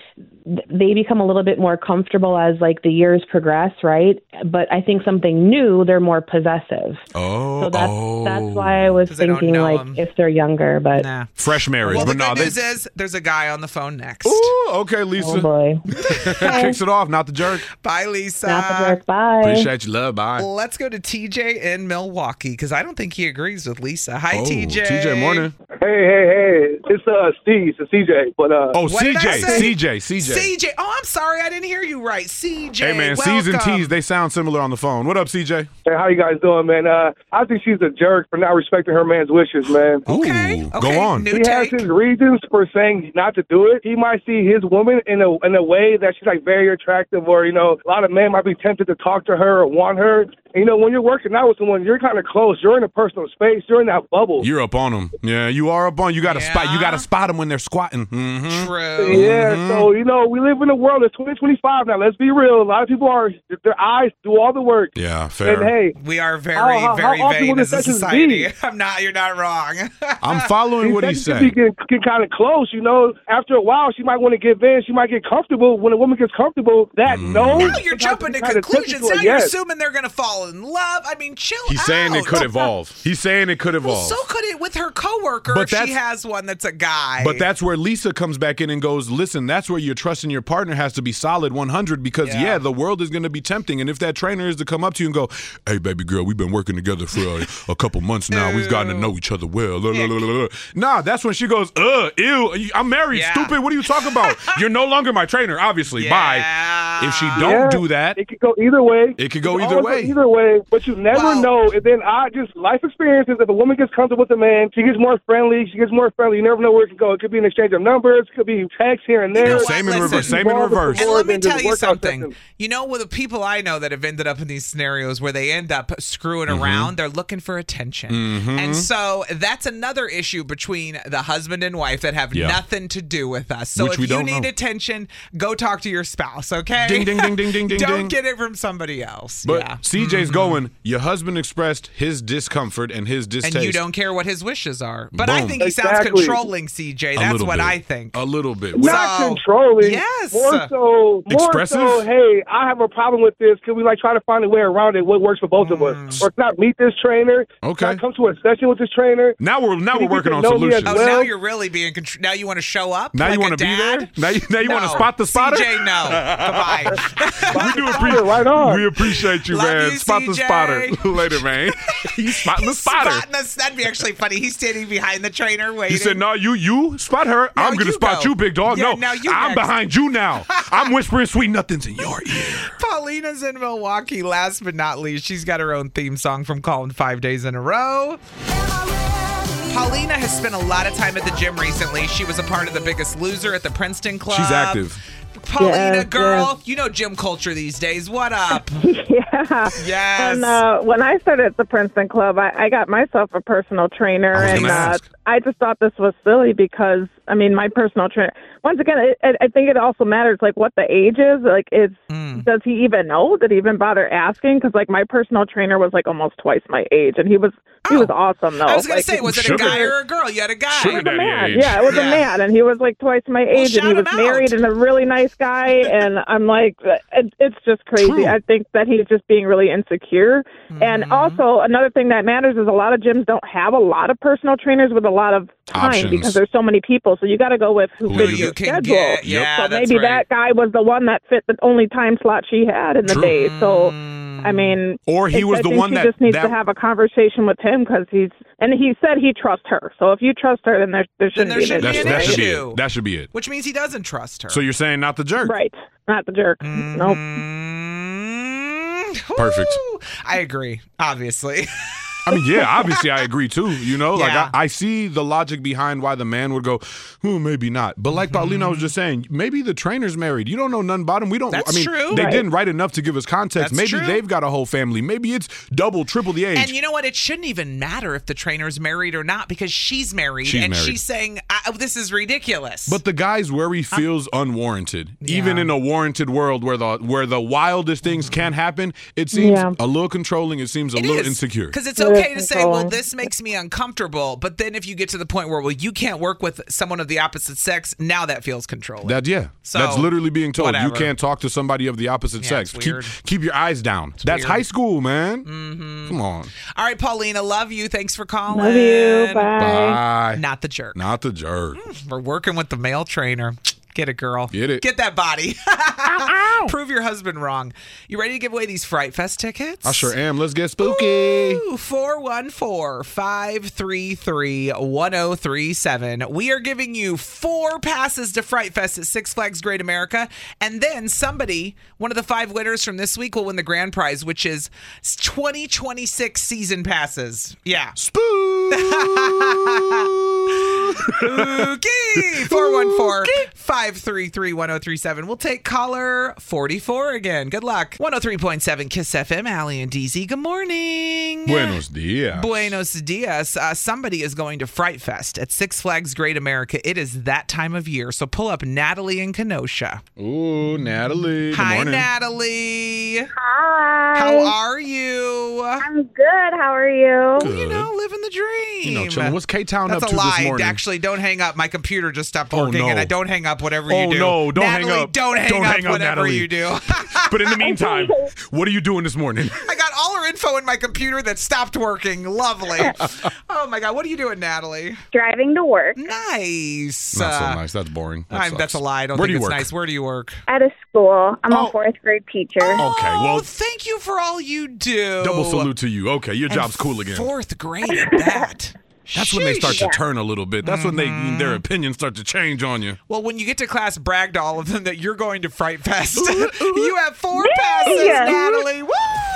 S13: they become a little bit more comfortable as like the years progress, right? But I think something new, they're more possessive.
S3: Oh,
S13: so that's
S3: oh.
S13: that's why I was
S2: 'Cause they don't
S13: thinking
S2: know
S13: like
S2: 'em.
S13: if they're younger, but
S2: Nah.
S3: Fresh marriage.
S2: Well,
S3: but
S2: the
S3: no,
S2: good
S3: they,
S2: news is there's a guy on the phone next.
S3: Ooh, okay, Lisa.
S13: oh boy,
S3: Kicks it off, not the jerk.
S2: Bye, Lisa.
S13: not the jerk. Bye.
S3: Appreciate your love. Bye.
S2: Let's go to T J in Milwaukee because I don't think he agrees with Lisa. Hi,
S3: Oh,
S2: T J.
S3: T J, morning.
S14: Hey, hey, hey! It's uh Steve, it's C J. But uh,
S3: Oh,
S2: What did I
S3: C J,
S2: say?
S3: C J, C J.
S2: C J. Oh, I'm sorry. I didn't hear you right. C J.
S3: Hey, man, C's and
S2: welcome.
S3: T's, they sound similar on the phone. What up, C J?
S14: hey, how you guys doing, man? Uh, I think she's a jerk for not respecting her man's wishes, man.
S2: Okay.
S3: Ooh,
S2: okay.
S3: go on.
S2: New
S14: He has
S2: take.
S14: his reasons for saying not to do it. He might see his woman in a in a way that she's like very attractive, or you know, a lot of men might be tempted to talk to her or want her. And, you know, when you're working out with someone, you're kind of close. You're in a personal space. You're in that bubble.
S3: You're up on them. Yeah, you are up on. You got to
S2: Yeah.
S3: spot. You got to spot them when they're squatting. Mm-hmm.
S2: True.
S14: Yeah,
S3: Mhm.
S14: so you know, we live in a world that's twenty twenty-five now. Let's be real. A lot of people are their eyes do all the work.
S3: Yeah, fair.
S14: And hey,
S2: We are very,
S14: How- how-
S2: very
S14: how often
S2: vain
S14: will the
S2: as a
S14: sessions
S2: society.
S14: be?
S2: I'm not. You're not wrong.
S3: I'm following what he
S14: these sessions
S3: said.
S14: can get, get kind of close, you know. After a while, she might want to give in. She might get comfortable. When a woman gets comfortable, that
S3: Mm.
S14: no.
S2: Now you're jumping to conclusions. Now you're
S14: yes.
S2: assuming they're going to fall in love. I mean, chill
S3: He's
S2: out.
S3: saying it could evolve. He's saying it could
S2: Well,
S3: evolve.
S2: so could it with her coworker
S3: But
S2: if she
S3: that's-
S2: has one that's a guy.
S3: But that's where Lisa comes back in and goes, listen, that's where your trust in your partner has to be solid one hundred because, yeah,
S2: Yeah.
S3: the world is going to be tempting. And if that trainer is to come up to you and go, hey, baby girl, we've been working together for uh, a couple months now. We've gotten to know each other well. La, la, la, la, la. Nah, that's when she goes, ugh, ew, I'm married,
S2: Yeah.
S3: stupid. What are you talking about? You're no longer my trainer, obviously. Bye.
S2: Yeah.
S3: If she don't
S14: Yeah,
S3: do that,
S14: it could go either way.
S3: it could go
S14: It
S3: either
S14: always
S3: way.
S14: goes Either way, but you never
S2: Well-
S14: know. And then I just life experiences. If a woman gets comfortable with a man, she gets more friendly. She gets more friendly. You never know where it could go. It could be an exchange of numbers. It could be texts here and
S2: You
S14: there.
S2: know what?
S3: Same in
S2: Listen.
S3: reverse. Same in
S14: More
S3: reverse.
S2: And
S14: more
S2: let me
S14: than just
S2: tell you
S14: workout
S2: something.
S14: sessions.
S2: You know, with the people I know that have ended up in these scenarios where they end up screwing
S3: Mm-hmm.
S2: around, they're looking for attention. And so that's another issue between the husband and wife that have
S3: Yeah.
S2: nothing to do with us. So
S3: Which
S2: if
S3: we
S2: you
S3: don't
S2: need
S3: know.
S2: attention, go talk to your spouse, okay?
S3: Ding, ding, ding, ding, ding, ding,
S2: Don't
S3: ding.
S2: get it from somebody else.
S3: But
S2: yeah.
S3: C J's going, your husband expressed his discomfort and his distaste.
S2: And you don't care what his wishes are. But I
S3: Boom.
S2: think he sounds
S14: Exactly.
S2: controlling, C J.
S3: A
S2: That's
S3: little
S2: what
S3: bit.
S2: I think.
S3: A little bit.
S14: Not
S2: So-
S14: controlling.
S2: Yes.
S14: More so, more
S3: Expressive?
S14: so, hey, I have a problem with this. Can we like try to find a way around it? What works for both of us? Or not meet this trainer.
S3: Okay.
S14: Not come to a session with this trainer.
S3: Now we're now
S14: Can
S3: we're
S14: you
S3: working
S14: get
S3: on
S14: to know me as
S3: solutions.
S2: Oh, now
S14: well-
S2: you're really being contr- now you want to show up?
S3: Now you
S2: like
S3: want
S2: a
S3: to be there?
S2: dad?
S3: Now you, now you want to
S2: No.
S3: spot the spotter?
S2: C J, no. Goodbye.
S3: we do
S14: Spotter,
S3: appreciate
S14: right on.
S3: We appreciate you,
S2: Love
S3: man.
S2: you,
S3: Spot the
S2: C J.
S3: spotter later, man. He's spotting the spotter.
S2: Spotting us. That'd be actually funny. He's standing behind the trainer waiting.
S3: He said, "No, you you spot her.
S2: No,
S3: I'm gonna
S2: you
S3: spot
S2: go.
S3: you, big dog.
S2: Yeah,
S3: no,
S2: now you
S3: I'm
S2: next."
S3: behind you now. I'm whispering sweet nothings in your ear."
S2: Paulina's in Milwaukee. Last but not least, she's got her own theme song from Calling Five Days in a Row. Paulina has spent a lot of time at the gym recently. She was a part of The Biggest Loser at the Princeton Club.
S3: She's active.
S2: Paulina,
S10: Yes,
S2: girl, you know gym culture these days. What up?
S10: Yeah.
S2: Yes.
S10: And uh, when I started at the Princeton Club, I, I got myself a personal trainer,
S3: I was
S10: and
S3: gonna
S10: uh,
S3: ask.
S10: I just thought this was silly because, I mean, my personal trainer. Once again, it, it, I think it also matters like what the age is. Like, is
S2: Mm.
S10: does he even know? Did he even bother asking? Because like my personal trainer was like almost twice my age, and he was he was awesome though.
S2: I was gonna
S10: Like,
S2: say, was it a
S3: Sugar
S2: guy
S3: daddy.
S2: or a girl? You had a guy.
S3: Sugar
S10: It was a
S3: daddy
S10: man.
S3: age.
S10: Yeah, it was
S2: Yeah.
S10: a man, and he was like twice my age, and he
S2: shout
S10: was
S2: him
S10: married
S2: out.
S10: and a really nice guy. And I'm like, it, it's just crazy.
S3: True.
S10: I think that he's just being really insecure. And
S2: Mm-hmm.
S10: also, another thing that matters is a lot of gyms don't have a lot of personal trainers with a lot of time
S3: Options.
S10: because there's so many people. So you got to go with who
S3: Who
S10: fits
S3: you
S10: your
S2: can
S10: schedule.
S2: get. Yeah,
S10: so
S2: that's
S10: maybe
S2: right.
S10: that guy was the one that fit the only time slot she had in the
S3: True.
S10: day. So. I mean,
S3: Or he
S10: it-
S3: was
S10: I
S3: the
S10: think
S3: one
S10: she
S3: that-
S10: just needs
S3: that-
S10: to have a conversation with him because he's and he said he trusts her. So if you trust her, then there there shouldn't
S2: there
S10: be
S2: shouldn't
S10: an
S2: be
S10: issue.
S2: an
S3: That's, that should be
S2: issue.
S3: it. That should be it.
S2: Which means he doesn't trust her.
S3: So you're saying not the jerk?
S10: Right, not the jerk. Nope.
S2: Mm,
S3: Perfect.
S2: whoo. I agree, obviously.
S3: I mean, yeah, obviously I agree too. You know, like
S2: Yeah.
S3: I, I see the logic behind why the man would go, hmm, maybe not. But like Paulina was just saying, maybe the trainer's married. You don't know nothing about him. We don't.
S2: That's
S3: I mean,
S2: true.
S3: they
S2: Right.
S3: didn't write enough to give us context.
S2: That's
S3: maybe
S2: true.
S3: they've got a whole family. Maybe it's double, triple the age.
S2: And you know what? It shouldn't even matter if the trainer's married or not because she's married
S3: She's
S2: and
S3: married.
S2: she's saying, I, this is ridiculous.
S3: But the guy's worry feels unwarranted. Even in a warranted world where the where the wildest things can happen, it seems
S10: Yeah.
S3: a little controlling. It seems a
S2: It
S3: little
S2: is,
S3: insecure.
S2: because it's
S10: It
S2: okay to say, well, this makes me uncomfortable. But then if you get to the point where, well, you can't work with someone of the opposite sex, now that feels controlling.
S3: That yeah.
S2: So,
S3: that's literally being told
S2: whatever.
S3: you can't talk to somebody of the opposite
S2: Yeah,
S3: sex.
S2: it's
S3: Keep
S2: weird.
S3: keep your eyes down.
S2: It's
S3: that's
S2: weird.
S3: high school, man.
S2: Mm-hmm.
S3: Come on.
S2: All right, Paulina, love you. Thanks for calling.
S13: Love you. Bye.
S3: Bye.
S2: Not the jerk.
S3: Not the jerk.
S2: We're working with the male trainer. Get it, girl.
S3: Get it.
S2: Get that body. Prove your husband wrong. You ready to give away these Fright Fest tickets?
S3: I sure am. Let's get spooky.
S2: four one four, five three three, one zero three seven. We are giving you four passes to Fright Fest at Six Flags Great America. And then somebody, one of the five winners from this week, will win the grand prize, which is twenty twenty-six season passes. Yeah.
S3: Spook.
S2: Spooky. four one four, five three three, one zero three seven. We'll take caller forty-four again. Good luck. one oh three point seven Kiss F M, Allie and D Z. Good morning.
S3: Buenos dias.
S2: Buenos dias. Uh, somebody is going to Fright Fest at Six Flags Great America. It is that time of year. So pull up Natalie in Kenosha.
S3: Ooh, Natalie. Good
S2: Hi,
S3: morning.
S2: Natalie.
S5: Hi.
S2: How are you?
S5: I'm good. How are you?
S3: Good.
S2: You know, living the dream.
S3: You know, chilling. What's K-Town up
S2: That's
S3: to
S2: a lie.
S3: this morning?
S2: Actually, don't hang up. My computer just stopped
S3: Oh,
S2: working,
S3: no.
S2: and I don't hang up whatever
S3: Oh,
S2: you do.
S3: no, don't hang
S2: Natalie,
S3: up.
S2: Don't hang
S3: Don't
S2: up
S3: hang up,
S2: whatever
S3: Natalie.
S2: you do.
S3: But in the meantime, what are you doing this morning?
S2: I got all her info in my computer that stopped working. Lovely. Oh, my God. What are you doing, Natalie?
S5: Driving to work
S2: Nice.
S3: Not so
S2: Uh,
S3: nice. That's boring. That
S2: I'm,
S3: sucks.
S2: that's a lie. I don't
S3: Where
S2: think
S3: do you
S2: it's
S3: work?
S2: nice. Where do you work?
S5: at a school. I'm
S3: Oh.
S5: a fourth grade teacher.
S3: Okay, well,
S2: Oh, thank you for all you do.
S3: double salute to you. Okay, your
S2: And
S3: job's cool again.
S2: Fourth grade at that.
S3: That's when they start to
S5: Yeah.
S3: turn a little bit. That's when they their opinions start to change on you.
S2: Well, when you get to class, brag to all of them that you're going to Fright Fest. You have four
S5: Yay!
S2: passes, Natalie. Woo!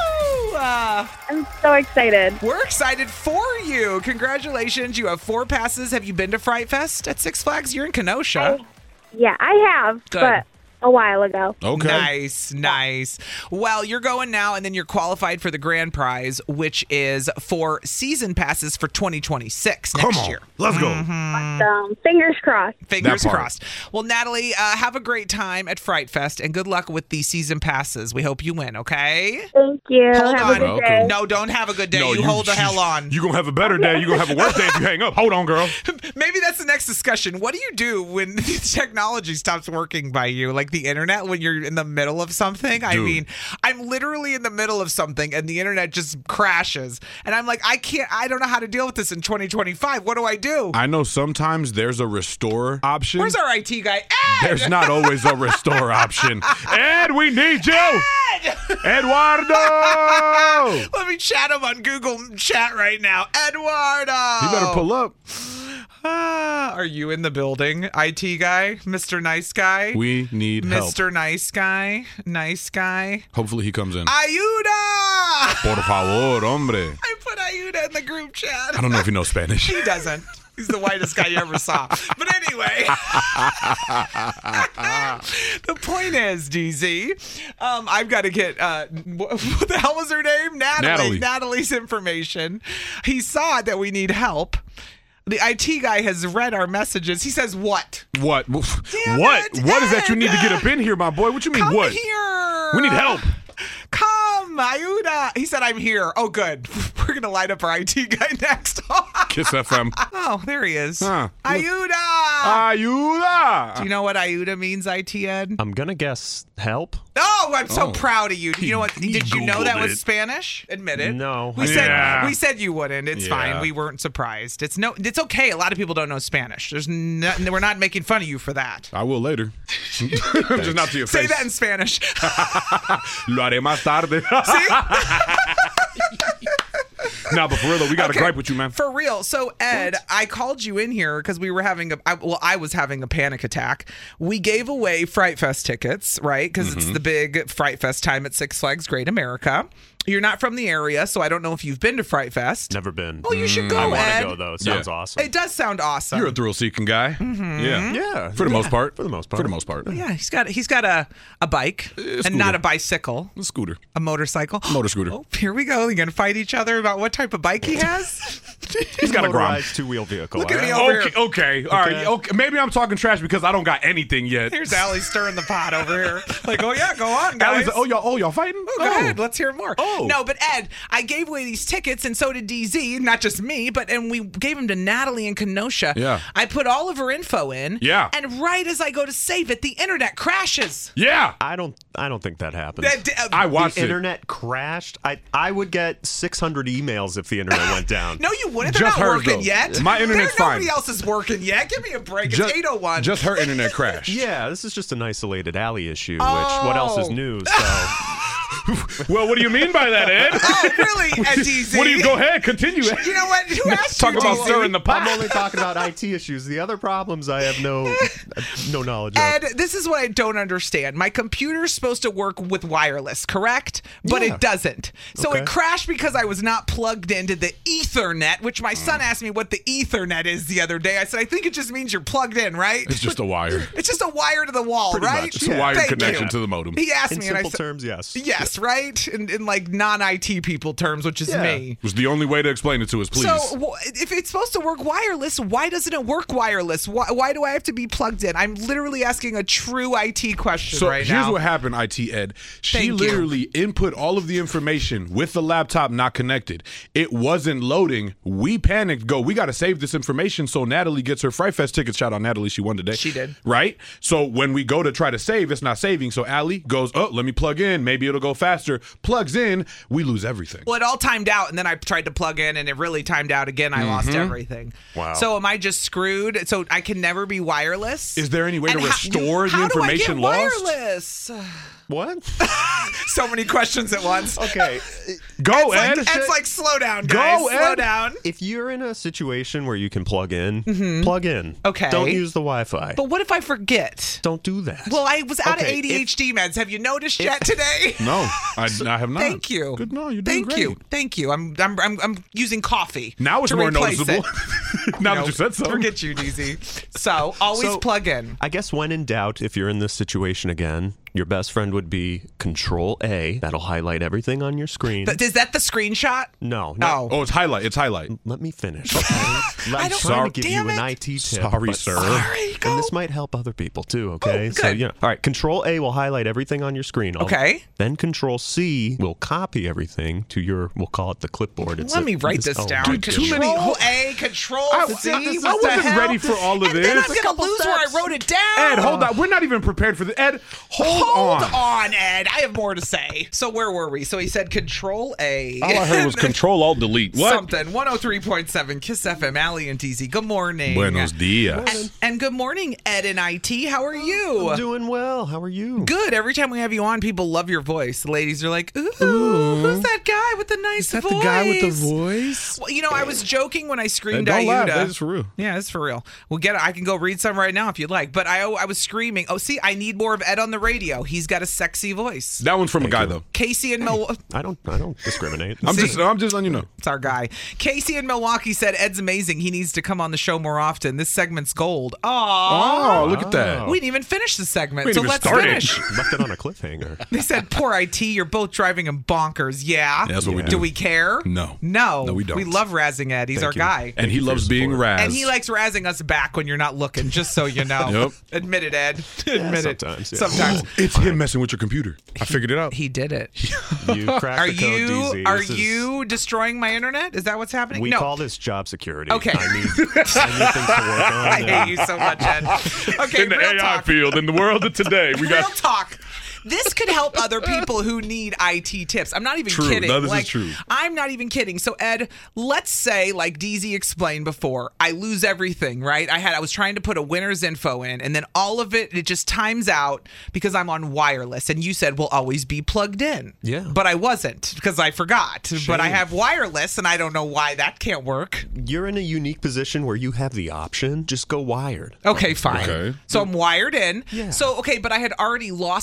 S2: Uh,
S5: I'm so excited.
S2: we're excited for you. Congratulations. You have four passes. Have you been to Fright Fest at Six Flags? You're in Kenosha.
S5: Yeah, I have,
S2: Good.
S5: but a while ago.
S3: Okay.
S2: Nice, nice. Well, you're going now, and then you're qualified for the grand prize, which is for season passes for twenty twenty-six
S3: Come
S2: next
S3: on.
S2: year.
S3: Let's go.
S5: Um, fingers crossed.
S2: Fingers
S3: That part.
S2: crossed. Well, Natalie, uh, have a great time at Fright Fest, and good luck with the season passes. We hope you win, okay?
S5: Thank you.
S2: Hold
S5: have
S2: on.
S5: a good
S3: Welcome.
S5: day.
S2: No, don't have a good day.
S3: No,
S2: you, hold the hell on.
S3: You're going to have a better day. You're going to have a worse day if you hang up. Hold on, girl.
S2: Maybe that's the next discussion. What do you do when the technology stops working by you, like the internet, when you're in the middle of something? I
S3: Dude.
S2: mean, I'm literally in the middle of something, and the internet just crashes. And I'm like, I can't, I don't know how to deal with this in twenty twenty-five. What do I do?
S3: I know sometimes there's a restore option.
S2: Where's our I T guy? Ed!
S3: There's not always a restore option. Ed, we need you.
S2: Ed!
S3: Eduardo.
S2: Let me chat him on Google Chat right now. Eduardo!
S3: You better pull up.
S2: Ah, are you in the building, I T guy? Mister Nice Guy?
S3: We need help.
S2: Mister Nice Guy? Nice Guy?
S3: Hopefully he comes in.
S2: Ayuda!
S3: Por favor, hombre.
S2: I put Ayuda in the group chat.
S3: I don't know if he knows Spanish.
S2: He doesn't. He's the whitest guy you ever saw. But anyway, the point is, D Z, um, I've got to get, uh, what the hell was her name? Natalie.
S3: Natalie.
S2: Natalie's information. He saw that we need help. The I T guy has read our messages. He says, what?
S3: What?
S2: Damn
S3: what?
S2: it,
S3: What is that you
S2: Ed.
S3: need to get up in here, my boy? What you mean,
S2: Come
S3: what?
S2: here.
S3: We need help.
S2: Come, Ayuda. He said, I'm here. Oh, good. We're going to light up our I T guy next.
S3: Kiss F M.
S2: Oh, there he is.
S3: Huh.
S2: Ayuda.
S3: Ayuda.
S2: Do you know what Ayuda means, I T Ed?
S15: I'm gonna guess help.
S2: Oh, I'm so
S3: Oh.
S2: proud of you. You know what?
S3: He
S2: Did you know that
S3: Googled
S2: was
S3: it.
S2: Spanish? Admit it.
S15: No.
S2: We
S3: Yeah.
S2: said we said you wouldn't. It's fine.
S3: Yeah.
S2: We weren't surprised. It's no. It's okay. A lot of people don't know Spanish. There's no, we're not making fun of you for that.
S3: I will later. Just not to your
S2: Say
S3: face.
S2: that in Spanish.
S3: Lo haré más tarde. Nah, but for real though, we got
S2: Okay.
S3: a gripe with you, man.
S2: For real. So, Ed, I called you in here because we were having a, I, well, I was having a panic attack. We gave away Fright Fest tickets, right? Because
S3: Mm-hmm.
S2: it's the big Fright Fest time at Six Flags Great America. You're not from the area, so I don't know if you've been to Fright Fest.
S15: Never been.
S2: Well, you should go,
S15: I want
S2: Ed.
S15: to go though. It sounds
S3: Yeah.
S15: awesome.
S2: It does sound awesome.
S3: You're a thrill-seeking guy.
S2: Mm-hmm.
S3: Yeah.
S15: Yeah.
S3: For the most part.
S15: For the most part.
S3: For the most part.
S2: Yeah, he's got he's got a, a bike and
S3: scooter.
S2: not a bicycle,
S3: A scooter.
S2: a motorcycle.
S3: Motor scooter.
S2: Oh, here we go. They're gonna fight each other about what type of bike he has.
S3: He's got a Grom.
S15: motorized two-wheel vehicle.
S2: Look at
S15: all
S2: me
S15: right?
S2: over
S3: Okay,
S2: here.
S3: okay, all right.
S15: Okay.
S3: Okay, maybe I'm talking trash because I don't got anything yet.
S2: Here's Allie stirring the pot over here. Like, oh yeah, go on,
S3: Allie's
S2: guys.
S3: like, oh y'all, oh y'all fighting?
S2: Oh, go ahead. Let's hear more.
S3: Oh.
S2: No, but Ed, I gave away these tickets, and so did D Z. Not just me, but and we gave them to Natalie in Kenosha.
S3: Yeah.
S2: I put all of her info in.
S3: Yeah.
S2: And right as I go to save it, the internet crashes.
S3: Yeah.
S15: I don't. I don't think that happens.
S2: That- uh,
S3: I watched
S15: the
S3: it.
S15: internet crashed. I I would get six hundred emails if the internet went down.
S2: No, you wouldn't. They're
S3: Just
S2: not
S3: hers,
S2: working
S3: though.
S2: yet.
S3: My internet's
S2: There- Nobody
S3: fine.
S2: else is working yet. Give me a break.
S3: Just,
S2: it's eight oh one.
S3: just her internet crashed.
S15: Yeah, this is just an isolated alley issue. Which what else is
S2: Oh.
S15: news? So
S3: Well, what do you mean by that, Ed?
S2: Oh, really, Ed D Z?
S3: What do you? Go ahead, continue. Ed.
S2: You know what? Who asked
S3: Talk
S2: you,
S3: about
S2: D Z?
S3: stirring the pot.
S15: I'm only talking about I T issues. The other problems I have no no knowledge of.
S2: Ed, this is what I don't understand. My computer's supposed to work with wireless, correct? But
S15: Yeah.
S2: it doesn't. So
S15: Okay.
S2: it crashed because I was not plugged into the Ethernet, which my son asked me what the Ethernet is the other day. I said, I think it just means you're plugged in, right?
S3: It's just a wire.
S2: It's just a wire to the wall,
S15: Pretty
S2: right?
S15: much.
S3: It's a wired
S2: Thank
S3: connection
S2: you.
S3: to the modem.
S2: He asked
S15: In
S2: me, and I
S15: simple
S2: said,
S15: terms, yes.
S2: yes, right? In, in like non-I T people terms, which is
S15: Yeah.
S2: me.
S3: It was the only way to explain it to us, please.
S2: So wh- if it's supposed to work wireless, why doesn't it work wireless? Why, why do I have to be plugged in? I'm literally asking a true I T question
S3: So
S2: right
S3: here's
S2: now.
S3: what happened, I T Ed. She
S2: Thank you.
S3: literally input all of the information with the laptop not connected. It wasn't loading. We panicked. Go, we got to save this information so Natalie gets her Fright Fest tickets. Shout out Natalie, she won today.
S2: She did.
S3: Right? So when we go to try to save, it's not saving. So Allie goes, oh, let me plug in. Maybe it'll go faster. Plugs in. We lose everything.
S2: Well, it all timed out, and then I tried to plug in, and it really timed out again. I lost
S3: Mhm.
S2: everything.
S3: Wow.
S2: So am I just screwed? So I can never be wireless?
S3: Is there any way
S2: And
S3: to
S2: how-
S3: restore the
S2: how
S3: information
S2: do I get
S3: lost?
S2: wireless?
S15: What?
S2: So many questions at once.
S15: Okay.
S3: Go,
S2: Ed's
S3: Ed.
S2: Like, Ed's like, slow down,
S3: Go,
S2: guys. Slow
S3: Ed.
S2: down.
S15: If you're in a situation where you can plug in, plug in.
S2: Okay.
S15: Don't use the Wi-Fi.
S2: But what if I forget?
S15: Don't do that.
S2: Well, I was out
S15: Okay,
S2: of A D H D meds. Have you noticed yet today?
S3: No, I, I have not.
S2: Thank you.
S3: Good, no, you're doing
S2: Thank
S3: great.
S2: you. Thank you. I'm I'm I'm, I'm using coffee.
S3: Now it's
S2: to
S3: more
S2: replace
S3: noticeable.
S2: it.
S3: now
S2: No,
S3: that you said so.
S2: Forget you, D Z. So always
S15: So-
S2: plug in.
S15: I guess when in doubt, if you're in this situation again, your best friend would be Control A. That'll highlight everything on your screen.
S2: Th- Is that the screenshot?
S15: no,
S2: No.
S3: Oh, it's highlight. It's highlight.
S15: Let me finish. Okay? I'm
S2: I
S15: trying
S2: don't-
S3: Sorry.
S15: to give
S2: Damn
S15: you an
S2: it.
S15: I T tip.
S3: Sorry,
S15: but-
S3: sir.
S2: Sorry, go.
S15: And this might help other people too, okay?
S2: Oh,
S15: So,
S2: good.
S15: yeah. All right, Control A will highlight everything on your screen. I'll-
S2: Okay.
S15: Then Control C will copy everything to your, we'll call it the clipboard. It's
S2: Let
S15: a-
S2: me write
S15: it's-
S2: this
S15: oh,
S2: down.
S15: my
S3: Dude, too
S15: goodness.
S3: many-
S2: Control A, Control
S3: I,
S2: C.
S3: I
S2: What the
S3: wasn't
S2: hell?
S3: ready for all of
S2: And
S3: this.
S2: then I'm gonna lose where I wrote it down.
S3: Ed, hold on. We're not even prepared for this. Ed, hold,
S2: Hold
S3: on.
S2: on, Ed. I have more to say. So where were we? So he said Control A.
S3: All I heard was Control Alt Delete. What?
S2: Something. one oh three point seven Kiss F M. Allie and D Z. Good morning.
S3: Buenos dias.
S2: And, and good morning, Ed and I T. How are you?
S15: I'm doing well. How are you?
S2: Good. Every time we have you on, people love your voice. The ladies are like, ooh, who's that guy with the nice
S3: Is that
S2: voice?
S3: the guy with the voice?
S2: Well, you know, I was joking when I
S3: Ed,
S2: screamed
S3: don't laugh.
S2: Ayuda.
S3: That is for real.
S2: Yeah, it's for real. We'll get it. I can go read some right now if you'd like. But I I was screaming, oh, see, I need more of Ed on the radio. He's got a sexy voice.
S3: That one's from
S15: Thank
S3: a guy,
S15: you.
S3: though.
S2: Casey in Milwaukee.
S15: I don't I don't discriminate.
S3: I'm
S2: See?
S3: just, I'm just letting you know.
S2: It's our guy. Casey in Milwaukee said Ed's amazing. He needs to come on the show more often. This segment's gold. Aww.
S3: Oh, look at that.
S2: We didn't even finish the segment,
S3: We
S2: so
S3: didn't
S2: let's
S3: even start it.
S2: finish.
S15: Left it on a cliffhanger.
S2: They said, poor I T, you're both driving him bonkers. Yeah.
S3: Yeah, that's what we do.
S2: Do we care?
S3: No.
S2: No.
S3: No, we don't.
S2: We love razzing Ed. He's
S15: Thank
S2: our
S15: you.
S2: guy.
S3: And he
S15: you for
S3: loves
S15: your
S3: being
S15: support.
S3: razzed.
S2: And he likes razzing us back when you're not looking, just so you know.
S3: Yep.
S2: Admit it, Ed. Admit it.
S15: sometimes, yeah.
S2: Sometimes.
S3: It's him messing with your computer. I figued it out.
S2: He did it.
S15: You cracked
S2: Are
S15: the code,
S2: you
S15: D Z.
S2: are
S15: This is-
S2: you destroying my internet? Is that what's happening?
S15: We
S2: no.
S15: call this job security.
S2: Okay.
S15: I need, I need things to work on.
S2: I hate you so much, Ed. Okay,
S3: in the
S2: real
S3: A I
S2: talk.
S3: field, in the world of today, we
S2: Real
S3: got.
S2: talk. This could help other people who need I T tips. I'm not even
S3: True.
S2: kidding.
S3: No, this is
S2: like,
S3: true.
S2: I'm not even kidding. So Ed, let's say, like D Z explained before, I lose everything, right? I had I was trying to put a winner's info in, and then all of it it just times out because I'm on wireless. And you said we'll always be plugged in.
S15: Yeah.
S2: But I wasn't because I forgot. But I
S15: Shame.
S2: have wireless, and I don't know why that can't work.
S15: You're in a unique position where you have the option. Just go wired.
S2: Okay, fine.
S3: Okay.
S2: So I'm wired in.
S15: Yeah.
S2: So okay, but I had already lost her info.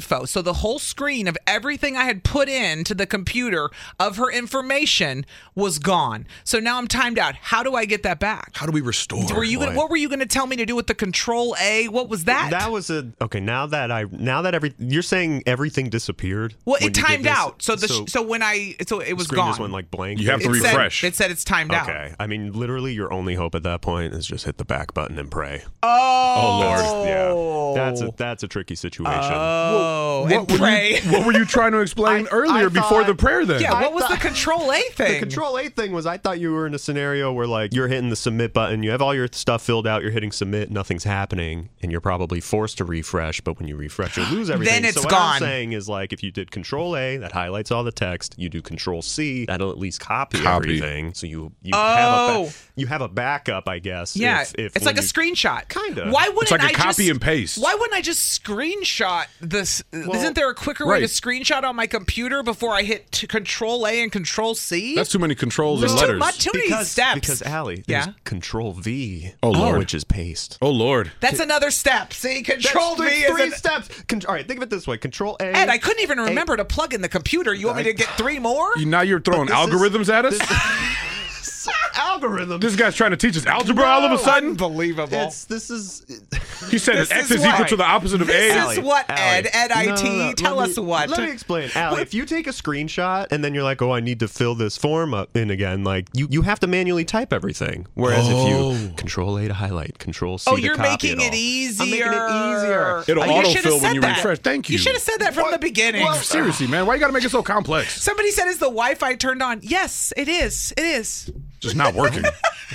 S2: info. So the whole screen of everything I had put into the computer of her information was gone. So now I'm timed out. How do I get that back?
S3: How do we restore?
S2: Were you gonna, what were you going to tell me to do with the Control A? What was that?
S15: That was a okay. Now that I now that every you're saying everything disappeared.
S2: Well, it timed out. So the so, so when I so it was
S15: screen
S2: gone.
S15: Just went like blank.
S3: You have to
S2: it
S3: refresh.
S2: Said, it said it's timed out.
S15: Okay. I mean, literally, your only hope at that point is just hit the back button and pray.
S2: Oh,
S3: oh
S15: Lord. Yeah, that's a that's a tricky situation.
S2: Oh,
S3: what,
S2: and
S3: what
S2: pray.
S3: Were you, what were you trying to explain
S15: I,
S3: earlier
S15: I
S3: before
S15: thought,
S3: the prayer? Then
S2: yeah,
S15: I
S2: what was
S15: thought,
S2: the Control A thing?
S15: The Control A thing was I thought you were in a scenario where like you're hitting the submit button, you have all your stuff filled out, you're hitting submit, nothing's happening, and you're probably forced to refresh. But when you refresh, you lose everything.
S2: Then it's
S15: so what
S2: gone.
S15: I'm saying is like if you did Control A, that highlights all the text. You do Control C, that'll at least copy,
S3: Copy.
S15: everything. So you you
S2: Oh.
S15: have a ba- you have a backup, I guess.
S2: Yeah,
S15: if, if
S2: it's
S15: when
S2: like a
S15: you-
S2: screenshot.
S15: Kinda.
S2: Why wouldn't
S3: It's like a
S2: I
S3: copy
S2: just,
S3: and paste.
S2: Why wouldn't I just screenshot this? Isn't there a quicker way
S3: right.
S2: to screenshot on my computer before I hit t- Control A and Control C?
S3: That's too many controls
S2: There's
S3: and
S2: too
S3: letters.
S2: much, too many
S15: because,
S2: steps.
S15: Because Allie, there's
S2: Yeah?
S15: Control V.
S3: Oh, Lord.
S15: which is paste.
S3: Oh Lord.
S2: That's another step. See, Control
S15: That's
S2: V
S15: three, three
S2: is an,
S15: steps. Con- all right, think of it this way: Control A.
S2: Ed, I couldn't even remember to plug in the computer. You want me to get three more?
S3: You, now you're throwing
S15: this is-
S3: algorithms at us.
S15: algorithm.
S3: This guy's trying to teach us algebra all of a sudden.
S2: Unbelievable.
S15: It's this is.
S3: He said
S2: This
S3: that X
S2: is
S3: is equal
S2: why.
S3: to the opposite of
S2: This
S3: A.
S2: is what, Ed, Ed I T,
S15: No, no, no.
S2: tell
S15: Let
S2: us
S15: me-
S2: what.
S15: Let me explain, Allie. If you take a screenshot and then you're like, "Oh, I need to fill this form up in again," like you, you have to manually type everything. Whereas if
S3: Oh.
S15: you Control A to highlight, Control C
S2: Oh,
S15: to
S2: you're
S15: copy
S2: making
S15: it,
S2: it
S15: all.
S2: easier.
S15: I'm making it easier.
S3: It'll
S2: Oh, you should've
S3: autofill when
S2: said
S3: you
S2: that.
S3: refresh. Thank you.
S2: You should have said that from the beginning.
S3: Well, seriously, man, why you got to make it so complex?
S2: Somebody said, "Is the Wi-Fi turned on?" Yes, it is. It is.
S3: Just not working.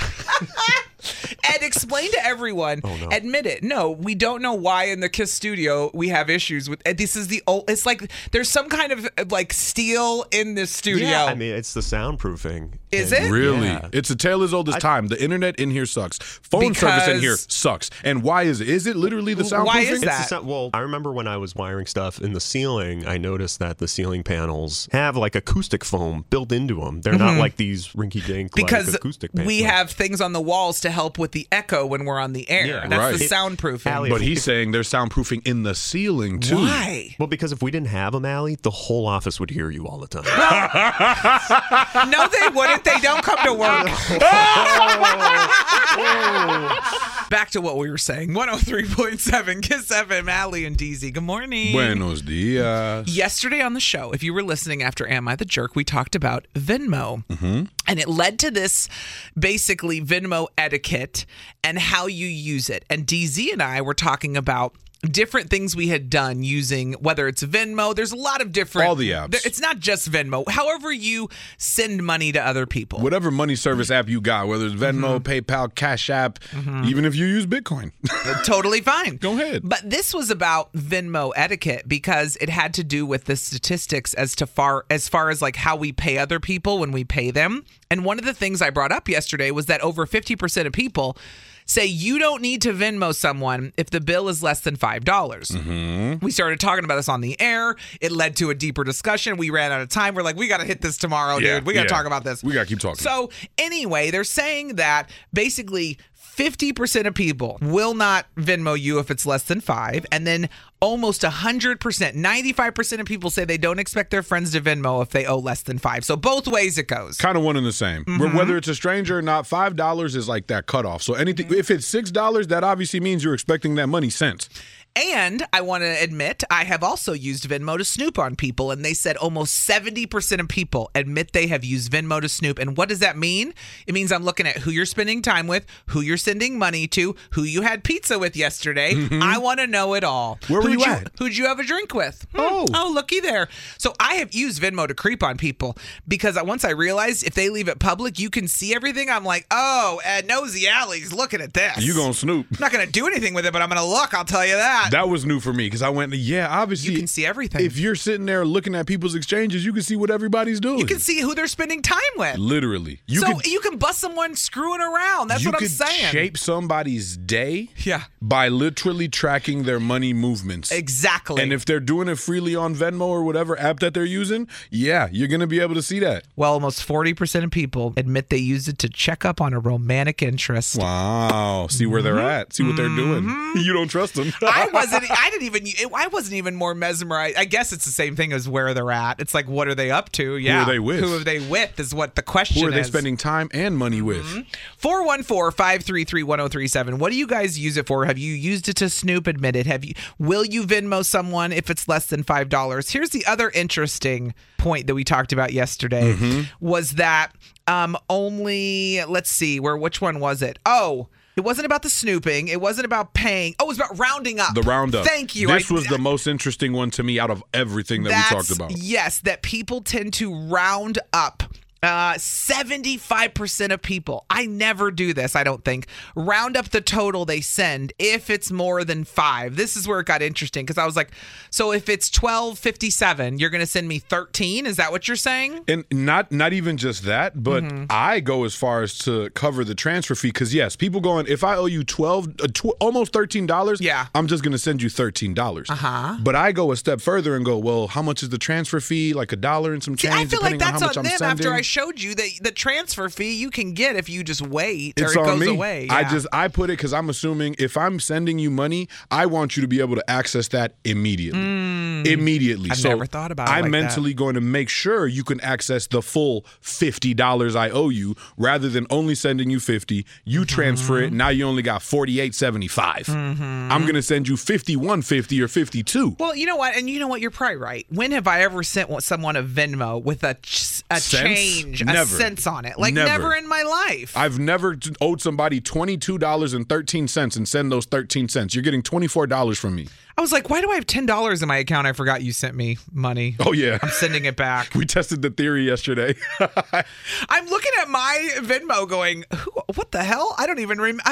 S2: Ed, explain to everyone.
S15: Oh, no.
S2: Admit it. No, we don't know why in the KISS studio we have issues with. Ed, this is the old. It's like there's some kind of like steel in this studio.
S15: Yeah, I mean, it's the soundproofing.
S2: Is
S15: And-
S2: it?
S3: Really?
S15: Yeah.
S3: It's a tale as old as time. The internet in here sucks. Phone service in here
S2: Because-
S3: sucks. And why is it? Is it literally the soundproofing?
S2: Why is
S15: It's the
S2: that?
S15: sound- well, I remember when I was wiring stuff in the ceiling, I noticed that the ceiling panels have like acoustic foam built into them. They're not like these rinky-dink
S2: Because
S15: like, acoustic panels.
S2: we have things on the walls to help with the echo when we're on the air.
S15: Yeah.
S2: That's
S3: Right.
S2: the
S3: It-
S2: soundproofing.
S15: Allie,
S3: But he's saying there's soundproofing in the ceiling, too.
S2: Why?
S15: Well, because if we didn't have them, Allie, the whole office would hear you all the time.
S2: No, they wouldn't. They don't come to work. Back to what we were saying. one oh three point seven KISS F M, Allie and D Z. Good morning.
S3: Buenos dias.
S2: Yesterday on the show, if you were listening after Am I the Jerk, we talked about Venmo.
S3: Mm-hmm.
S2: And it led to this basically Venmo etiquette and how you use it. And D Z and I were talking about different things we had done using, whether it's Venmo, there's a lot of different.
S3: All the apps.
S2: there- It's not just Venmo. However you send money to other people.
S3: Whatever money service app you got, whether it's Venmo, PayPal, Cash App, even if you use Bitcoin.
S2: Totally fine.
S3: Go ahead.
S2: But this was about Venmo etiquette because it had to do with the statistics as to far as far as like how we pay other people when we pay them. And one of the things I brought up yesterday was that over fifty percent of people say you don't need to Venmo someone if the bill is less than five dollars.
S3: Mm-hmm.
S2: We started talking about this on the air. It led to a deeper discussion. We ran out of time. We're like, we got to hit this tomorrow,
S3: Yeah,
S2: dude. We got to
S3: yeah.
S2: talk about this.
S3: We got to keep talking.
S2: So anyway, they're saying that basically fifty percent of people will not Venmo you if it's less than five. And then almost one hundred percent, ninety-five percent of people say they don't expect their friends to Venmo if they owe less than five. So both ways it goes.
S3: Kind of one and the same.
S2: Mm-hmm.
S3: Whether it's a stranger or not, five dollars is like that cutoff. So anything, if it's six dollars, that obviously means you're expecting that money sent.
S2: And I want to admit, I have also used Venmo to snoop on people. And they said almost seventy percent of people admit they have used Venmo to snoop. And what does that mean? It means I'm looking at who you're spending time with, who you're sending money to, who you had pizza with yesterday.
S3: Mm-hmm.
S2: I want to know it all.
S3: Where were
S2: who'd
S3: you at?
S2: Who'd you have a drink with? Hmm.
S3: Oh.
S2: Oh, looky there. So I have used Venmo to creep on people because once I realized if they leave it public, you can see everything. I'm like, oh, Ed Nosy Alley's looking at this.
S3: You gonna snoop.
S2: I'm not going to do anything with it, but I'm going to look. I'll tell you that.
S3: That was new for me because I went, yeah, obviously.
S2: You can see everything.
S3: If you're sitting there looking at people's exchanges, you can see what everybody's doing.
S2: You can see who they're spending time with.
S3: Literally. You
S2: so
S3: could,
S2: you can bust someone screwing around. That's
S3: you
S2: what I'm
S3: could
S2: saying.
S3: shape somebody's day
S2: Yeah.
S3: by literally tracking their money movements.
S2: Exactly.
S3: And if they're doing it freely on Venmo or whatever app that they're using, yeah, you're going to be able to see that.
S2: well, almost forty percent of people admit they use it to check up on a romantic interest.
S3: Wow. See where they're at. See what they're doing. You don't trust them.
S2: I wasn't. I didn't even. I wasn't even more mesmerized. I guess it's the same thing as where they're at. It's like, what are they up to? Yeah.
S3: Who are they with?
S2: Who are they with? Is what the question is.
S3: Who are they spending time and money with?
S2: four one four, five three three, one oh three seven. What do you guys use it for? Have you used it to snoop? Admit it. Have you? Will you Venmo someone if it's less than five dollars? Here's the other interesting point that we talked about yesterday
S3: Mm-hmm.
S2: was that um, only, let's see, where which one was it? Oh, it wasn't about the snooping. It wasn't about paying. Oh, it was about rounding up.
S3: The roundup.
S2: Thank you.
S3: This
S2: I-
S3: was the most interesting one to me out of everything that we talked about.
S2: Yes, that people tend to round up. Uh, seventy-five percent of people, I never do this, I don't think, round up the total they send if it's more than five. This is where it got interesting because I was like, so if it's twelve fifty-seven, you're going to send me thirteen? Is that what you're saying?
S3: And not not even just that, but
S2: Mm-hmm.
S3: I go as far as to cover the transfer fee because, yes, people going, if I owe you twelve, uh, tw- almost thirteen dollars,
S2: yeah.
S3: I'm just going to send you thirteen dollars.
S2: Uh-huh.
S3: But I go a step further and go, well, how much is the transfer fee? Like a dollar and some
S2: See,
S3: change,
S2: I feel like
S3: depending on
S2: that's
S3: how much
S2: on
S3: I'm
S2: them
S3: sending.
S2: after I showed you that the transfer fee you can get if you just wait
S3: It's
S2: or it
S3: on
S2: goes
S3: me.
S2: away.
S3: I
S2: Yeah.
S3: just I put it because I'm assuming if I'm sending you money, I want you to be able to access that immediately. Immediately.
S2: Mm. I've
S3: so
S2: never thought about it
S3: I'm
S2: like that.
S3: mentally going to make sure you can access the full fifty dollars I owe you, rather than only sending you fifty. You transfer it. Now you only got forty-eight seventy-five.
S2: Mm-hmm.
S3: I'm going to send you fifty-one fifty or fifty-two.
S2: Well, you know what? And you know what? You're probably right. When have I ever sent someone a Venmo with a, ch- a
S3: Cents?
S2: change,
S3: Never.
S2: a cents on it? Like
S3: Never.
S2: never in my life.
S3: I've never t- owed somebody twenty-two dollars and thirteen cents and send those thirteen cents. You're getting twenty-four dollars from me.
S2: I was like, why do I have ten dollars in my account? I forgot you sent me money.
S3: Oh, yeah.
S2: I'm sending it back.
S3: We tested the theory yesterday.
S2: I'm looking at my Venmo going, Who, what the hell? I don't even remember.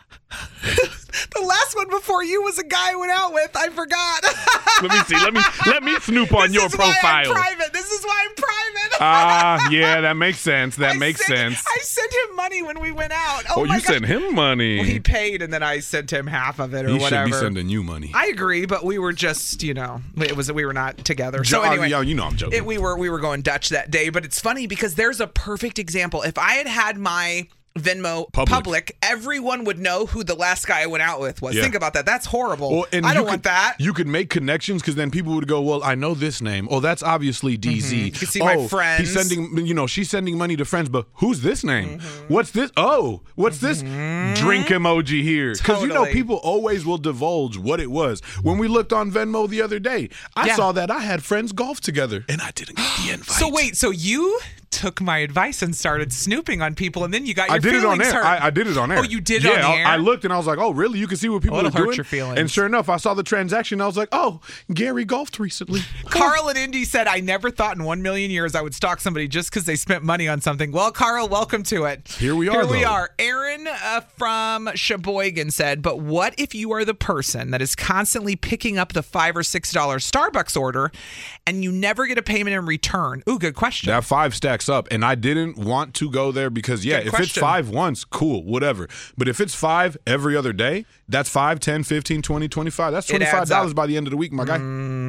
S2: The last one before you was a guy I went out with. I forgot.
S3: Let me see. Let me let me snoop on
S2: This
S3: your
S2: is why I'm
S3: profile.
S2: private. This is why I'm private.
S3: Ah, yeah, that makes sense. That
S2: I
S3: makes
S2: sent-
S3: sense.
S2: I sent him money when we went out. Oh,
S3: Oh,
S2: my
S3: you
S2: gosh.
S3: sent him money.
S2: Well, he paid, and then I sent him half of it or
S3: He
S2: whatever.
S3: should be sending you money.
S2: I agree, but we were just, you know, it was we were not together. So
S3: Jo-
S2: anyway,
S3: yeah, you know I'm joking.
S2: It, we were we were going Dutch that day, but it's funny because there's a perfect example. If I had had my Venmo public.
S3: Public.
S2: everyone would know who the last guy I went out with was.
S3: Yeah.
S2: Think about that. That's horrible.
S3: Well, and
S2: I
S3: you
S2: don't
S3: could-
S2: want that.
S3: You could make connections because then people would go, well, I know this name. Oh, that's obviously D Z.
S2: Mhm. You can see
S3: oh,
S2: my friends.
S3: He's sending, you know, she's sending money to friends, but who's this name?
S2: Mm-hmm.
S3: What's this? Oh, what's this drink emoji here? Because, you know,
S2: Totally.
S3: people always will divulge what it was. When we looked on Venmo the other day, I
S2: Yeah.
S3: saw that I had friends golf together and I didn't get the invite.
S2: So wait, so you took my advice and started snooping on people, and then you got your
S3: I did it on
S2: feelings
S3: air.
S2: hurt.
S3: I, I did it on air.
S2: Oh, you did
S3: yeah,
S2: on the
S3: I-
S2: air?
S3: I looked and I was like, oh, really? You can see what people
S2: Oh,
S3: are
S2: it'll hurt
S3: doing?
S2: your feelings.
S3: And sure enough, I saw the transaction. I was like, oh, Gary golfed recently.
S2: Carl and Indy said, I never thought in one million years I would stalk somebody just because they spent money on something. Well, Carl, welcome to it.
S3: Here we are,
S2: Here we
S3: though.
S2: are. Aaron uh, from Sheboygan said, but what if you are the person that is constantly picking up the five or six dollar Starbucks order and you never get a payment in return? Ooh, good question.
S3: That five stacks up, and I didn't want to go there because, yeah,
S2: Good
S3: if it's
S2: question.
S3: five once, cool, whatever. But if it's five every other day, that's five, ten, fifteen, twenty, twenty-five. That's
S2: It adds
S3: twenty-five dollars
S2: up.
S3: by the end of the week, my guy.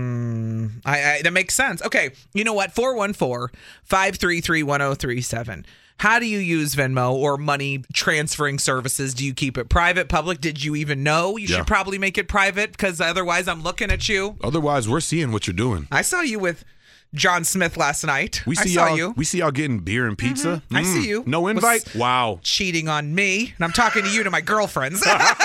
S2: Mm, I, I, that makes sense. Okay, you know what? four one four, five three three, one oh three seven. How do you use Venmo or money transferring services? Do you keep it private, public? Did you even know? You
S3: Yeah.
S2: should probably make it private because otherwise I'm looking at you.
S3: Otherwise, we're seeing what you're doing.
S2: I saw you with John Smith last night.
S3: We see
S2: I saw
S3: y'all.
S2: you.
S3: We see y'all getting beer and pizza.
S2: I
S3: Mm.
S2: see you.
S3: No
S2: Was
S3: invite. Wow.
S2: Cheating on me. And I'm talking to you, to my girlfriends.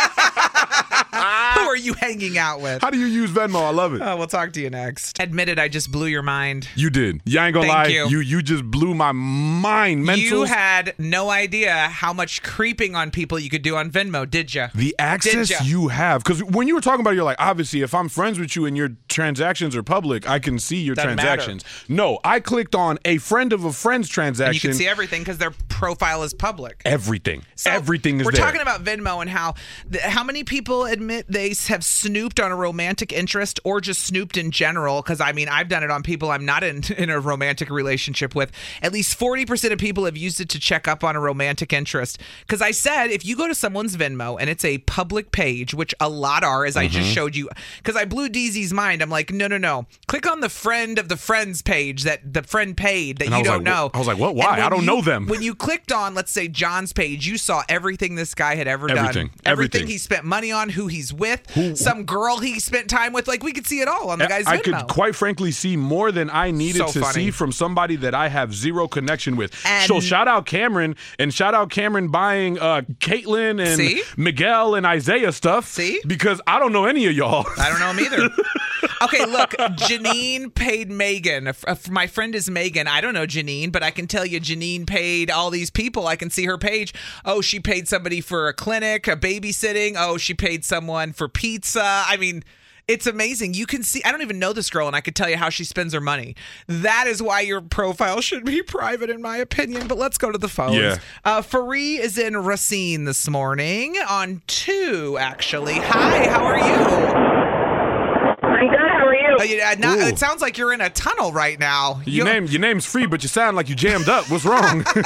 S2: Who are you hanging out with?
S3: How do you use Venmo? I love it.
S2: Oh, we'll talk to you next. Admit it, I just blew your mind.
S3: You did. Yeah, I ain't gonna
S2: Thank
S3: lie.
S2: you.
S3: you you just blew my mind. Mental.
S2: You had no idea how much creeping on people you could do on Venmo, did you?
S3: The access
S2: Did ya?
S3: you have, because when you were talking about it, you're like, obviously, if I'm friends with you and your transactions are public, I can see your
S2: Doesn't
S3: transactions. No, I clicked on a friend of a friend's transaction.
S2: And you can see everything because their profile is public.
S3: everything.
S2: So
S3: everything is
S2: We're
S3: there.
S2: talking about Venmo and how the, how many people admit they have snooped on a romantic interest or just snooped in general. Because I mean, I've done it on people I'm not in, in a romantic relationship with. At least forty percent of people have used it to check up on a romantic interest. Because I said, if you go to someone's Venmo and it's a public page, which a lot are, as I just
S3: Mhm.
S2: showed you, because I blew D Z's mind. I'm like, no, no, no. Click on the friend of the friends page that the friend paid that
S3: And I
S2: you
S3: was
S2: don't
S3: like,
S2: know.
S3: wh- I was like, what?
S2: And
S3: Why?
S2: when
S3: I don't
S2: you-
S3: know them.
S2: When you clicked on, let's say, John's page, you saw everything this guy had ever
S3: Everything.
S2: done.
S3: Everything.
S2: he spent money on, who he's with, some girl he spent time with. Like, we could see it all on the guy's
S3: I
S2: Venmo.
S3: could quite frankly see more than I needed
S2: So
S3: to
S2: funny.
S3: see from somebody that I have zero connection with.
S2: And-
S3: so shout out Cameron, and shout out Cameron buying uh, Caitlyn and
S2: See?
S3: Miguel and Isaiah stuff.
S2: See?
S3: Because I don't know any of y'all.
S2: I don't know him either. Okay, look, Janine paid Megan. If- if my friend is Megan. I don't know Janine, but I can tell you Janine paid all these people. I can see her page. Oh, she paid somebody for a clinic, a babysitting. Oh, she paid someone for pizza. I mean, it's amazing. You can see, I don't even know this girl, and I could tell you how she spends her money. That is why your profile should be private, in my opinion. But let's go to the phones.
S3: Yeah.
S2: Uh, Faree is in Racine this morning on two, actually. Hi, how are you?
S16: I'm good. How are you?
S2: Uh, yeah, now,
S3: Ooh.
S2: it sounds like you're in a tunnel right now.
S3: Your name, your name's free, but you sound like you jammed up. What's wrong?
S16: Well,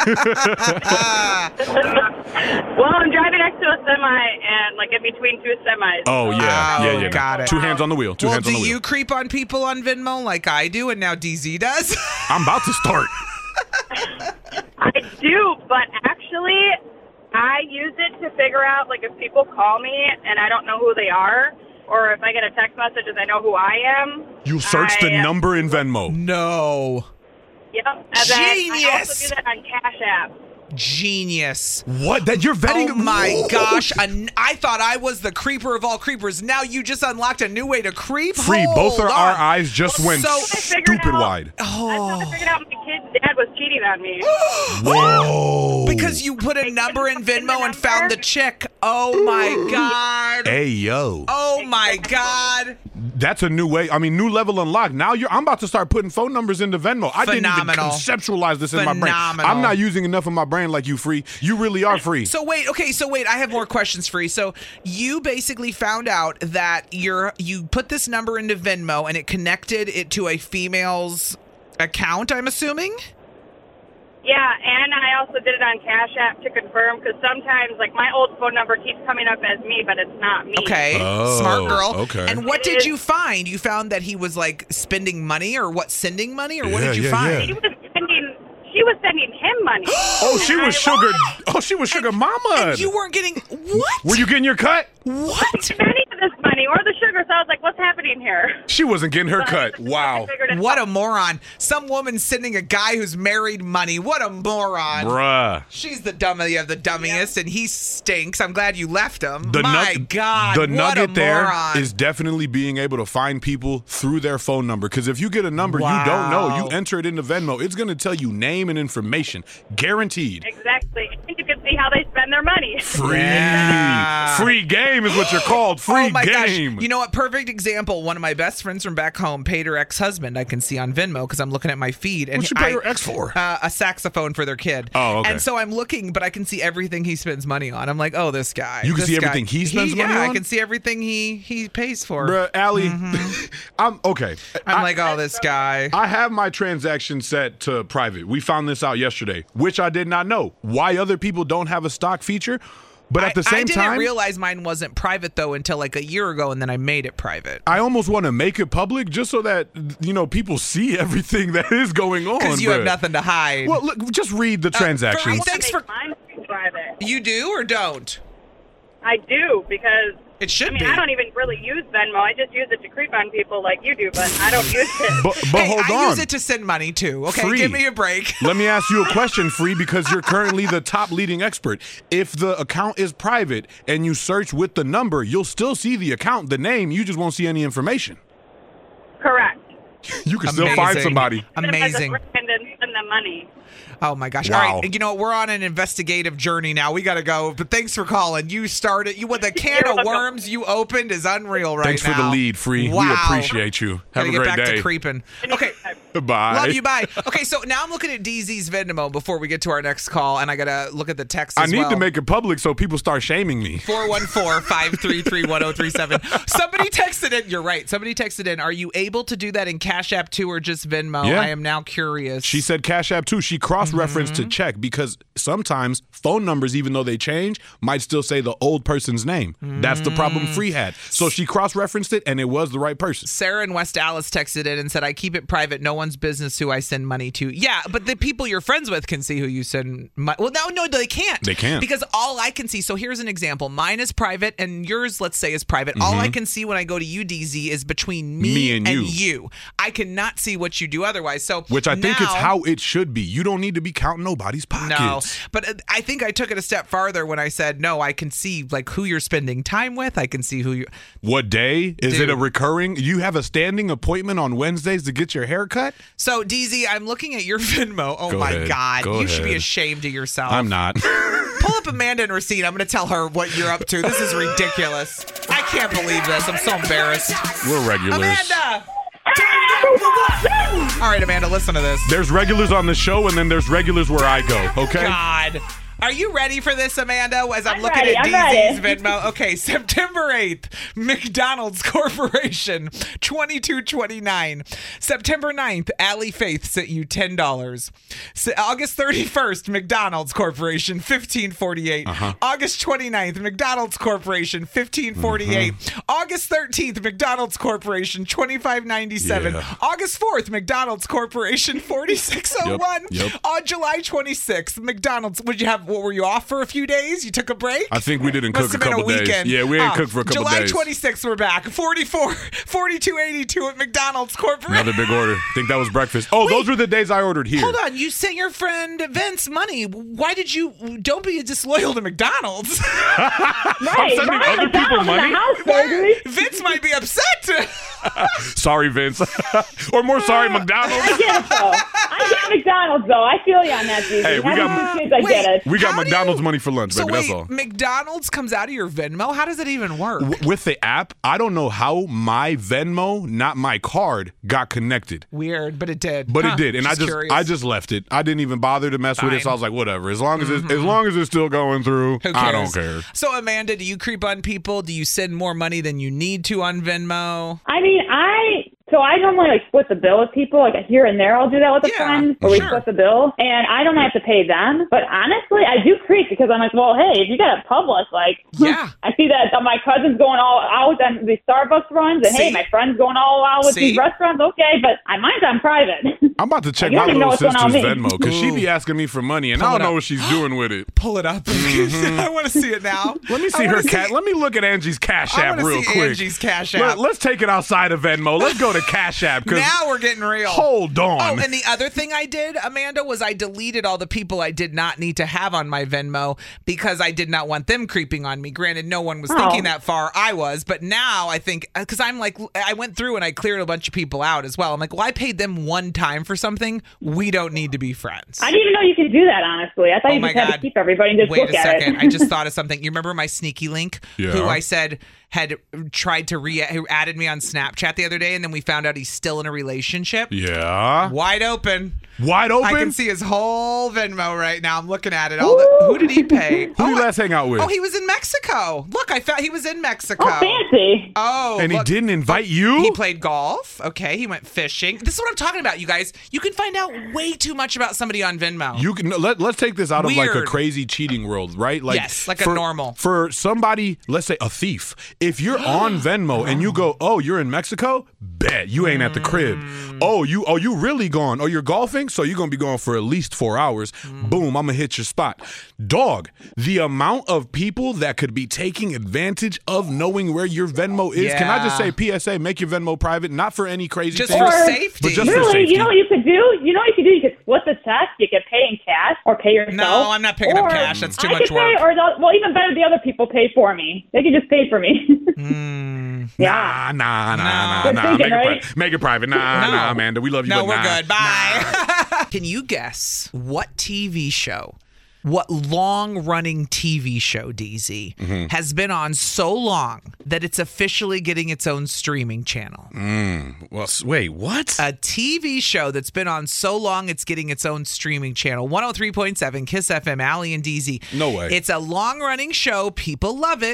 S16: I'm driving next to a semi and like in between two semis.
S3: Oh yeah,
S2: Oh,
S3: yeah, yeah.
S2: got it.
S3: Two hands on the wheel. Two
S2: well,
S3: hands
S2: do
S3: on the wheel.
S2: you creep on people on Venmo like I do, and now D Z does?
S3: I'm about to start.
S16: I do, but actually, I use it to figure out like if people call me and I don't know who they are, or if I get a text message and I know who I am.
S3: You search the
S16: I-
S3: number in Venmo.
S2: No.
S16: Yep. And then I
S2: Genius!
S16: also do that on Cash App.
S2: Genius.
S3: What? That you're vetting?
S2: Oh my gosh. An- I thought I was the creeper of all creepers. Now you just unlocked a new way to creep?
S3: Free.
S2: Hold
S3: Both of
S2: on.
S3: our eyes just went
S2: So-
S3: stupid wide.
S2: Oh.
S16: I figured out my kid's dad was cheating on me.
S3: Whoa.
S2: Because you put a number in Venmo and found the chick. Oh my God.
S3: Hey yo.
S2: Oh my God.
S3: That's a new way. I mean, new level unlocked. Now you're. I'm about to start putting phone numbers into Venmo. I
S2: Phenomenal.
S3: didn't even conceptualize this in my brain.
S2: Phenomenal.
S3: I'm not using enough of my brain like you, Free. You really are free.
S2: So wait, okay, so wait, I have more questions for you. So you basically found out that you're you put this number into Venmo and it connected it to a female's account, I'm assuming?
S16: Yeah, and I also did it on Cash App to confirm because sometimes, like, my old phone number keeps coming up as me, but it's not me.
S2: Okay,
S3: Oh,
S2: smart girl.
S3: okay.
S2: And what
S16: It
S2: did
S16: is-
S2: you find? You found that he was like spending money, or what, sending money, or what
S3: Yeah,
S2: did you
S3: yeah,
S2: find?
S16: She was sending, she was sending him money.
S3: Oh, she was sugar. Oh, she was sugar mama.
S2: And you weren't getting what?
S3: Were you getting your cut?
S2: What?
S16: Any of this money or the sugar, so I was like, what's happening here?
S3: She wasn't getting her cut. Wow.
S2: What a moron. Some woman sending a guy who's married money. What a moron.
S3: Bruh.
S2: She's the dummy of the dummiest, and he stinks. I'm glad you left him.
S3: The
S2: My
S3: nug-
S2: God,
S3: the
S2: what
S3: nugget
S2: a
S3: there
S2: moron.
S3: is definitely being able to find people through their phone number. Because if you get a number you don't
S2: Wow.
S3: know, you enter it into Venmo, it's going to tell you name and information, guaranteed.
S16: Exactly. And you can see how they spend their money.
S3: Free,
S2: Yeah.
S3: free game is what you're called. Free
S2: oh my
S3: game.
S2: gosh. You know what? Perfect example. One of my best friends from back home paid her ex-husband. I can see on Venmo because I'm looking at my feed. And
S3: What'd she pay
S2: I-
S3: her ex for?
S2: Uh, a saxophone for their kid.
S3: Oh, okay.
S2: And so I'm looking, but I can see everything he spends money on. I'm like, oh, this guy.
S3: You can
S2: this
S3: see
S2: guy.
S3: everything he spends money
S2: yeah,
S3: on?
S2: I can see everything he he pays for.
S3: Bruh, Allie, I'm okay.
S2: I'm
S3: I-
S2: like, oh, this guy.
S3: I have my transaction set to private. We found this out yesterday, which I did not know. Why other people don't have a stock feature, but at the
S2: I,
S3: same
S2: I didn't
S3: time,
S2: realize mine wasn't private though until like a year ago, and then I made it private.
S3: I almost want to make it public just so that you know people see everything that is going on.
S2: Because you have
S3: bruh.
S2: nothing to hide.
S3: Well, look, just read the transactions.
S2: Faree, thanks for.
S16: Mine private.
S2: You do or don't?
S16: I do because
S2: It should
S16: I mean
S2: be.
S16: I don't even really use Venmo. I just use it to creep on people like you do, but I don't use it.
S3: But, but
S2: Hey,
S3: hold
S2: I
S3: on.
S2: use it to send money too. Okay,
S3: Free.
S2: give me a break.
S3: Let me ask you a question, Free, because you're currently the top leading expert. If the account is private and you search with the number, you'll still see the account, the name. You just won't see any information.
S16: Correct.
S3: You can still find
S2: Amazing.
S3: somebody.
S2: Amazing.
S16: And then send them money.
S2: Oh my gosh!
S3: Wow.
S2: All right, you know what? We're on an investigative journey now. We got to go. But thanks for calling. You started. You what? The can
S16: You're
S2: of
S16: welcome.
S2: worms you opened is unreal right
S3: Thanks
S2: now.
S3: for the lead, Free.
S2: Wow.
S3: We appreciate you. Have
S2: Gotta
S3: a
S2: get
S3: great
S2: back
S3: day.
S2: to creeping. Okay.
S3: Bye.
S2: Love you. Bye. Okay, so now I'm looking at D Z's Venmo before we get to our next call, and I gotta look at the text.
S3: I
S2: as
S3: need
S2: well.
S3: to make it public so people start shaming me.
S2: four one four, five three three, one zero three seven. Somebody texted in. You're right. Somebody texted in. Are you able to do that in Cash App too, or just Venmo?
S3: Yeah.
S2: I am now curious.
S3: She said Cash App too. She cross-referenced
S2: Mm-hmm.
S3: to check because sometimes phone numbers, even though they change, might still say the old person's name. That's the problem Free had. So she cross-referenced it, and it was the right person.
S2: Sarah in West Dallas texted in and said, I keep it private. No one anyone's business who I send money to. Yeah, but the people you're friends with can see who you send money. Well, no, no, they can't.
S3: They can't.
S2: Because all I can see, so here's an example. Mine is private and yours, let's say, is private. Mm-hmm. All I can see when I go to you, D Z, is between me,
S3: me and,
S2: and
S3: you.
S2: you. I cannot see what you do otherwise. So
S3: Which I think
S2: now,
S3: is how it should be. You don't need to be counting nobody's pockets.
S2: No, but I think I took it a step farther when I said, no, I can see like who you're spending time with. I can see who you.
S3: What day? Is
S2: Dude.
S3: it a recurring? You have a standing appointment on Wednesdays to get your hair cut?
S2: So, D Z, I'm looking at your Venmo. Oh,
S3: Go
S2: my
S3: ahead.
S2: God.
S3: Go
S2: you
S3: ahead.
S2: should be ashamed of yourself.
S3: I'm not.
S2: Pull up Amanda and receipt. I'm going to tell her what you're up to. This is ridiculous. I can't believe this. I'm so embarrassed.
S3: We're regulars.
S2: Amanda! All right, Amanda, listen to this.
S3: There's regulars on the show, and then there's regulars where I go, okay?
S2: God. Are you ready for this, Amanda? As I'm,
S17: I'm
S2: looking
S17: ready,
S2: at
S17: I'm
S2: D Z's Venmo. Okay, September eighth, McDonald's Corporation, twenty-two twenty-nine. September ninth, Allie Faith sent you ten dollars. So August thirty-first, McDonald's Corporation, fifteen forty-eight.
S3: Uh-huh.
S2: August twenty-ninth, McDonald's Corporation, fifteen forty-eight. Mm-hmm. August thirteenth, McDonald's Corporation, twenty-five ninety-seven.
S3: Yeah.
S2: August fourth, McDonald's Corporation, forty-six oh one.
S3: Yep, yep.
S2: On July twenty-sixth, McDonald's, would you have, what were you off for a few days? You took a break?
S3: I think we didn't
S2: Must
S3: cook a
S2: have been
S3: couple
S2: a
S3: days.
S2: weekend.
S3: Yeah, we ain't
S2: Oh,
S3: cooked for a couple
S2: July
S3: days.
S2: July twenty-sixth, we're back. forty-four, forty-two eighty-two at McDonald's Corporation.
S3: Another big order. Think that was breakfast. Oh,
S2: Wait.
S3: those were the days I ordered here.
S2: Hold on, you sent your friend Vince money. Why did you, don't be disloyal to McDonald's.
S17: Right,
S3: I'm sending
S17: right,
S3: other people
S17: McDonald's in
S3: money?
S17: the house, baby.
S2: Vince might be upset.
S3: Sorry, Vince. Or more sorry, McDonald's.
S17: I get it, though. I get McDonald's, though. I feel you on that, D Z.
S3: Hey, we
S17: Having
S3: got-
S17: two kids, I
S2: Wait,
S17: get it.
S3: We got
S2: How do
S3: McDonald's
S2: you-
S3: money for lunch,
S2: So
S3: baby.
S2: wait,
S3: That's all.
S2: McDonald's comes out of your Venmo? How does it even work?
S3: W- with the app, I don't know how my Venmo, not my card, got connected.
S2: Weird, but it did.
S3: But
S2: Huh,
S3: it did, and I just
S2: curious.
S3: I just left it. I didn't even bother to mess with it. So I was like, whatever. As long as it's, as long as it's still going through,
S2: Who
S3: I don't
S2: cares?
S3: care.
S2: So, Amanda, do you creep on people? Do you send more money than you need to on Venmo?
S17: I mean, I so I normally like split the bill with people. Like here and there, I'll do that with a
S2: Yeah,
S17: friend, where we
S2: sure.
S17: split the bill, and I don't have to pay them. But honestly, I do creep because I'm like, well, hey, if you got it Publix, like,
S2: Yeah.
S17: I see that my cousin's going all out on these Starbucks runs, and
S2: See?
S17: hey, my friend's going all out with
S2: See?
S17: these restaurants. Okay, but I mine's on private.
S3: I'm about to check
S17: You
S3: my
S17: don't even know
S3: little
S17: what's going on
S3: sister's
S17: with me.
S3: Venmo because she be
S2: Ooh.
S3: asking me for money, and
S2: Pull
S3: I don't
S2: it
S3: know
S2: up.
S3: what she's doing with it.
S2: Pull it up. I want to see it now.
S3: Let me
S2: I
S3: see her
S2: wanna
S3: cat. Let me look at Angie's Cash
S2: I
S3: App
S2: wanna
S3: real
S2: see
S3: quick.
S2: Angie's Cash
S3: Let,
S2: App.
S3: let's take it outside of Venmo. Let's go to Cash App. 'cause-
S2: Now we're getting real.
S3: Hold on.
S2: Oh, and the other thing I did, Amanda, was I deleted all the people I did not need to have on my Venmo because I did not want them creeping on me. Granted, no one was
S17: Oh.
S2: thinking that far. I was. But now I think, because I'm like, I went through and I cleared a bunch of people out as well. I'm like, well, I paid them one time for something. We don't need to be friends.
S17: I didn't even know you could do that. Honestly, I thought
S2: Oh
S17: you
S2: my
S17: just had
S2: God.
S17: to keep everybody and just
S2: Wait
S17: look
S2: a
S17: at
S2: second.
S17: it.
S2: I just thought of something. You remember my sneaky link?
S3: Yeah.
S2: Who I said had tried to re who added me on Snapchat the other day, and then we found out he's still in a relationship.
S3: Yeah.
S2: Wide open.
S3: Wide open?
S2: I can see his whole Venmo right now. I'm looking at it. All the, who did he pay?
S3: Who did you last hang out with?
S2: Oh, he was in Mexico. Look, I found he was in Mexico.
S17: Oh, fancy.
S2: Oh,
S3: and he
S2: look.
S3: didn't invite you?
S2: He played golf. Okay, he went fishing. This is what I'm talking about, you guys. You can find out way too much about somebody on Venmo.
S3: You can let, let's take this out of like a
S2: Weird.
S3: crazy cheating world, right? Like
S2: Yes, like a
S3: for,
S2: normal.
S3: For somebody, let's say a thief. If you're on Venmo and you go, "Oh, you're in Mexico?" Bet you ain't at the crib.
S2: Mm.
S3: Oh, you oh you really gone? Oh, you're golfing? So you're going to be gone for at least four hours.
S2: Mm.
S3: Boom, I'm going to hit your spot. Dog, the amount of people that could be taking advantage of knowing where your Venmo is. Can I just
S2: Yeah.
S3: say P S A, make your Venmo private, not for any crazy
S2: Just
S3: things.
S2: for
S17: Or-
S2: safety.
S3: But just for
S17: Really,
S3: safety.
S17: you know what you could do? You know what you could do? You could split the check. You could pay in cash or pay yourself.
S2: No, I'm not picking up
S17: Or
S2: cash. That's too
S17: I
S2: much
S17: could
S2: work.
S17: Pay, or the, well, even better, the other people pay for me. They could just pay for me.
S2: Mm.
S17: Yeah.
S3: Nah, nah, nah, nah,
S17: Good
S3: nah.
S17: thinking,
S3: Make, it
S17: right?
S3: pri- make it private. Nah,
S2: No.
S3: nah, Amanda. We love you,
S2: No,
S3: but
S2: we're
S3: nah.
S2: good. Bye. Can you guess what T V show, what long-running T V show, D Z,
S3: Mm-hmm.
S2: has been on so long that it's officially getting its own streaming channel?
S3: Mm, well, s- wait, what?
S2: A T V show that's been on so long it's getting its own streaming channel. one oh three point seven Kiss F M, Allie and D Z.
S3: No way.
S2: It's a long-running show. People love it.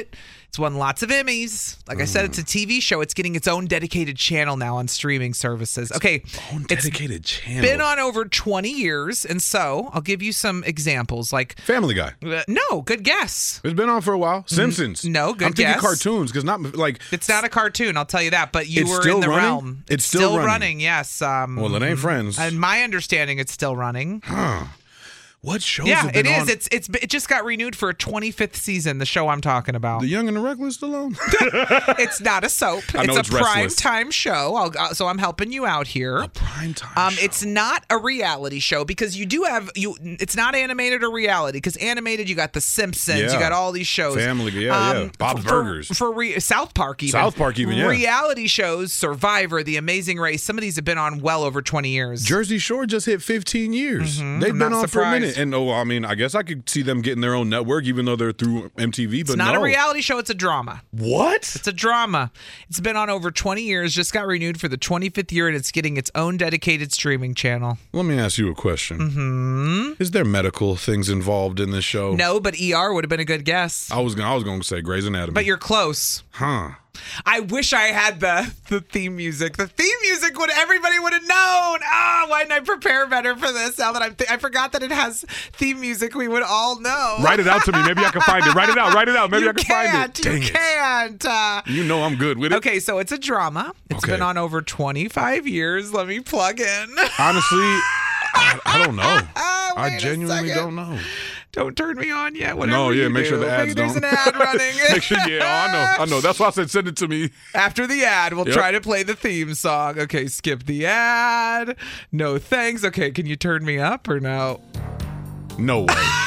S2: It's won lots of Emmys. Like I said, it's a T V show. It's getting its own dedicated channel now on streaming services. Okay.
S3: Own dedicated channel.
S2: Been on over twenty years. And so I'll give you some examples like
S3: Family Guy.
S2: Uh, no, good guess.
S3: It's been on for a while. Simpsons.
S2: No, good
S3: I'm thinking
S2: guess.
S3: cartoons because not like
S2: It's not a cartoon, I'll tell you that, but you
S3: It's
S2: were
S3: still
S2: in the
S3: running?
S2: realm.
S3: It's still running.
S2: running, yes. Um,
S3: Well, it ain't Friends.
S2: And my understanding, it's still running.
S3: Huh. What shows
S2: Yeah,
S3: have been
S2: it is.
S3: on?
S2: It's it's it just got renewed for a twenty-fifth season. The show I'm talking about.
S3: The Young and the Reckless still on?
S2: It's not a soap.
S3: I know
S2: it's,
S3: it's
S2: a prime
S3: restless.
S2: time show. I'll, uh, so I'm helping you out here.
S3: A prime time
S2: Um,
S3: show.
S2: it's not a reality show because you do have you. It's not animated or reality because animated you got The Simpsons.
S3: Yeah.
S2: You got all these shows.
S3: Family, yeah, yeah. Bob's
S2: for,
S3: Burgers.
S2: for re- South Park even.
S3: South Park even, yeah.
S2: Reality shows, Survivor, The Amazing Race. Some of these have been on well over twenty years.
S3: Jersey Shore just hit fifteen years.
S2: Mhm.
S3: They've
S2: I'm
S3: been
S2: not
S3: on for a minute.
S2: surprised.
S3: And oh, I mean, I guess I could see them getting their own network, even though they're through M T V. But
S2: It's not
S3: no.
S2: a reality show. It's a drama.
S3: What?
S2: It's a drama. It's been on over twenty years. Just got renewed for the twenty-fifth year, and it's getting its own dedicated streaming channel.
S3: Let me ask you a question.
S2: Hmm.
S3: Is there medical things involved in this show?
S2: No, but E R would have been a good guess.
S3: I was gonna, I was going to say Grey's Anatomy.
S2: But you're close.
S3: Huh.
S2: I wish I had the the theme music. The theme music would everybody would have known. Ah, why didn't I prepare better for this? Now that I'm, th- I forgot that it has theme music. We would all know.
S3: Write it out to me. Maybe I can find it. Write it out. Write it out. Maybe
S2: you
S3: I can
S2: can't,
S3: find it. Dang
S2: you
S3: it.
S2: can't. Uh,
S3: You know I'm good with it.
S2: okay, so it's a drama. It's
S3: Okay.
S2: been on over twenty-five years. Let me plug in.
S3: Honestly, I, I don't know.
S2: Ah,
S3: I
S2: wait a
S3: genuinely
S2: second.
S3: don't know.
S2: Don't turn me on yet. Whatever
S3: No, yeah,
S2: you
S3: make
S2: do.
S3: sure the ads
S2: Maybe there's
S3: don't.
S2: an ad running.
S3: Make sure, yeah, oh, I know. I know. That's why I said send it to me.
S2: After the ad, we'll
S3: Yep.
S2: try to play the theme song. Okay, skip the ad. No thanks. Okay, can you turn me up or no?
S3: No way.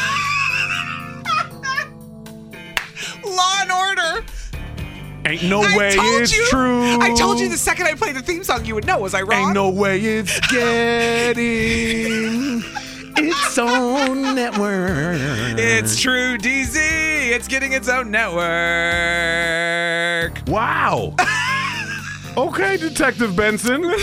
S2: Law and Order.
S3: Ain't no
S2: I
S3: way
S2: told
S3: it's
S2: you,
S3: true.
S2: I told you the second I played the theme song, you would know. Was I wrong?
S3: Ain't no way it's getting its own network.
S2: It's true, D Z. It's getting its own network.
S3: Wow. Okay, Detective Benson.
S2: No,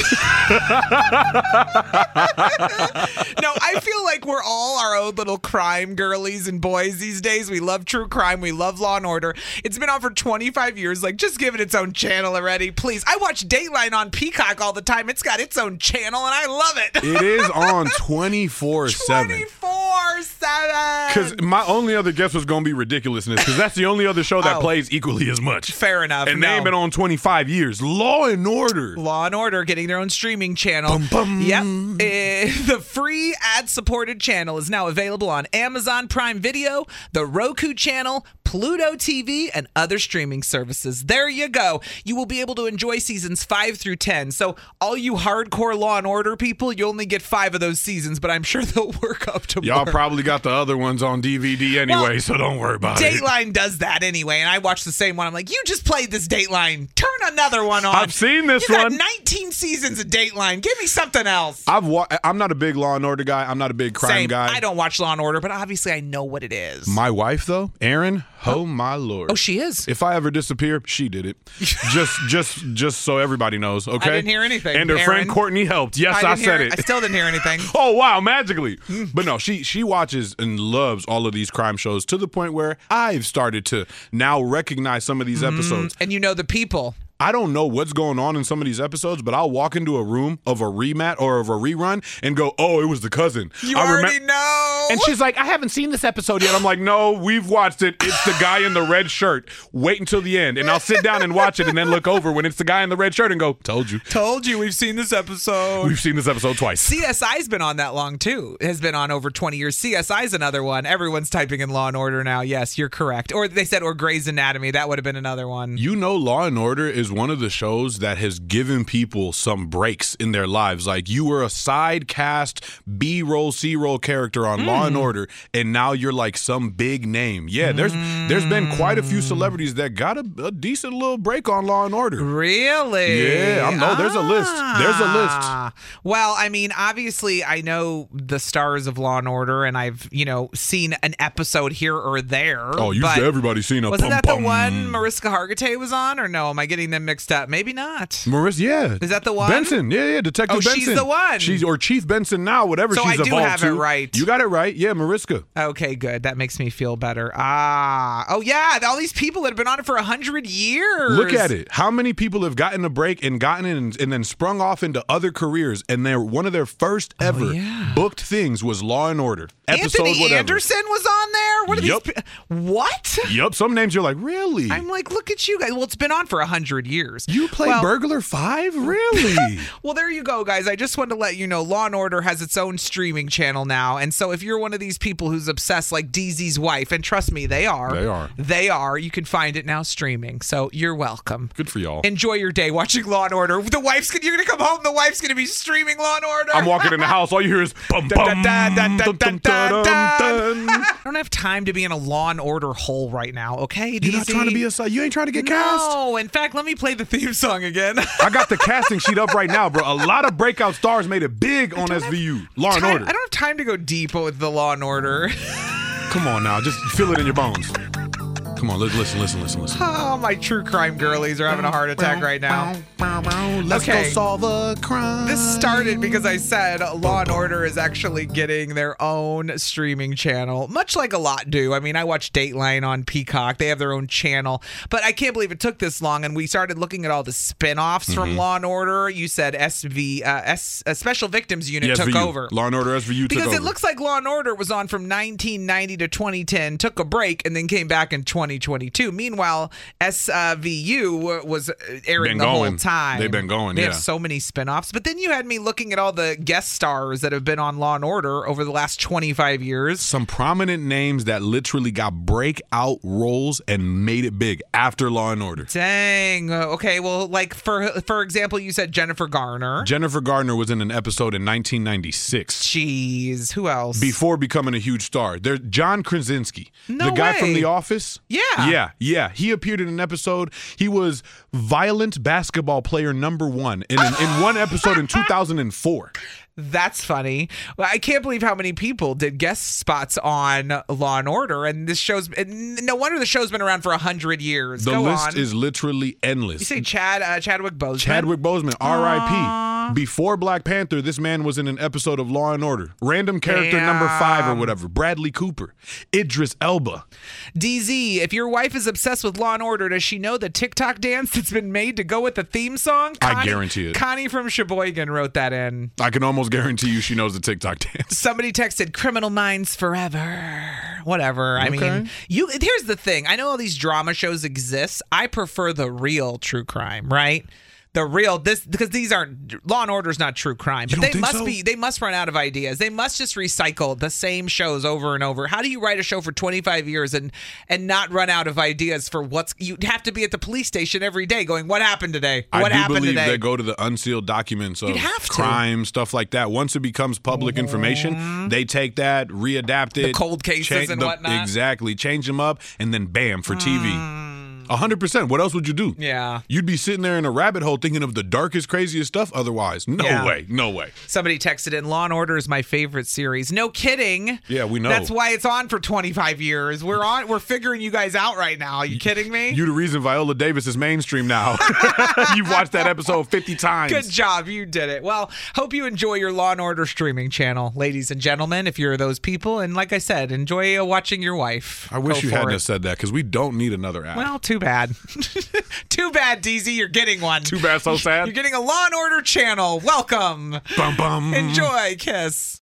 S2: I feel like we're all our own little crime girlies and boys these days. We love true crime. We love Law and Order. It's been on for twenty-five years. Like, just give it its own channel already, please. I watch Dateline on Peacock all the time. It's got its own channel, and I love it.
S3: It is on twenty-four seven.
S2: twenty-four seven.
S3: Because my only other guess was going to be Ridiculousness, because that's the only other show that
S2: Oh.
S3: plays equally as much.
S2: Fair enough.
S3: And
S2: no.
S3: they ain't been on twenty-five years. Law and Order.
S2: Law and Order getting their own streaming channel.
S3: Bum, bum.
S2: Yep. Eh, the free ad-supported channel is now available on Amazon Prime Video, the Roku channel, Pluto T V, and other streaming services. There you go. You will be able to enjoy seasons five through ten. So all you hardcore Law and Order people, you only get five of those seasons, but I'm sure they'll work up to
S3: Y'all
S2: more.
S3: probably got the other ones on D V D anyway,
S2: Well,
S3: so don't worry about it.
S2: Dateline does that anyway, and I watch the same one. I'm like, you just played this Dateline. Turn another one on.
S3: I've seen this
S2: you got
S3: one.
S2: nineteen seasons of Dateline. Give me something else.
S3: I've wa- I'm not a big Law and Order guy. I'm not a big crime
S2: Same.
S3: guy.
S2: I don't watch Law and Order, but obviously I know what it is.
S3: My wife, though, Erin, oh my lord.
S2: Oh, she is.
S3: If I ever disappear, she did it. just, just, just so everybody knows. Okay.
S2: I didn't hear anything.
S3: And her
S2: Erin.
S3: friend Courtney helped. Yes, I,
S2: didn't
S3: said
S2: hear,
S3: it.
S2: I still didn't hear anything.
S3: Oh wow, magically. But no, she she watches and loves all of these crime shows to the point where I've started to now recognize some of these episodes.
S2: And you know the people.
S3: I don't know what's going on in some of these episodes, but I'll walk into a room of a remat or of a rerun and go, "Oh, it was the cousin."
S2: You
S3: I remem-
S2: already know.
S3: And she's like, "I haven't seen this episode yet." I'm like, "No, we've watched it. It's the guy in the red shirt. Wait until the end." And I'll sit down and watch it and then look over when it's the guy in the red shirt and go, "Told you.
S2: Told you we've seen this episode.
S3: We've seen this episode twice."
S2: C S I's been on that long too. It has been on over twenty years. C S I's another one. Everyone's typing in Law and Order now. Yes, you're correct. Or they said or Grey's Anatomy. That would have been another one.
S3: You know, Law and Order is one of the shows that has given people some breaks in their lives. Like, you were a side cast B-roll, C-roll character on mm. Law and Order, and now you're like some big name. Yeah, there's mm. there's been quite a few celebrities that got a, a decent little break on Law and Order.
S2: Really?
S3: Yeah, I know. There's a list. There's a list.
S2: Ah. Well, I mean, obviously, I know the stars of Law and Order, and I've, you know, seen an episode here or there.
S3: Oh, you everybody's seen a
S2: Wasn't
S3: pum,
S2: that the
S3: pum.
S2: one Mariska Hargitay was on, or no? Am I getting them name mixed up. Maybe not.
S3: Marissa, yeah.
S2: Is that the one?
S3: Benson, yeah, yeah, Detective
S2: Oh,
S3: Benson.
S2: she's the one.
S3: She's or Chief Benson now, whatever
S2: So
S3: she's
S2: I do
S3: evolved
S2: have
S3: to.
S2: it right.
S3: You got it right, yeah, Mariska.
S2: Okay, good. That makes me feel better. Ah, oh yeah, all these people that have been on it for a hundred years.
S3: Look at it. How many people have gotten a break and gotten in and, and then sprung off into other careers, and they're one of their first ever
S2: oh, yeah.
S3: booked things was Law and Order. Episode
S2: Anthony
S3: whatever.
S2: Anderson was on there. What are
S3: Yep.
S2: these? pe- What?
S3: Yup. Some names you're like, really?
S2: I'm like, look at you guys. Well, it's been on for a hundred years.
S3: You play
S2: well,
S3: Burglar Five, really?
S2: Well, there you go, guys. I just wanted to let you know Law and Order has its own streaming channel now. And so if you're one of these people who's obsessed like D Z's wife, and trust me, they are.
S3: They are.
S2: They are. You can find it now streaming. So you're welcome.
S3: Good for y'all.
S2: Enjoy your day watching Law and Order. The wife's gonna, you're going to come home. The wife's going to be streaming Law and Order.
S3: I'm walking in the house. All you hear is bum bum.
S2: I don't have time to be in a Law and Order hole right now, okay, D Z?
S3: You're not trying to be a You ain't trying to get cast?
S2: No. In fact, let me play the theme song again.
S3: I got the casting sheet up right now, bro. A lot of breakout stars made it big on S V U. Law and
S2: Time-
S3: Order.
S2: I don't have time to go deep with the Law and Order.
S3: Come on now. Just feel it in your bones. Come on. Listen, listen, listen, listen, listen.
S2: Oh, my true crime girlies are having a heart attack right now.
S3: Let's
S2: Okay.
S3: go solve a crime.
S2: This started because I said Law and Order is actually getting their own streaming channel, much like a lot do. I mean, I watch Dateline on Peacock. They have their own channel. But I can't believe it took this long, and we started looking at all the spin-offs from
S3: Mhm.
S2: Law and Order. You said S V, uh, S, uh, Special Victims Unit
S3: Yeah,
S2: took
S3: S V U.
S2: over.
S3: Law and Order S V U took
S2: Because
S3: over.
S2: it looks like Law and Order was on from nineteen ninety to twenty ten, took a break, and then came back in twenty twenty-two. Meanwhile, S V U was airing
S3: Been
S2: the whole
S3: going.
S2: time.
S3: They've been going,
S2: They
S3: yeah.
S2: have so many spin-offs. But then you had me looking at all the guest stars that have been on Law and Order over the last twenty-five years.
S3: Some prominent names that literally got breakout roles and made it big after Law and Order.
S2: Dang. Uh, Okay, well, like, for for example, you said Jennifer Garner.
S3: Jennifer Gardner was in an episode in nineteen ninety-six.
S2: Jeez, who else?
S3: Before becoming a huge star. There's John Krasinski,
S2: No
S3: the guy
S2: way.
S3: from The Office.
S2: Yeah.
S3: Yeah, yeah. He appeared in an episode. He was violent basketball player number one in, in, in one episode in two thousand four.
S2: That's funny. Well, I can't believe how many people did guest spots on Law and Order, and this show's and no wonder the show's been around for a hundred years.
S3: The
S2: Go
S3: list
S2: on.
S3: is literally endless.
S2: You say Chad uh, Chadwick Boseman.
S3: Chadwick Boseman, R I P. Before Black Panther, this man was in an episode of Law and Order. Random character
S2: Damn.
S3: number five or whatever. Bradley Cooper. Idris Elba.
S2: D Z, if your wife is obsessed with Law and Order, does she know the TikTok dance that's been made to go with the theme song?
S3: I
S2: Connie-
S3: guarantee it.
S2: Connie from Sheboygan wrote that in.
S3: I can almost guarantee you she knows the TikTok dance.
S2: Somebody texted "Criminal Minds Forever." Whatever. I
S3: Okay.
S2: mean, you. Here's the thing. I know all these drama shows exist. I prefer the real true crime, right? The real this because these aren't Law and Order's not true crime, but
S3: don't
S2: they
S3: think
S2: must
S3: so?
S2: be. They must run out of ideas. They must just recycle the same shows over and over. How do you write a show for twenty-five years and and not run out of ideas for what's? You have to be at the police station every day going, "What happened today? What
S3: I do
S2: happened
S3: believe
S2: today?"
S3: they go to the unsealed documents of
S2: You'd have to.
S3: crime, stuff like that. Once it becomes public information, they take that, readapt it.
S2: The cold cases
S3: change
S2: and
S3: the-
S2: whatnot.
S3: Exactly. Change them up, and then bam, for T V. A hundred percent. What else would you do?
S2: Yeah.
S3: You'd be sitting there in a rabbit hole thinking of the darkest, craziest stuff otherwise. No
S2: Yeah.
S3: way. No way.
S2: Somebody texted in, Law and Order is my favorite series. No kidding.
S3: Yeah, we know.
S2: That's why it's on for twenty-five years. We're on. We're figuring you guys out right now. Are you kidding me?
S3: You the reason Viola Davis is mainstream now. You've watched that episode fifty times.
S2: Good job. You did it. Well, hope you enjoy your Law and Order streaming channel, ladies and gentlemen, if you're those people. And like I said, enjoy uh, watching your wife.
S3: I wish
S2: Go
S3: you
S2: for
S3: hadn't
S2: it.
S3: have said that because we don't need another app.
S2: Well, too bad. Too bad, D Z. You're getting one.
S3: Too bad, so sad.
S2: You're getting a Law and Order channel. Welcome.
S3: Bum, bum.
S2: Enjoy. Kiss.